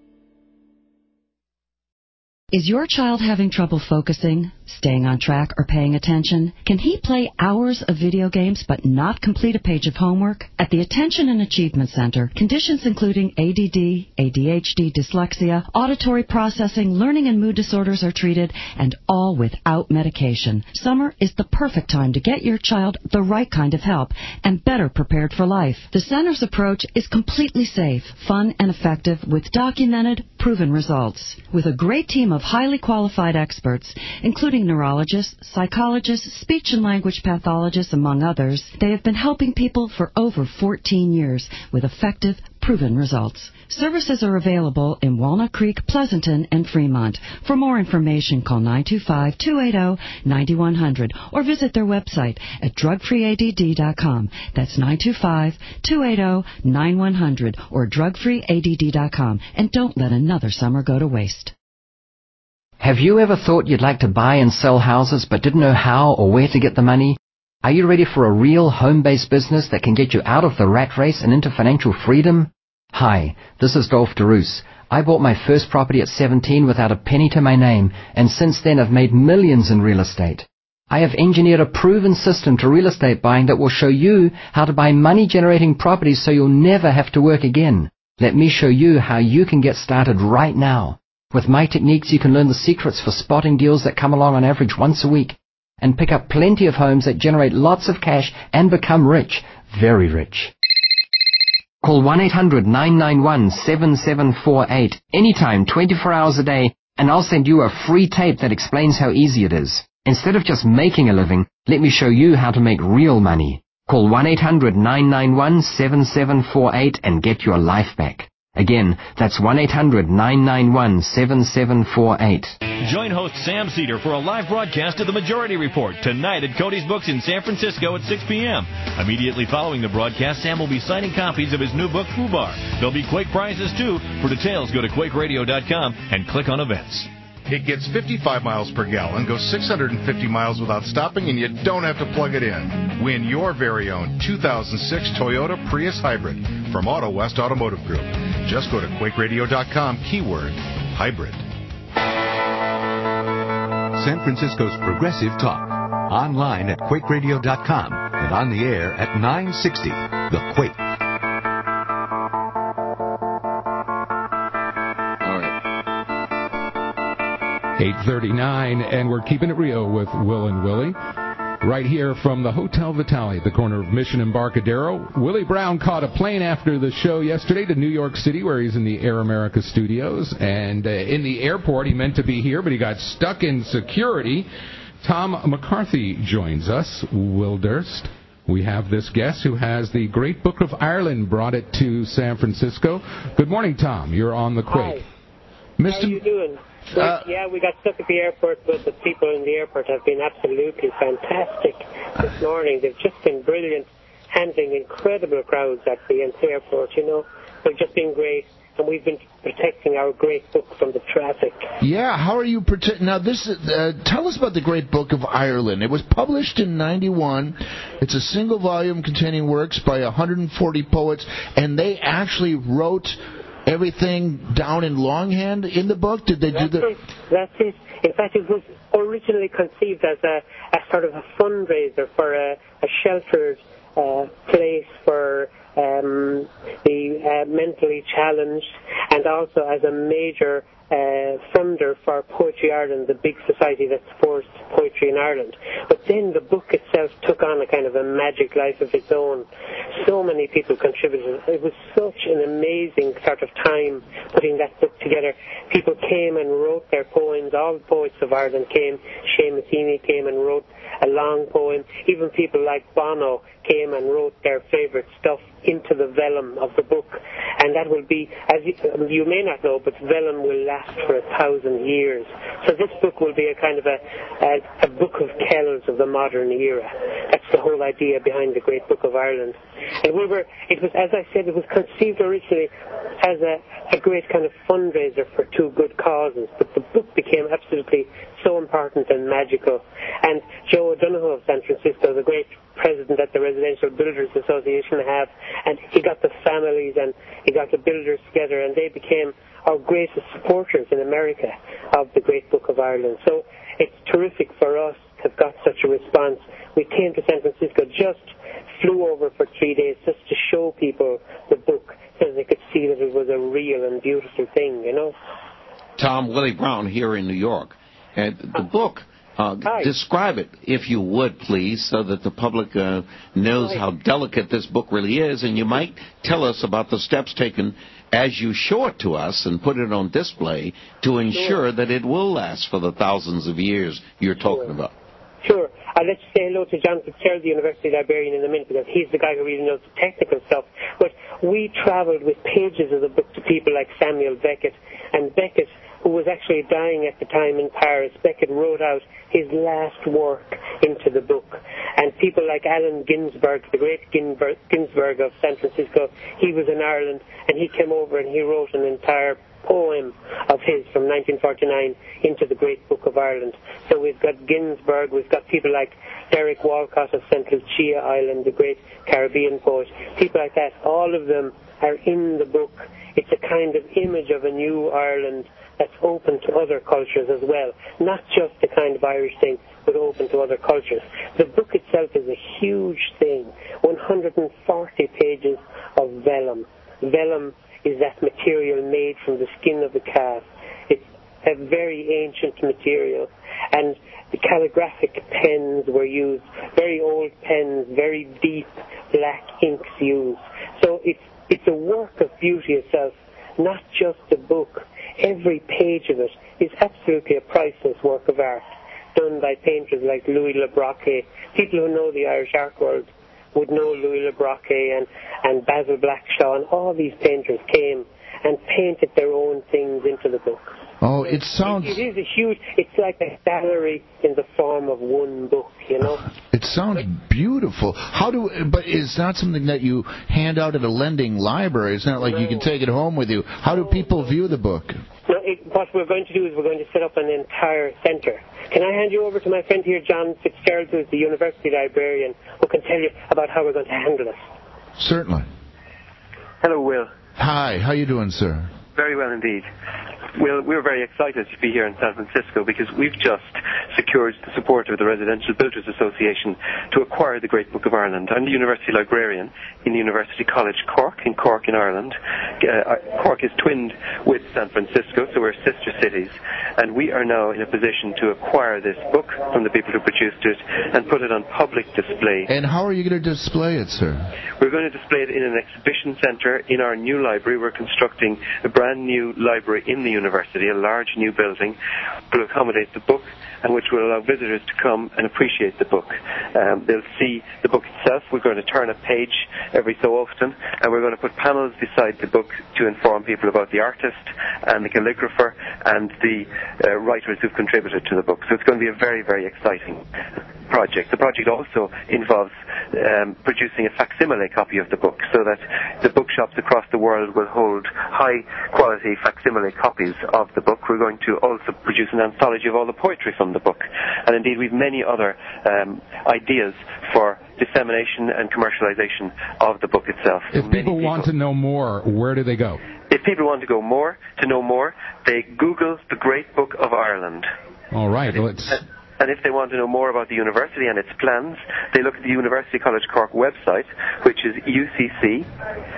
Is your child having trouble focusing, staying on track, or paying attention? Can he play hours of video games but not complete a page of homework? At the Attention and Achievement Center, conditions including A D D, A D H D, dyslexia, auditory processing, learning and mood disorders are treated, and all without medication. Summer is the perfect time to get your child the right kind of help and better prepared for life. The center's approach is completely safe, fun, and effective with documented, proven results. With a great team of highly qualified experts, including neurologists, psychologists, speech and language pathologists, among others, they have been helping people for over fourteen years with effective, proven results. Services are available in Walnut Creek, Pleasanton, and Fremont. For more information, call nine two five, two eight zero, nine one zero zero or visit their website at drug free A D D dot com. That's nine two five, two eight zero, nine one zero zero or drug free A D D dot com. And don't let another summer go to waste. Have you ever thought you'd like to buy and sell houses but didn't know how or where to get the money? Are you ready for a real home-based business that can get you out of the rat race and into financial freedom? Hi, this is Dolph DeRoos. I bought my first property at seventeen without a penny to my name, and since then I've made millions in real estate. I have engineered a proven system to real estate buying that will show you how to buy money-generating properties so you'll never have to work again. Let me show you how you can get started right now. With my techniques, you can learn the secrets for spotting deals that come along on average once a week and pick up plenty of homes that generate lots of cash and become rich, very rich. Call one eight hundred nine nine one seven seven four eight anytime, twenty-four hours a day, and I'll send you a free tape that explains how easy it is. Instead of just making a living, let me show you how to make real money. Call one eight hundred nine nine one seven seven four eight and get your life back. Again, that's one eight hundred nine nine one seven seven four eight. Join host Sam Cedar for a live broadcast of The Majority Report tonight at Cody's Books in San Francisco at six p.m. Immediately following the broadcast, Sam will be signing copies of his new book, FUBAR. There'll be Quake prizes, too. For details, go to quake radio dot com and click on events. It gets fifty-five miles per gallon, goes six hundred fifty miles without stopping, and you don't have to plug it in. Win your very own two thousand six Toyota Prius Hybrid from Auto West Automotive Group. Just go to quake radio dot com, keyword hybrid. San Francisco's Progressive Talk. Online at quake radio dot com and on the air at nine sixty, The Quake. eight thirty-nine, and we're keeping it real with Will and Willie. Right here from the Hotel Vitale at the corner of Mission and Embarcadero. Willie Brown caught a plane after the show yesterday to New York City, where he's in the Air America studios. And uh, in the airport, he meant to be here, but he got stuck in security. Tom McCarthy joins us. Will Durst. We have this guest who has the Great Book of Ireland, brought it to San Francisco. Good morning, Tom. You're on the Quake. Hi. Mister How are you doing? Uh, yeah, we got stuck at the airport, but the people in the airport have been absolutely fantastic this morning. They've just been brilliant, handling incredible crowds at the airport, you know. They've just been great, and we've been protecting our great book from the traffic. Yeah, how are you protecting? Now, this uh, tell us about the Great Book of Ireland. It was published in ninety-one. It's a single volume containing works by one hundred forty poets, and they actually wrote everything down in longhand in the book? Did they That's do the... It. That's it. In fact, it was originally conceived as a, a sort of a fundraiser for a, a sheltered uh, place for um, the uh, mentally challenged, and also as a major uh, funder for Poetry Ireland, the big society that supports poetry in Ireland. But then the book itself took on a kind of a magic life of its own. So many people contributed. It was such an amazing sort of time putting that book together. People came and wrote their poems. All the poets of Ireland came. Seamus Heaney came and wrote a long poem. Even people like Bono came and wrote their favourite stuff into the vellum of the book. And that will be, as you, you may not know, but vellum will last for a thousand years. So this book will be a kind of a, a, a book of kells of the modern era. That's the whole idea behind the Great Book of Ireland. And we were, it was, as I said, it was conceived originally as a, a great kind of fundraiser for two good causes. But the book became absolutely so important and magical. And Joe O'Donoghue of San Francisco, the great president that the Residential Builders Association have, and he got the families and he got the builders together, and they became our greatest supporters in America of the Great Book of Ireland. So it's terrific for us to have got such a response. We came to San Francisco, just flew over for three days just to show people the book so they could see that it was a real and beautiful thing, you know. Tom, Willie Brown here in New York. And the book, uh, describe it, if you would, please, so that the public uh, knows how delicate this book really is. And you might tell us about the steps taken as you show it to us and put it on display to ensure sure. that it will last for the thousands of years you're talking sure. about. Sure. I'll let you say hello to John Fitzgerald, the university librarian, in a minute, because he's the guy who really knows the technical stuff. But we travelled with pages of the book to people like Samuel Beckett. And Beckett, who was actually dying at the time in Paris, Beckett wrote out his last work into the book. And people like Allen Ginsberg, the great Ginsberg, Ginsberg of San Francisco, he was in Ireland, and he came over and he wrote an entire poem of his from nineteen forty-nine into the Great Book of Ireland. So we've got Ginsberg, we've got people like Derek Walcott of Saint Lucia Island, the great Caribbean poet, people like that. All of them are in the book. It's a kind of image of a new Ireland that's open to other cultures as well. Not just the kind of Irish thing, but open to other cultures. The book itself is a huge thing. one hundred forty pages of vellum. Vellum is that material made from the skin of the calf. It's a very ancient material. And the calligraphic pens were used, very old pens, very deep black inks used. So it's, it's a work of beauty itself, not just a book. Every page of it is absolutely a priceless work of art, done by painters like Louis Le Brocquet. People who know the Irish art world would know Louis Le Brocquet and, and Basil Blackshaw, and all these painters came and painted their own things into the book. Oh, it sounds... It, it is a huge... It's like a gallery in the form of one book, you know? It sounds beautiful. How do... But it's not something that you hand out at a lending library. It's not like no. you can take it home with you. How do people view the book? No, it, what we're going to do is we're going to set up an entire centre. Can I hand you over to my friend here, John Fitzgerald, who is the university librarian, who can tell you about how we're going to handle this? Certainly. Hello, Will. Hi, how you doing, sir? Very well indeed. Well, we're very excited to be here in San Francisco because we've just secured the support of the Residential Builders Association to acquire the Great Book of Ireland. I'm the University Librarian in the University College Cork, in Cork in Ireland. Uh, Cork is twinned with San Francisco, so we're sister cities, and we are now in a position to acquire this book from the people who produced it and put it on public display. And how are you going to display it, sir? We're going to display it in an exhibition centre in our new library. We're constructing a brand new library in the university, a large new building, to accommodate the book and which will allow visitors to come and appreciate the book. Um, they'll see the book itself. We're going to turn a page every so often, and we're going to put panels beside the book to inform people about the artist and the calligrapher and the uh, writers who've contributed to the book. So it's going to be a very, very exciting project. The project also involves um, producing a facsimile copy of the book so that the bookshops across the world will hold high-quality facsimile copies of the book. We're going to also produce an anthology of all the poetry from the book. And indeed, we've many other um, ideas for dissemination and commercialization of the book itself. If people, people want to know more, where do they go? If people want to go more, to know more, they Google the Great Book of Ireland. All right, let's... And if they want to know more about the university and its plans, they look at the University College Cork website, which is U C C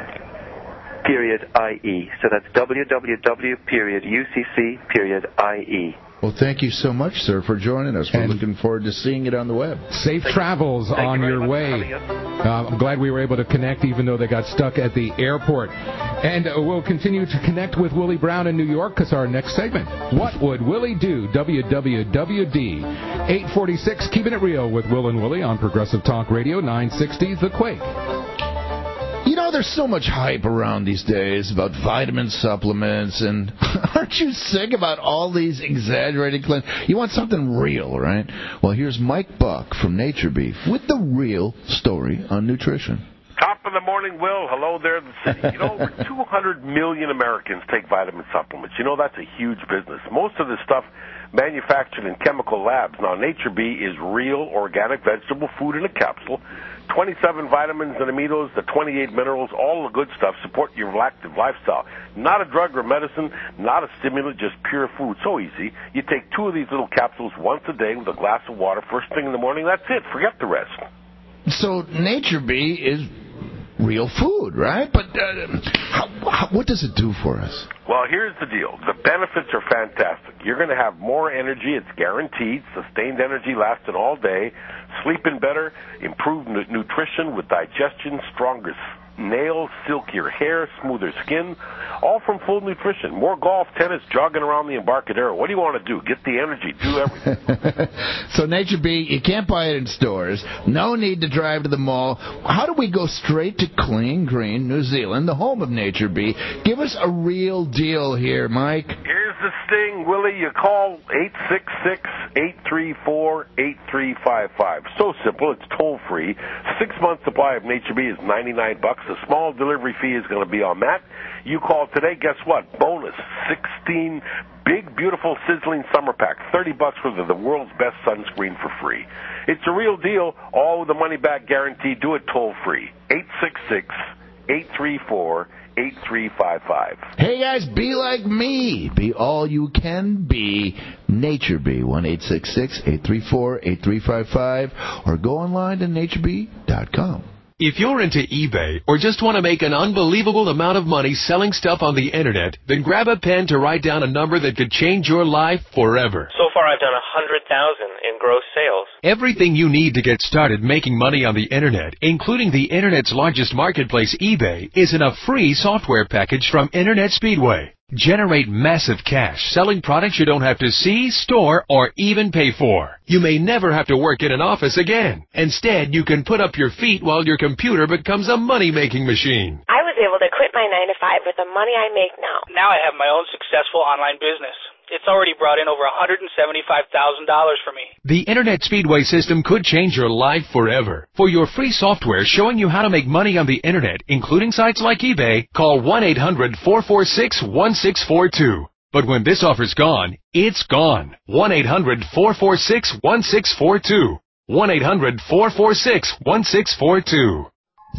period I E. So that's www period U C C period I E. Well, thank you so much, sir, for joining us. We're and looking forward to seeing it on the web. Safe thank travels you. on you your way. Uh, I'm glad we were able to connect, even though they got stuck at the airport. And uh, we'll continue to connect with Willie Brown in New York, because our next segment, What Would Willie Do? W W W D. eight forty-six, Keeping It Real with Will and Willie on Progressive Talk Radio, nine sixty, The Quake. You know, there's so much hype around these days about vitamin supplements, and aren't you sick about all these exaggerated claims? You want something real, right? Well, here's Mike Buck from Nature Beef with the real story on nutrition. Top of the morning, Will. Hello there, the city. You know, over two hundred million Americans take vitamin supplements. You know, that's a huge business. Most of this stuff manufactured in chemical labs. Now, Nature Bee is real, organic vegetable food in a capsule. twenty-seven vitamins and aminos, the twenty-eight minerals, all the good stuff. Support your active lifestyle. Not a drug or medicine, not a stimulant, just pure food. So easy. You take two of these little capsules once a day with a glass of water first thing in the morning. That's it. Forget the rest. So Nature Bee is real food, right? But uh, how, how, what does it do for us? Well, here's the deal. The benefits are fantastic. You're going to have more energy. It's guaranteed. Sustained energy lasting all day. Sleeping better. Improved n- nutrition with digestion. Stronger nails. Silkier hair. Smoother skin. All from full nutrition. More golf, tennis, jogging around the Embarcadero. What do you want to do? Get the energy. Do everything. So Nature Bee, you can't buy it in stores. No need to drive to the mall. How do we go straight to Clean Green, New Zealand, the home of Nature Bee? Give us a real deal here, Mike. Here's the sting, Willie. You call eight six six, eight three four, eight three five five. So simple. It's toll-free. Six-month supply of Nature Bee is ninety-nine bucks. A small delivery fee is going to be on that. You call today, guess what? Bonus, sixteen big, beautiful, sizzling summer pack. thirty bucks for the, the world's best sunscreen for free. It's a real deal. All with the money-back guarantee. Do it toll-free. eight six six, eight three four, eight three five five. Hey, guys, be like me. Be all you can be. Nature Bee, one eight six six, eight three four, eight three five five, or go online to nature bee dot com. If you're into eBay or just want to make an unbelievable amount of money selling stuff on the Internet, then grab a pen to write down a number that could change your life forever. So far, I've done one hundred thousand dollars in gross sales. Everything you need to get started making money on the Internet, including the Internet's largest marketplace, eBay, is in a free software package from Internet Speedway. Generate massive cash selling products you don't have to see, store, or even pay for. You may never have to work in an office again. Instead, you can put up your feet while your computer becomes a money-making machine. I was able to quit my nine to five with the money I make now. Now I have my own successful online business. It's already brought in over one hundred seventy-five thousand dollars for me. The Internet Speedway system could change your life forever. For your free software showing you how to make money on the Internet, including sites like eBay, call one eight hundred, four four six, one six four two. But when this offer's gone, it's gone. one eight hundred, four four six, one six four two. one eight hundred, four four six, one six four two.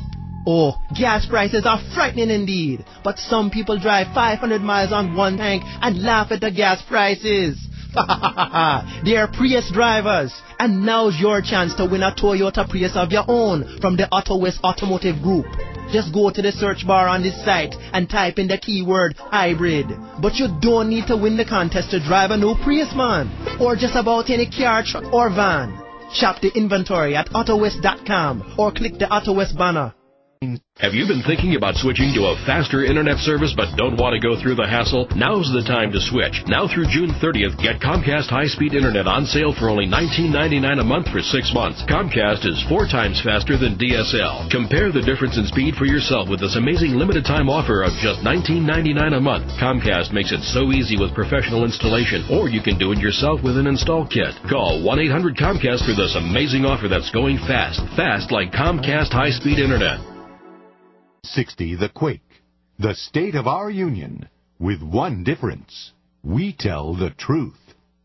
Oh, gas prices are frightening indeed. But some people drive five hundred miles on one tank and laugh at the gas prices. They are Prius drivers. And now's your chance to win a Toyota Prius of your own from the Auto West Automotive Group. Just go to the search bar on this site and type in the keyword hybrid. But you don't need to win the contest to drive a new Prius, man. Or just about any car, truck, or van. Shop the inventory at auto west dot com or click the Auto West banner. Have you been thinking about switching to a faster internet service but don't want to go through the hassle? Now's the time to switch. Now through June thirtieth, get Comcast high-speed internet on sale for only nineteen ninety-nine a month for six months. Comcast is four times faster than D S L. Compare the difference in speed for yourself with this amazing limited-time offer of just nineteen ninety-nine a month. Comcast makes it so easy with professional installation, or you can do it yourself with an install kit. Call one eight hundred Comcast for this amazing offer that's going fast. Fast like Comcast high-speed internet. sixty The Quake, the state of our union, with one difference. We tell the truth.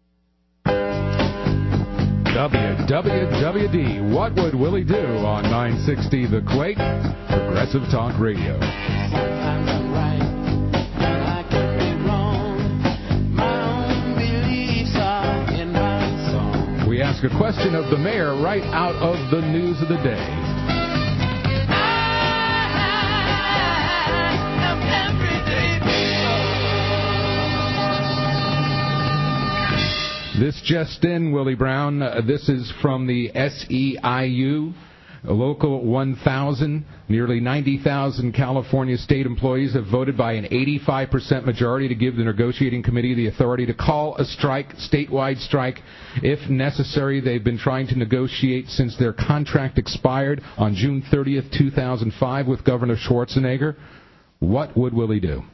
W W W D, what would Willie do on nine sixty The Quake? Progressive Talk Radio. Sometimes I'm right, and I could be wrong. My own beliefs are in my song. We ask a question of the mayor right out of the news of the day. This just in, Willie Brown. Uh, this is from the S E I U, Local one thousand. Nearly ninety thousand California state employees have voted by an eighty-five percent majority to give the negotiating committee the authority to call a strike, statewide strike, if necessary. They've been trying to negotiate since their contract expired on June thirtieth, two thousand five with Governor Schwarzenegger. What would Willie do?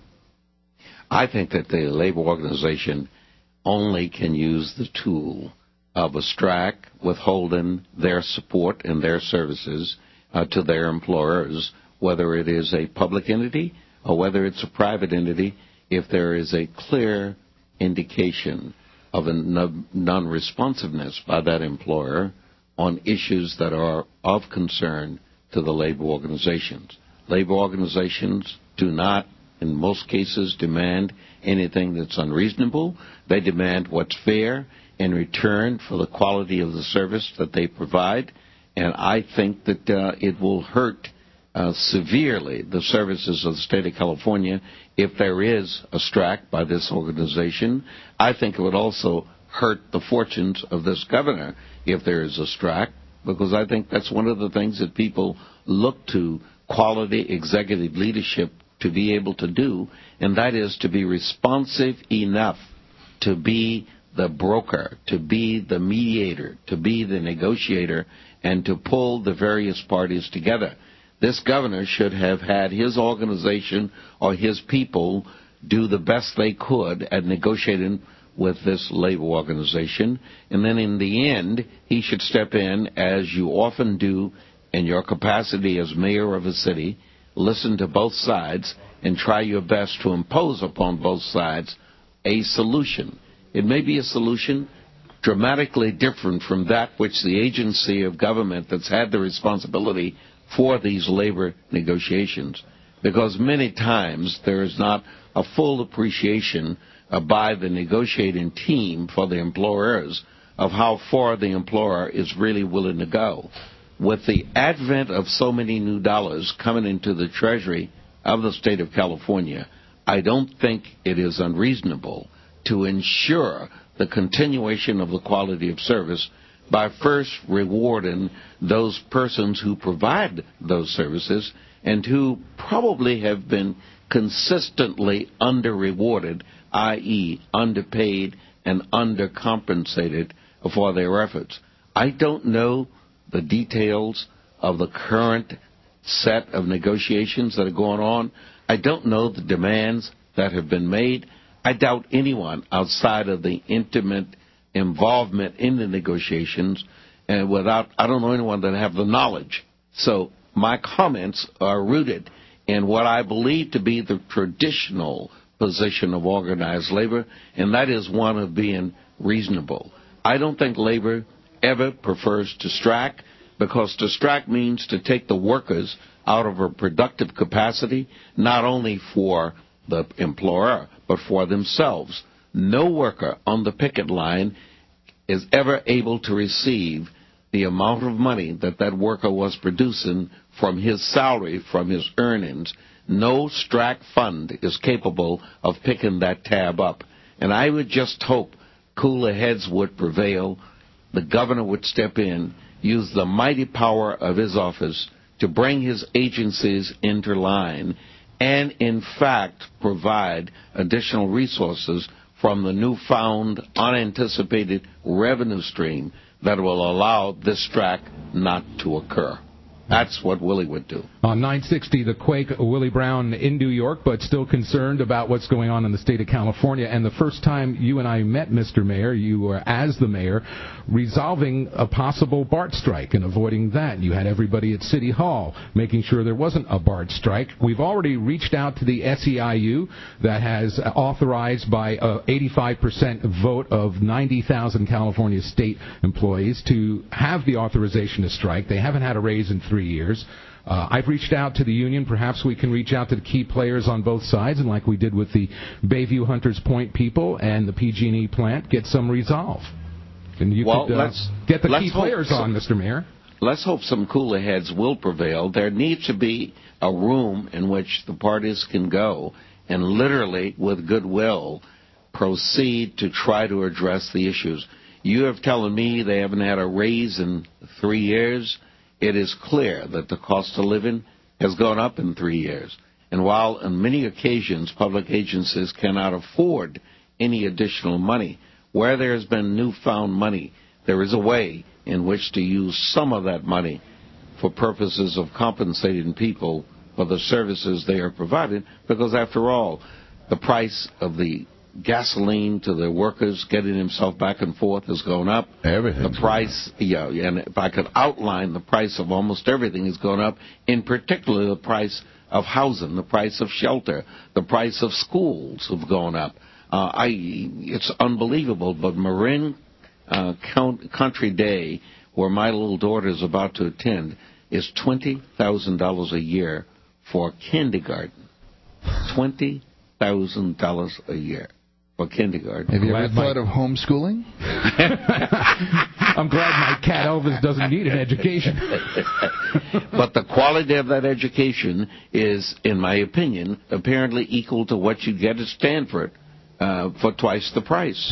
I think that the labor organization only can use the tool of a strike, withholding their support and their services uh, to their employers, whether it is a public entity or whether it's a private entity, if there is a clear indication of a non-responsiveness by that employer on issues that are of concern to the labor organizations. Labor organizations do not, in most cases, demand anything that's unreasonable. They demand what's fair in return for the quality of the service that they provide. And I think that uh, it will hurt uh, severely the services of the state of California if there is a strike by this organization. I think it would also hurt the fortunes of this governor if there is a strike, because I think that's one of the things that people look to quality executive leadership to be able to do, and that is to be responsive enough to be the broker, to be the mediator, to be the negotiator, and to pull the various parties together. This governor should have had his organization or his people do the best they could at negotiating with this labor organization, and then in the end, he should step in, as you often do in your capacity as mayor of a city, listen to both sides, and try your best to impose upon both sides a solution. It may be a solution dramatically different from that which the agency of government that's had the responsibility for these labor negotiations, because many times there is not a full appreciation uh, by the negotiating team for the employers of how far the employer is really willing to go. With the advent of so many new dollars coming into the treasury of the state of California, I don't think it is unreasonable to ensure the continuation of the quality of service by first rewarding those persons who provide those services and who probably have been consistently under-rewarded, that is underpaid and undercompensated for their efforts. I don't know the details of the current set of negotiations that are going on. I don't know the demands that have been made. I doubt anyone outside of the intimate involvement in the negotiations, and without, I don't know anyone that have the knowledge. So my comments are rooted in what I believe to be the traditional position of organized labor, and that is one of being reasonable. I don't think labor ever prefers to strike, because to strike means to take the workers out of a productive capacity, not only for the employer, but for themselves. No worker on the picket line is ever able to receive the amount of money that that worker was producing from his salary, from his earnings. No S T R A C fund is capable of picking that tab up. And I would just hope cooler heads would prevail, the governor would step in, use the mighty power of his office to bring his agencies into line, and in fact provide additional resources from the newfound unanticipated revenue stream that will allow this S T R A C not to occur. That's what Willie would do. On nine sixty, The Quake, Willie Brown in New York, but still concerned about what's going on in the state of California. And the first time you and I met, Mister Mayor, you were, as the mayor, resolving a possible BART strike and avoiding that. You had everybody at City Hall making sure there wasn't a BART strike. We've already reached out to the S E I U that has authorized by an eighty-five percent vote of ninety thousand California state employees to have the authorization to strike. They haven't had a raise in three years. Uh, I've reached out to the union. Perhaps we can reach out to the key players on both sides, and like we did with the Bayview Hunters Point people and the P G and E plant, get some resolve. And you well, could uh, let's, get the let's key players some, on, Mister Mayor. Let's hope some cooler heads will prevail. There needs to be a room in which the parties can go and literally, with goodwill, proceed to try to address the issues. You have telling me they haven't had a raise in three years. It is clear that the cost of living has gone up in three years. And while on many occasions public agencies cannot afford any additional money, where there has been newfound money, there is a way in which to use some of that money for purposes of compensating people for the services they are providing, because after all, the price of the gasoline to the workers getting himself back and forth has gone up. Everything. The price, yeah, and if I could outline the price of almost everything has gone up, in particular the price of housing, the price of shelter, the price of schools have gone up. Uh, I, it's unbelievable, but Marin uh, Count, Country Day, where my little daughter is about to attend, is twenty thousand dollars a year for kindergarten. twenty thousand dollars a year. For kindergarten. Have you ever Glad thought my- of homeschooling? I'm glad my cat Elvis doesn't need an education. But the quality of that education is, in my opinion, apparently equal to what you get at Stanford uh, for twice the price.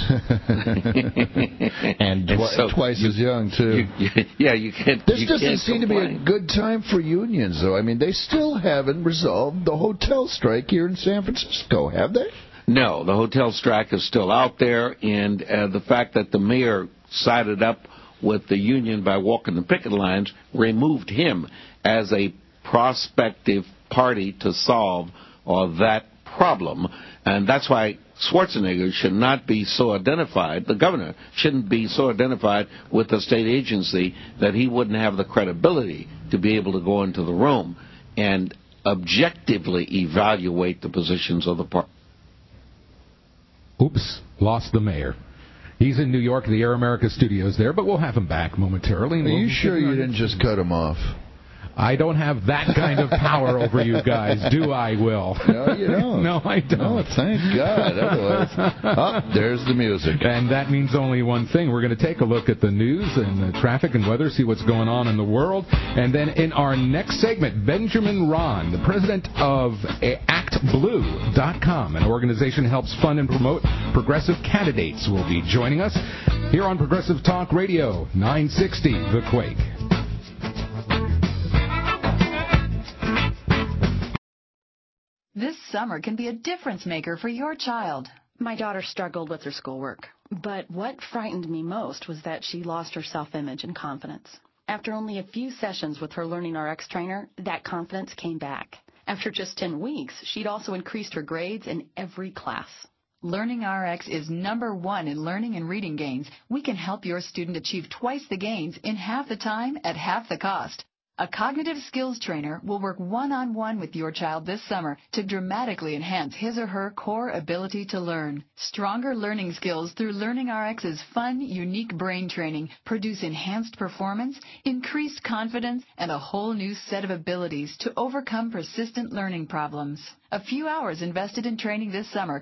and twi- so twice you, as young, too. You, you, yeah, you can't. This you doesn't can't seem complain. to be a good time for unions, though. I mean, they still haven't resolved the hotel strike here in San Francisco, have they? No, the hotel strike is still out there, and uh, the fact that the mayor sided up with the union by walking the picket lines removed him as a prospective party to solve uh, that problem. And that's why Schwarzenegger should not be so identified, the governor shouldn't be so identified with the state agency that he wouldn't have the credibility to be able to go into the room and objectively evaluate the positions of the party. Oops, lost the mayor. He's in New York, the Air America studios there, but we'll have him back momentarily. Are We'll you sure you didn't just cut him off? I don't have that kind of power over you guys, do I, Will? No, you don't. No, I don't. Oh, thank God. Otherwise, oh, there's the music. And that means only one thing. We're going to take a look at the news and the traffic and weather, see what's going on in the world. And then in our next segment, Benjamin Ron, the president of act blue dot com, an organization that helps fund and promote progressive candidates, will be joining us here on Progressive Talk Radio, nine sixty The Quake. This summer can be a difference maker for your child. My daughter struggled with her schoolwork, but what frightened me most was that she lost her self-image and confidence. After only a few sessions with her Learning R X trainer, that confidence came back. After just ten weeks, she'd also increased her grades in every class. Learning R X is number one in learning and reading gains. We can help your student achieve twice the gains in half the time at half the cost. A cognitive skills trainer will work one-on-one with your child this summer to dramatically enhance his or her core ability to learn. Stronger learning skills through LearningRx's fun, unique brain training produce enhanced performance, increased confidence, and a whole new set of abilities to overcome persistent learning problems. A few hours invested in training this summer